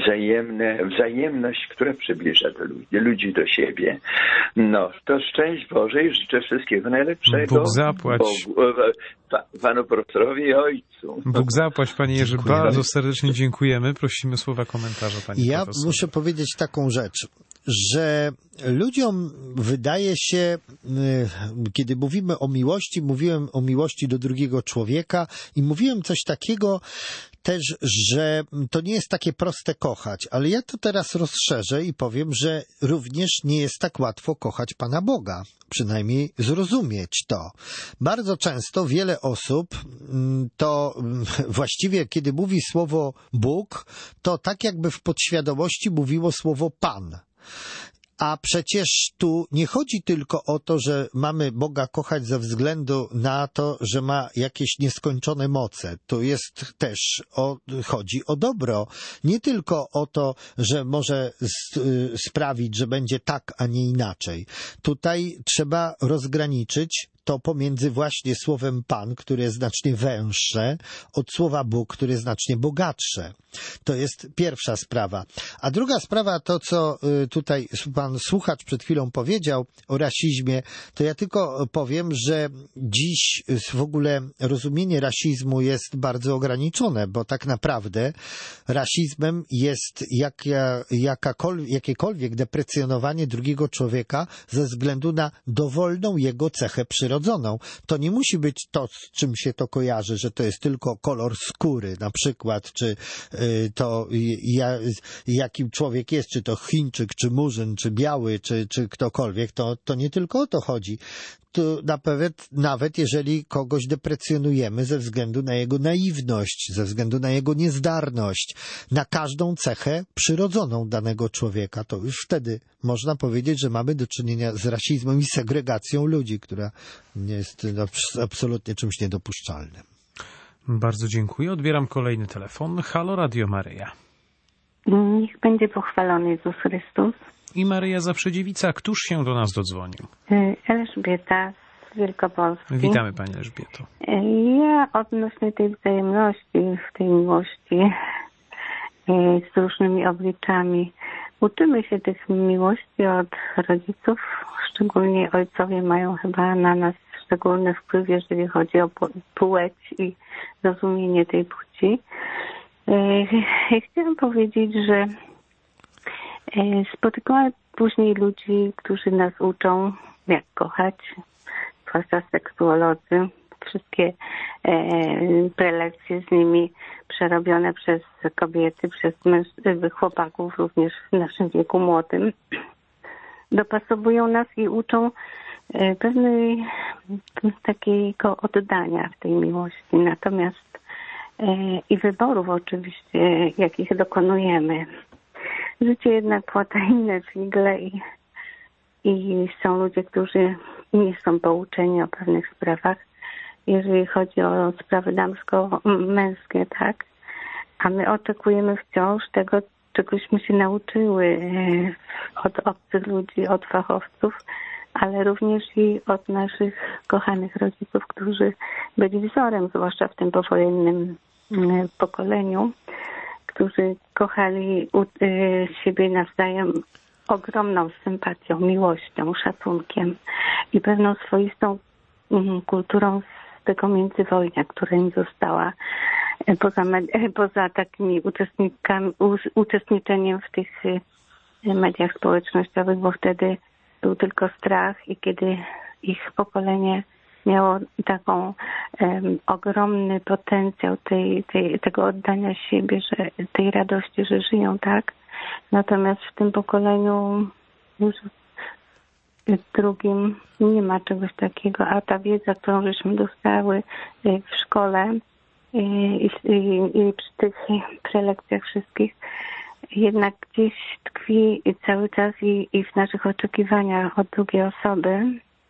wzajemność, która przybliża ludzi do siebie. No, to szczęść Boże i życzę wszystkiego najlepszego. Bóg zapłać. Panu profesorowi i ojcu. Bóg zapłać, panie Jerzy, bardzo serdecznie dziękujemy. Prosimy słowa komentarza, panie profesor. Ja muszę powiedzieć taką rzecz, że ludziom wydaje się, kiedy mówimy o miłości, mówiłem o miłości do drugiego człowieka i mówiłem coś takiego też, że to nie jest takie proste kochać, ale ja to teraz rozszerzę i powiem, że również nie jest tak łatwo kochać Pana Boga, przynajmniej zrozumieć to. Bardzo często wiele osób to właściwie, kiedy mówi słowo Bóg, to tak jakby w podświadomości mówiło słowo Pan. A przecież tu nie chodzi tylko o to, że mamy Boga kochać ze względu na to, że ma jakieś nieskończone moce. Tu jest też chodzi o dobro. Nie tylko o to, że może sprawić, że będzie tak, a nie inaczej. Tutaj trzeba rozgraniczyć to pomiędzy właśnie słowem Pan, które jest znacznie węższe, od słowa Bóg, które jest znacznie bogatsze. To jest pierwsza sprawa. A druga sprawa, to co tutaj pan słuchacz przed chwilą powiedział o rasizmie, to ja tylko powiem, że dziś w ogóle rozumienie rasizmu jest bardzo ograniczone, bo tak naprawdę rasizmem jest jakiekolwiek deprecjonowanie drugiego człowieka ze względu na dowolną jego cechę przyrodzoną. To nie musi być to, z czym się to kojarzy, że to jest tylko kolor skóry na przykład, czy to jakim człowiek jest, czy to Chińczyk, czy Murzyn, czy biały, czy ktokolwiek, to nie tylko o to chodzi. To nawet jeżeli kogoś deprecjonujemy ze względu na jego naiwność, ze względu na jego niezdarność, na każdą cechę przyrodzoną danego człowieka, to już wtedy można powiedzieć, że mamy do czynienia z rasizmem i segregacją ludzi, która jest absolutnie czymś niedopuszczalnym. Bardzo dziękuję. Odbieram kolejny telefon. Halo, Radio Maryja. Niech będzie pochwalony Jezus Chrystus. I Maryja zawsze dziewica. Któż się do nas dodzwonił? Elżbieta z Wielkopolski. Witamy Pani Elżbieto. Ja odnośnie tej wzajemności, w tej miłości z różnymi obliczami. Uczymy się tych miłości od rodziców. Szczególnie ojcowie mają chyba na nas szczególny wpływ, jeżeli chodzi o płeć i rozumienie tej płci. Chciałam powiedzieć, że spotykamy później ludzi, którzy nas uczą, jak kochać, zwłaszcza seksuolodzy. Wszystkie prelekcje z nimi przerobione przez kobiety, przez chłopaków, również w naszym wieku młodym, dopasowują nas i uczą pewnej takiego oddania w tej miłości. Natomiast i wyborów oczywiście, jakich dokonujemy. Życie jednak płata inne figle i są ludzie, którzy nie są pouczeni o pewnych sprawach, jeżeli chodzi o sprawy damsko-męskie, tak? A my oczekujemy wciąż tego, czegośmy się nauczyły od obcych ludzi, od fachowców, ale również i od naszych kochanych rodziców, którzy byli wzorem, zwłaszcza w tym powojennym pokoleniu, którzy kochali siebie nawzajem ogromną sympatią, miłością, szacunkiem i pewną swoistą kulturą z tego międzywojnia, która im została poza takimi uczestniczeniem w tych mediach społecznościowych, bo wtedy był tylko strach i kiedy ich pokolenie miało taką ogromny potencjał tego oddania siebie, że tej radości, że żyją tak. Natomiast w tym pokoleniu już drugim nie ma czegoś takiego, a ta wiedza, którą żeśmy dostały w szkole i przy tych prelekcjach wszystkich, jednak gdzieś tkwi cały czas i w naszych oczekiwaniach od drugiej osoby.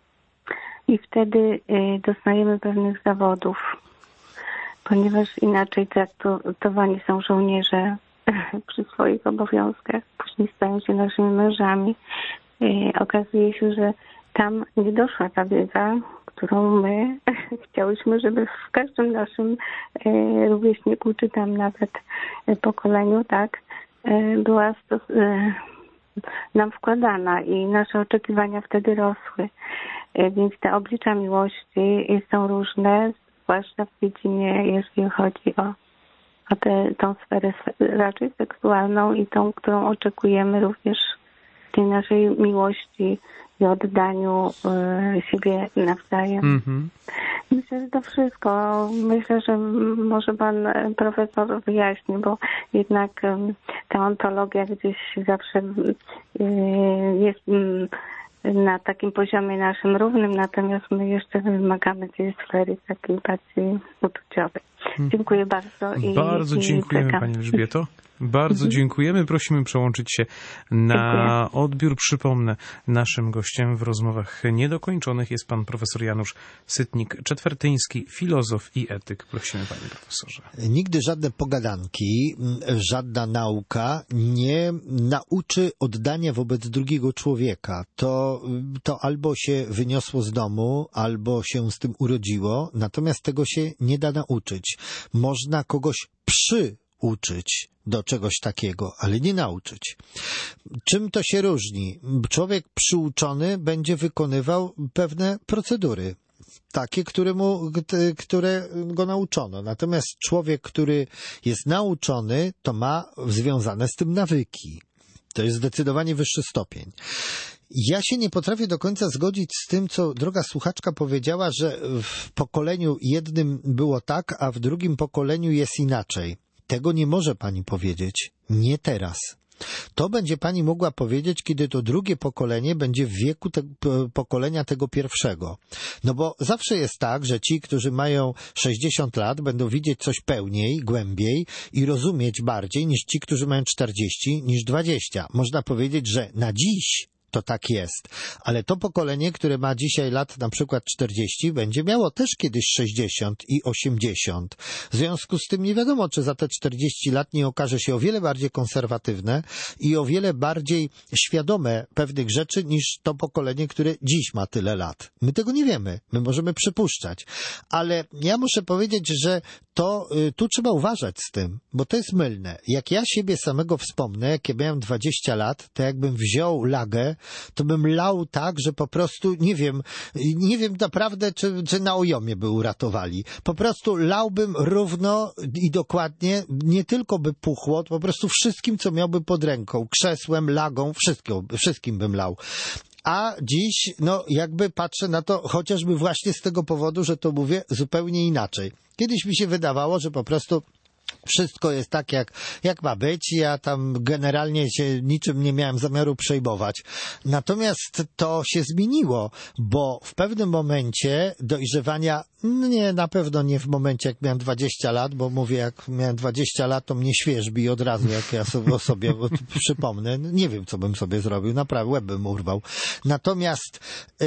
I wtedy doznajemy pewnych zawodów, ponieważ inaczej traktowani są żołnierze przy swoich obowiązkach, później stają się naszymi mężami. Okazuje się, że tam nie doszła ta wiedza, którą my chciałyśmy, żeby w każdym naszym rówieśniku, czy tam nawet pokoleniu, tak, była nam wkładana i nasze oczekiwania wtedy rosły. Więc te oblicza miłości są różne, zwłaszcza w dziedzinie, jeśli chodzi o tą sferę raczej seksualną i tą, którą oczekujemy również w tej naszej miłości i oddaniu siebie nawzajem. Myślę, że to wszystko. Myślę, że może pan profesor wyjaśni, bo jednak ta ontologia gdzieś zawsze jest na takim poziomie naszym równym, natomiast my jeszcze wymagamy tej sfery takiej bardziej uczuciowej. Dziękuję bardzo. Bardzo dziękujemy Pani Elżbieto. Bardzo dziękujemy. Prosimy przełączyć się na odbiór. Przypomnę, naszym gościem w rozmowach niedokończonych jest pan profesor Janusz Sytnik-Czetwertyński, filozof i etyk. Prosimy, panie profesorze. Nigdy żadne pogadanki, żadna nauka nie nauczy oddania wobec drugiego człowieka. To albo się wyniosło z domu, albo się z tym urodziło, natomiast tego się nie da nauczyć. Można kogoś przyuczyć do czegoś takiego, ale nie nauczyć. Czym to się różni? Człowiek przyuczony będzie wykonywał pewne procedury, takie, które go nauczono. Natomiast człowiek, który jest nauczony, to ma związane z tym nawyki. To jest zdecydowanie wyższy stopień. Ja się nie potrafię do końca zgodzić z tym, co droga słuchaczka powiedziała, że w pokoleniu jednym było tak, a w drugim pokoleniu jest inaczej. Tego nie może pani powiedzieć. Nie teraz. To będzie pani mogła powiedzieć, kiedy to drugie pokolenie będzie w wieku pokolenia tego pierwszego. No bo zawsze jest tak, że ci, którzy mają 60 lat, będą widzieć coś pełniej, głębiej i rozumieć bardziej niż ci, którzy mają 40, niż 20. Można powiedzieć, że na dziś to tak jest. Ale to pokolenie, które ma dzisiaj lat na przykład 40, będzie miało też kiedyś 60 i 80. W związku z tym nie wiadomo, czy za te 40 lat nie okaże się o wiele bardziej konserwatywne i o wiele bardziej świadome pewnych rzeczy niż to pokolenie, które dziś ma tyle lat. My tego nie wiemy. My możemy przypuszczać. Ale ja muszę powiedzieć, że tu trzeba uważać z tym, bo to jest mylne. Jak ja siebie samego wspomnę, jak ja miałem 20 lat, to jakbym wziął lagę, to bym lał tak, że po prostu nie wiem naprawdę, czy na ojomie by uratowali. Po prostu lałbym równo i dokładnie, nie tylko by puchło, to po prostu wszystkim, co miałby pod ręką, krzesłem, lagą, wszystkim bym lał. A dziś, jakby patrzę na to chociażby właśnie z tego powodu, że to mówię zupełnie inaczej. Kiedyś mi się wydawało, że po prostu wszystko jest tak, jak ma być. Ja tam generalnie się niczym nie miałem zamiaru przejmować. Natomiast to się zmieniło, bo w pewnym momencie dojrzewania, na pewno nie w momencie, jak miałem 20 lat, bo mówię, jak miałem 20 lat, to mnie świeżbi od razu, jak ja sobie przypomnę. Nie wiem, co bym sobie zrobił. Naprawdę łeb bym urwał. Natomiast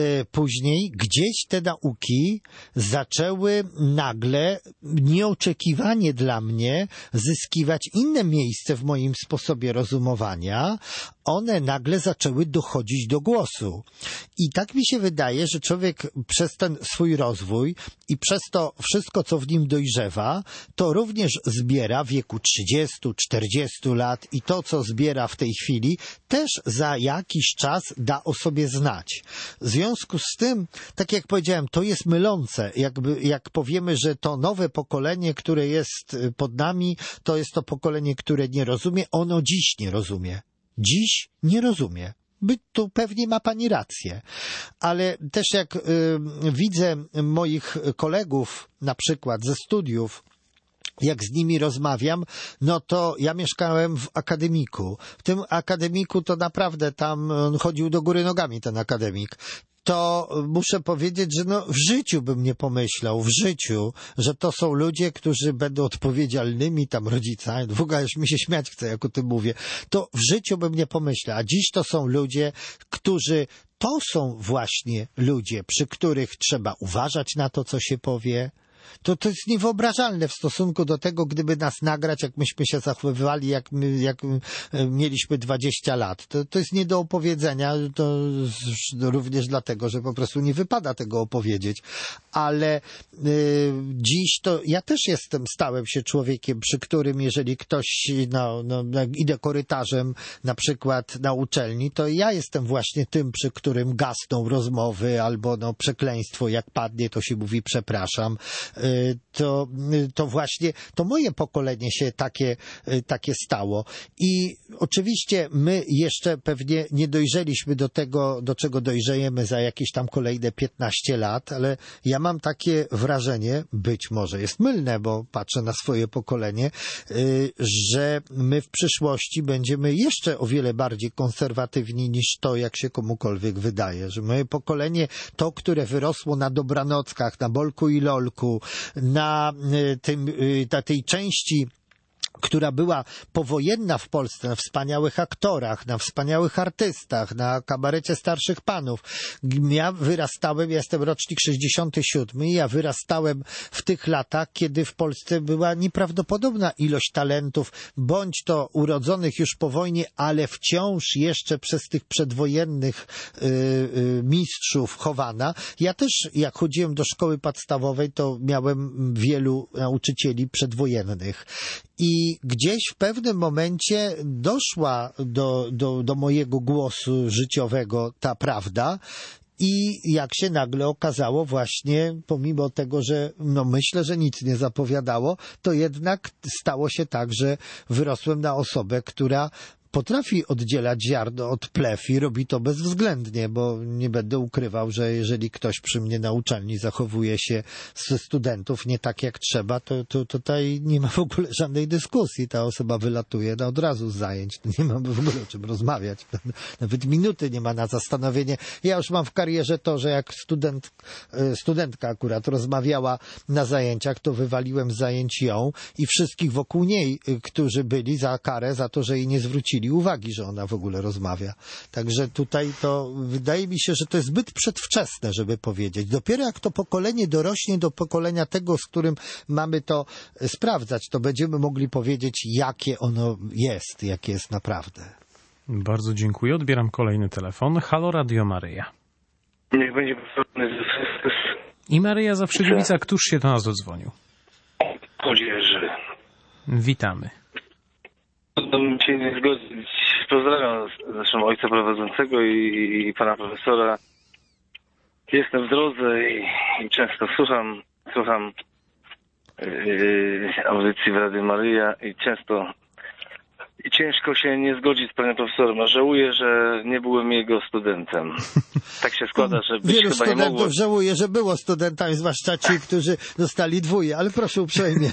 później gdzieś te nauki zaczęły nagle, nieoczekiwanie dla mnie, zyskiwać inne miejsce w moim sposobie rozumowania, one nagle zaczęły dochodzić do głosu. I tak mi się wydaje, że człowiek przez ten swój rozwój i przez to wszystko, co w nim dojrzewa, to również zbiera w wieku 30, 40 lat i to, co zbiera w tej chwili, też za jakiś czas da o sobie znać. W związku z tym, tak jak powiedziałem, to jest mylące. Jak powiemy, że to nowe pokolenie, które jest pod nami, to jest to pokolenie, które nie rozumie, ono dziś nie rozumie. Dziś nie rozumie. Tu pewnie ma pani rację. Ale też jak widzę moich kolegów, na przykład ze studiów, jak z nimi rozmawiam, to ja mieszkałem w akademiku. W tym akademiku to naprawdę tam chodził do góry nogami ten akademik. To muszę powiedzieć, że w życiu bym nie pomyślał, że to są ludzie, którzy będą odpowiedzialnymi tam rodzicami. W ogóle już mi się śmiać chce, jak o tym mówię. To w życiu bym nie pomyślał. A dziś to są ludzie, to są właśnie ludzie, przy których trzeba uważać na to, co się powie, To jest niewyobrażalne w stosunku do tego, gdyby nas nagrać, jak myśmy się zachowywali, jak mieliśmy 20 lat. To jest nie do opowiedzenia, to również dlatego, że po prostu nie wypada tego opowiedzieć. Ale dziś to ja też stałem się człowiekiem, przy którym jeżeli ktoś, idę korytarzem na przykład na uczelni, to ja jestem właśnie tym, przy którym gasną rozmowy albo przekleństwo, jak padnie, to się mówi przepraszam. To właśnie to moje pokolenie się takie stało. I oczywiście my jeszcze pewnie nie dojrzeliśmy do tego, do czego dojrzejemy za jakieś tam kolejne 15 lat, ale ja mam takie wrażenie, być może jest mylne, bo patrzę na swoje pokolenie, że my w przyszłości będziemy jeszcze o wiele bardziej konserwatywni niż to, jak się komukolwiek wydaje. Że moje pokolenie, to, które wyrosło na dobranockach, na Bolku i Lolku, na tej części, która była powojenna w Polsce, na wspaniałych aktorach, na wspaniałych artystach, na kabarecie starszych panów. Ja jestem rocznik 67 i ja wyrastałem w tych latach, kiedy w Polsce była nieprawdopodobna ilość talentów, bądź to urodzonych już po wojnie, ale wciąż jeszcze przez tych przedwojennych mistrzów chowana. Ja też, jak chodziłem do szkoły podstawowej, to miałem wielu nauczycieli przedwojennych. I gdzieś w pewnym momencie doszła do mojego głosu życiowego ta prawda i jak się nagle okazało właśnie, pomimo tego, że myślę, że nic nie zapowiadało, to jednak stało się tak, że wyrosłem na osobę, która potrafi oddzielać ziarno od plew i robi to bezwzględnie, bo nie będę ukrywał, że jeżeli ktoś przy mnie na uczelni zachowuje się ze studentów nie tak jak trzeba, to tutaj nie ma w ogóle żadnej dyskusji. Ta osoba wylatuje od razu z zajęć. Nie mamy w ogóle o czym rozmawiać. Nawet minuty nie ma na zastanowienie. Ja już mam w karierze to, że jak studentka akurat rozmawiała na zajęciach, to wywaliłem z zajęć ją i wszystkich wokół niej, którzy byli za karę, za to, że jej nie zwrócili uwagi, że ona w ogóle rozmawia. Także tutaj to wydaje mi się, że to jest zbyt przedwczesne, żeby powiedzieć. Dopiero jak to pokolenie dorośnie do pokolenia tego, z którym mamy to sprawdzać, to będziemy mogli powiedzieć, jakie ono jest, jakie jest naprawdę. Bardzo dziękuję. Odbieram kolejny telefon. Halo, Radio Maryja. Niech będzie I Maryja Zawsze-Gliwica. Któż się do nas dodzwonił? Młodzieży. Witamy. Trudno mi się nie zgodzić. Pozdrawiam zresztą ojca prowadzącego i pana profesora. Jestem w drodze i często słucham audycji w Radiu Maryja i ciężko się nie zgodzić z panem profesorem, a żałuję, że nie byłem jego studentem. Tak się składa, że być wielu chyba nie studentów mogło. żałuje, że było studentami, zwłaszcza ci, którzy dostali 2, ale proszę uprzejmie.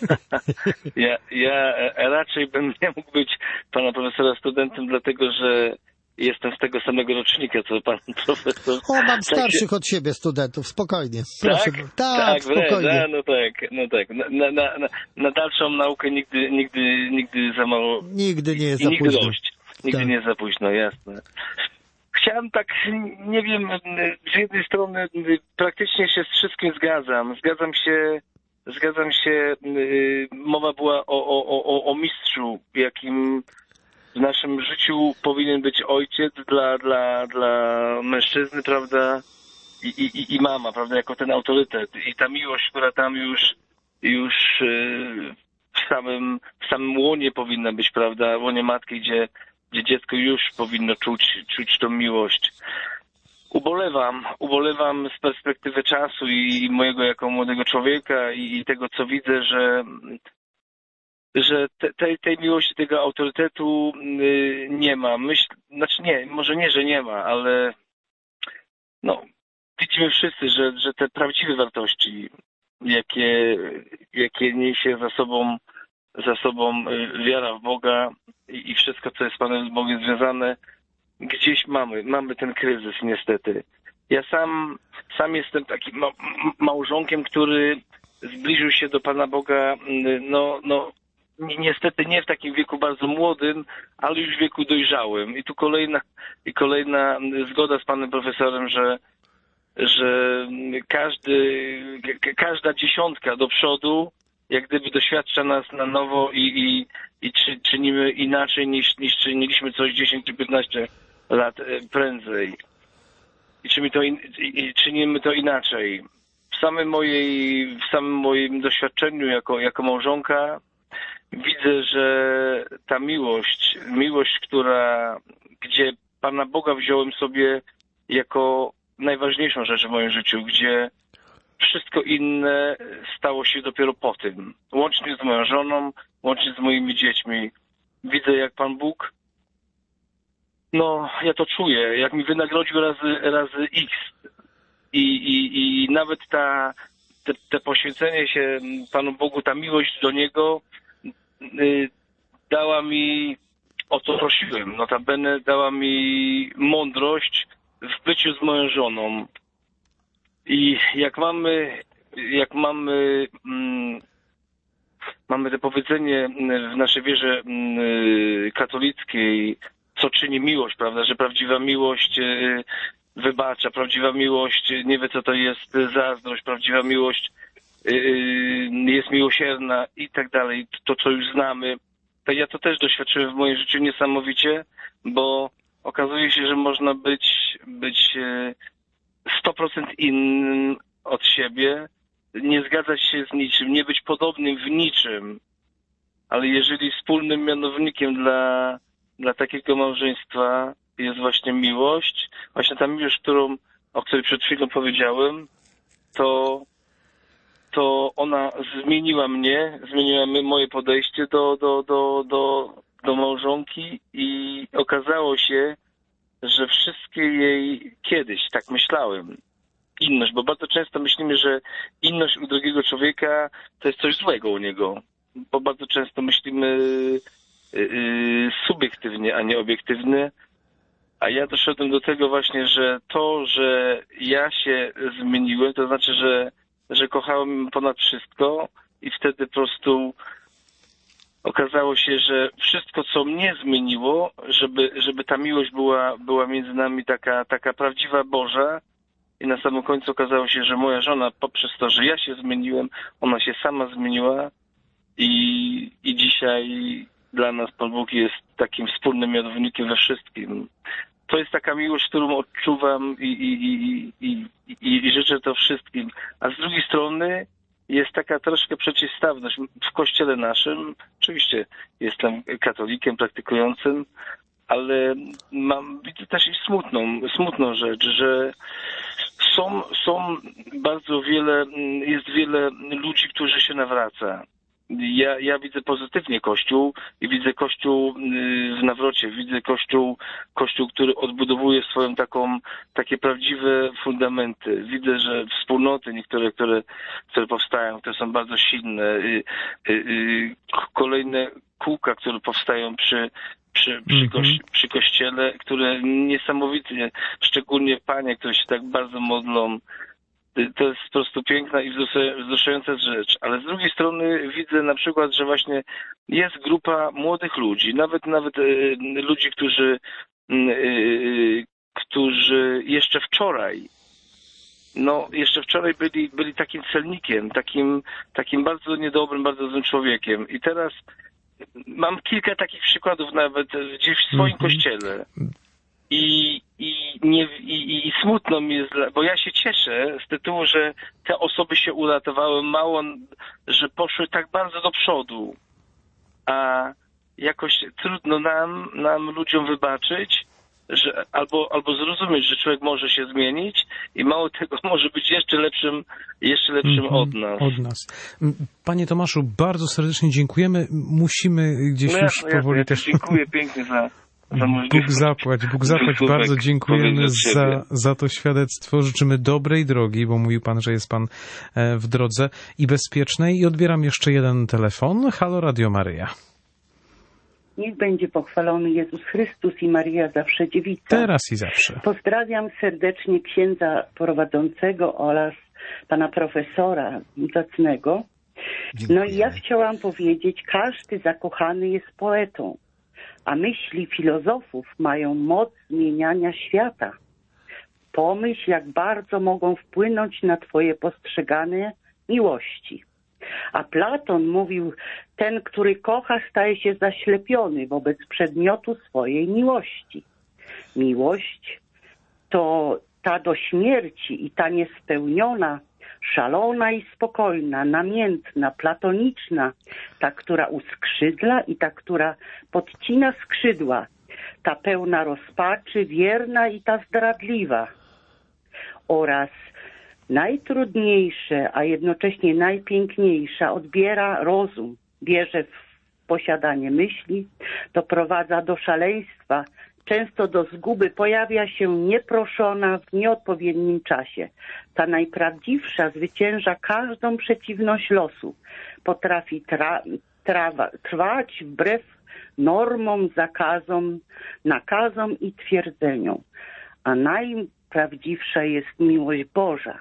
Ja raczej bym nie mógł być pana profesora studentem, dlatego że jestem z tego samego rocznika, co pan profesor. Mam starszych od siebie studentów, spokojnie. Proszę. Tak, spokojnie. No tak. Na dalszą naukę nigdy za mało. Nigdy nie jest za późno. Nigdy dość. Nigdy nie jest za późno, jasne. Chciałem tak, nie wiem, z jednej strony praktycznie się z wszystkim zgadzam. Zgadzam się, mowa była o mistrzu, jakim w naszym życiu powinien być ojciec dla mężczyzny, prawda? I mama, prawda, jako ten autorytet. I ta miłość, która tam już w samym łonie powinna być, prawda? Łonie matki, gdzie dziecko już powinno czuć tą miłość. Ubolewam z perspektywy czasu i mojego jako młodego człowieka i tego, co widzę, że tej miłości, tego autorytetu nie ma. Może nie, że nie ma, ale widzimy wszyscy, że te prawdziwe wartości, jakie niesie za sobą wiara w Boga i wszystko, co jest z Panem Bogiem związane, gdzieś mamy ten kryzys niestety. Ja sam jestem takim małżonkiem, który zbliżył się do Pana Boga, niestety nie w takim wieku bardzo młodym, ale już w wieku dojrzałym. I tu kolejna zgoda z panem profesorem, że każda dziesiątka do przodu jak gdyby doświadcza nas na nowo i czynimy inaczej niż czyniliśmy coś 10 czy 15 lat prędzej. I czynimy to inaczej. W samym moim doświadczeniu jako małżonka widzę, że ta miłość, gdzie Pana Boga wziąłem sobie jako najważniejszą rzecz w moim życiu, gdzie wszystko inne stało się dopiero po tym. Łącznie z moją żoną, łącznie z moimi dziećmi. Widzę, jak Pan Bóg, ja to czuję, jak mi wynagrodził razy X. I nawet te poświęcenie się Panu Bogu, ta miłość do Niego dała mi, o co prosiłem, notabene dała mi mądrość w byciu z moją żoną. I mamy to powiedzenie w naszej wierze katolickiej, co czyni miłość, prawda, że prawdziwa miłość wybacza, prawdziwa miłość nie wie, co to jest zazdrość, prawdziwa miłość jest miłosierna i tak dalej, to co już znamy. To ja to też doświadczyłem w moim życiu niesamowicie, bo okazuje się, że można być 100% innym od siebie, nie zgadzać się z niczym, nie być podobnym w niczym, ale jeżeli wspólnym mianownikiem dla takiego małżeństwa jest właśnie miłość, właśnie ta miłość, o której przed chwilą powiedziałem, to ona zmieniła moje podejście do małżonki i okazało się, że wszystkie jej kiedyś, tak myślałem, inność, bo bardzo często myślimy, że inność u drugiego człowieka to jest coś złego u niego, bo bardzo często myślimy subiektywnie, a nie obiektywnie, a ja doszedłem do tego właśnie, że to, że ja się zmieniłem, to znaczy, że kochałem ponad wszystko i wtedy po prostu okazało się, że wszystko, co mnie zmieniło, żeby ta miłość była między nami taka prawdziwa Boża, i na samym końcu okazało się, że moja żona poprzez to, że ja się zmieniłem, ona się sama zmieniła i dzisiaj dla nas Pan Bóg jest takim wspólnym mianownikiem we wszystkim. To jest taka miłość, którą odczuwam i życzę to wszystkim. A z drugiej strony jest taka troszkę przeciwstawność w kościele naszym. Oczywiście jestem katolikiem praktykującym, ale widzę też i smutną rzecz, że jest wiele ludzi, którzy się nawraca. Ja widzę pozytywnie Kościół i widzę Kościół w nawrocie, widzę Kościół, który odbudowuje swoją takie prawdziwe fundamenty. Widzę, że wspólnoty niektóre, które powstają, które są bardzo silne, kolejne kółka, które powstają przy Kościele, które niesamowicie, szczególnie panie, które się tak bardzo modlą, to jest po prostu piękna i wzruszająca rzecz. Ale z drugiej strony widzę na przykład, że właśnie jest grupa młodych ludzi, nawet ludzi, którzy jeszcze wczoraj byli takim celnikiem, takim bardzo niedobrym, bardzo złym człowiekiem. I teraz mam kilka takich przykładów nawet gdzieś w swoim kościele. I smutno mi jest, bo ja się cieszę z tytułu, że te osoby się uratowały, mało, że poszły tak bardzo do przodu, a jakoś trudno nam ludziom wybaczyć, że albo zrozumieć, że człowiek może się zmienić i mało tego, może być jeszcze lepszym od nas. Panie Tomaszu, bardzo serdecznie dziękujemy. Musimy gdzieś już powoli też... Dziękuję pięknie za Bóg zapłać. Bardzo dziękujemy za to świadectwo. Życzymy dobrej drogi, bo mówił Pan, że jest Pan w drodze i bezpiecznej. I odbieram jeszcze jeden telefon. Halo, Radio Maryja. Niech będzie pochwalony Jezus Chrystus i Maryja zawsze dziewica. Teraz i zawsze. Pozdrawiam serdecznie księdza prowadzącego oraz pana profesora zacnego. Dziękuję. No i ja chciałam powiedzieć, każdy zakochany jest poetą, a myśli filozofów mają moc zmieniania świata. Pomyśl, jak bardzo mogą wpłynąć na twoje postrzeganie miłości. A Platon mówił, ten, który kocha, staje się zaślepiony wobec przedmiotu swojej miłości. Miłość to ta do śmierci i ta niespełniona, szalona i spokojna, namiętna, platoniczna, ta, która uskrzydla i ta, która podcina skrzydła, ta pełna rozpaczy, wierna i ta zdradliwa. Oraz najtrudniejsze, a jednocześnie najpiękniejsza odbiera rozum, bierze w posiadanie myśli, doprowadza do szaleństwa, często do zguby, pojawia się nieproszona w nieodpowiednim czasie. Ta najprawdziwsza zwycięża każdą przeciwność losu. Potrafi trwać wbrew normom, zakazom, nakazom i twierdzeniom. A najprawdziwsza jest miłość Boża.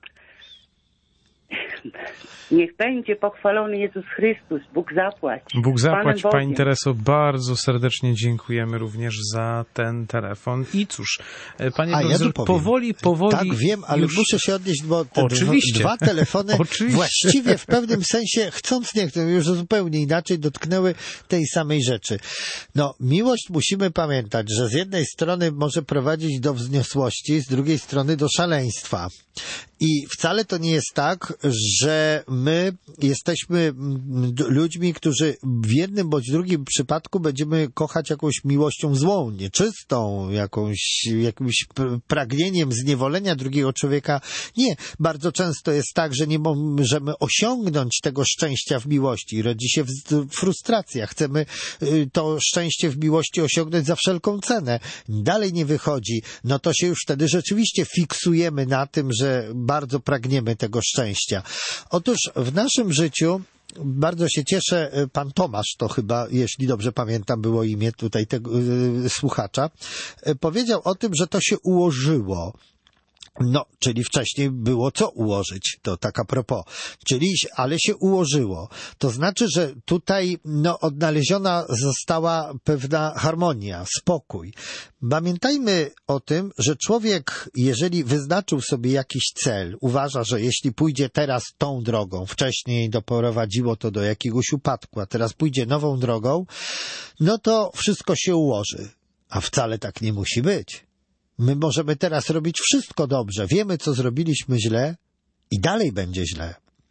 Niech będzie pochwalony Jezus Chrystus. Bóg zapłać. Bóg zapłać, Pani Tereso. Bardzo serdecznie dziękujemy również za ten telefon. I cóż, Panie profesor, powoli... Tak, wiem, ale już muszę się odnieść, bo te dwa telefony właściwie w pewnym sensie, chcąc nie chcą, już zupełnie inaczej dotknęły tej samej rzeczy. No, miłość musimy pamiętać, że z jednej strony może prowadzić do wzniosłości, z drugiej strony do szaleństwa. I wcale to nie jest tak, że my jesteśmy ludźmi, którzy w jednym bądź drugim przypadku będziemy kochać jakąś miłością złą, nieczystą, jakimś pragnieniem zniewolenia drugiego człowieka. Nie. Bardzo często jest tak, że nie możemy osiągnąć tego szczęścia w miłości. Rodzi się frustracja. Chcemy to szczęście w miłości osiągnąć za wszelką cenę. Dalej nie wychodzi. No to się już wtedy rzeczywiście fiksujemy na tym, że bardzo pragniemy tego szczęścia. Otóż w naszym życiu bardzo się cieszę, pan Tomasz, to chyba, jeśli dobrze pamiętam, było imię tutaj tego słuchacza, powiedział o tym, że to się ułożyło. No, czyli wcześniej było co ułożyć, to tak a propos. Ale się ułożyło. To znaczy, że tutaj odnaleziona została pewna harmonia, spokój. Pamiętajmy o tym, że człowiek, jeżeli wyznaczył sobie jakiś cel, uważa, że jeśli pójdzie teraz tą drogą, wcześniej doprowadziło to do jakiegoś upadku, a teraz pójdzie nową drogą, no to wszystko się ułoży. A wcale tak nie musi być. My możemy teraz robić wszystko dobrze. Wiemy, co zrobiliśmy źle i dalej będzie źle.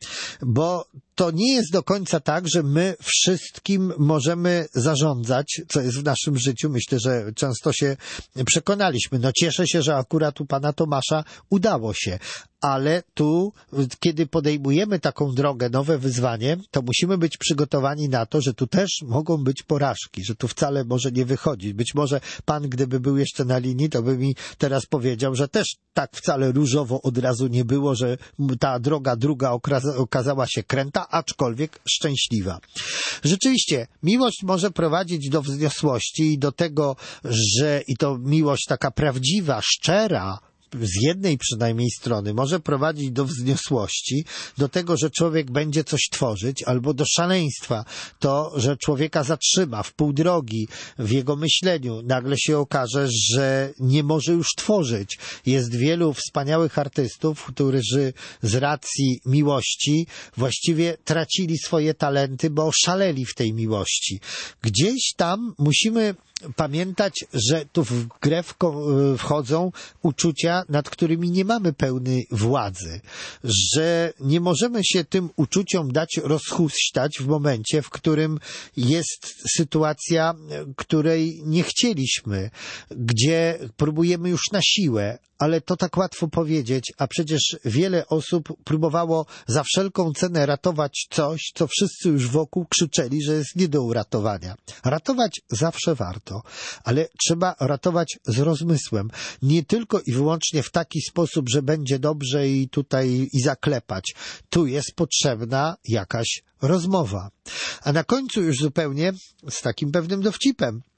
Bo to nie jest do końca tak, że my wszystkim możemy zarządzać, co jest w naszym życiu. Myślę, że często się przekonaliśmy. No cieszę się, że akurat u pana Tomasza udało się. Ale tu, kiedy podejmujemy taką drogę, nowe wyzwanie, to musimy być przygotowani na to, że tu też mogą być porażki, że tu wcale może nie wychodzić. Być może pan, gdyby był jeszcze na linii, to by mi teraz powiedział, że też tak wcale różowo od razu nie było, że ta droga druga okazała się kręta, aczkolwiek szczęśliwa. Rzeczywiście, miłość może prowadzić do wzniosłości i do tego, że i to miłość taka prawdziwa, szczera, z jednej przynajmniej strony może prowadzić do wzniosłości, do tego, że człowiek będzie coś tworzyć, albo do szaleństwa. To, że człowieka zatrzyma w pół drogi w jego myśleniu. Nagle się okaże, że nie może już tworzyć. Jest wielu wspaniałych artystów, którzy z racji miłości właściwie tracili swoje talenty, bo oszaleli w tej miłości. Gdzieś tam musimy pamiętać, że tu w grę wchodzą uczucia, nad którymi nie mamy pełnej władzy, że nie możemy się tym uczuciom dać rozhuśtać w momencie, w którym jest sytuacja, której nie chcieliśmy, gdzie próbujemy już na siłę, ale to tak łatwo powiedzieć, a przecież wiele osób próbowało za wszelką cenę ratować coś, co wszyscy już wokół krzyczeli, że jest nie do uratowania. Ratować zawsze warto, ale trzeba ratować z rozmysłem. Nie tylko i wyłącznie w taki sposób, że będzie dobrze i tutaj i zaklepać. Tu jest potrzebna jakaś rozmowa. A na końcu już zupełnie z takim pewnym dowcipem.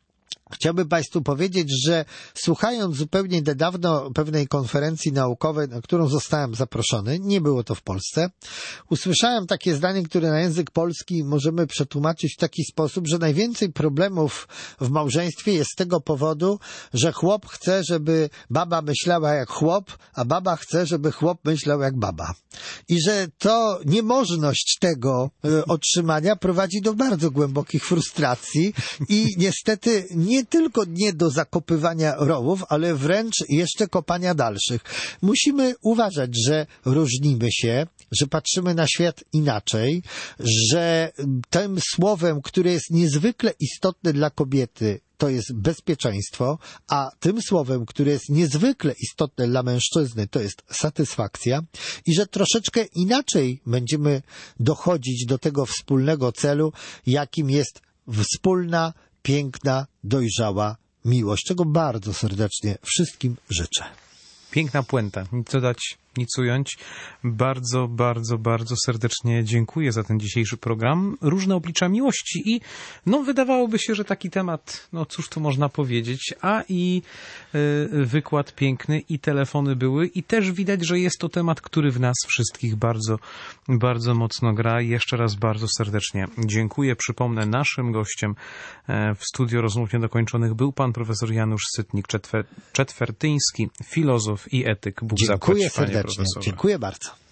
Chciałbym Państwu powiedzieć, że słuchając zupełnie niedawno pewnej konferencji naukowej, na którą zostałem zaproszony, nie było to w Polsce, usłyszałem takie zdanie, które na język polski możemy przetłumaczyć w taki sposób, że najwięcej problemów w małżeństwie jest z tego powodu, że chłop chce, żeby baba myślała jak chłop, a baba chce, żeby chłop myślał jak baba. I że to niemożność tego otrzymania prowadzi do bardzo głębokich frustracji i niestety nie tylko nie do zakopywania rowów, ale wręcz jeszcze kopania dalszych. Musimy uważać, że różnimy się, że patrzymy na świat inaczej, że tym słowem, które jest niezwykle istotne dla kobiety, to jest bezpieczeństwo, a tym słowem, które jest niezwykle istotne dla mężczyzny, to jest satysfakcja i że troszeczkę inaczej będziemy dochodzić do tego wspólnego celu, jakim jest wspólna, piękna, dojrzała miłość, czego bardzo serdecznie wszystkim życzę. Piękna puenta. Nic dodać, nic ująć. Bardzo, bardzo, bardzo serdecznie dziękuję za ten dzisiejszy program. Różne oblicza miłości i wydawałoby się, że taki temat, cóż tu można powiedzieć, a i wykład piękny i telefony były i też widać, że jest to temat, który w nas wszystkich bardzo, bardzo mocno gra. I jeszcze raz bardzo serdecznie dziękuję. Przypomnę, naszym gościem w studiu Rozmów Niedokończonych był pan profesor Janusz Sytnik-Czetwertyński, filozof i etyk. Bóg zapłać, dziękuję serdecznie. Panie profesorze. Dziękuję bardzo.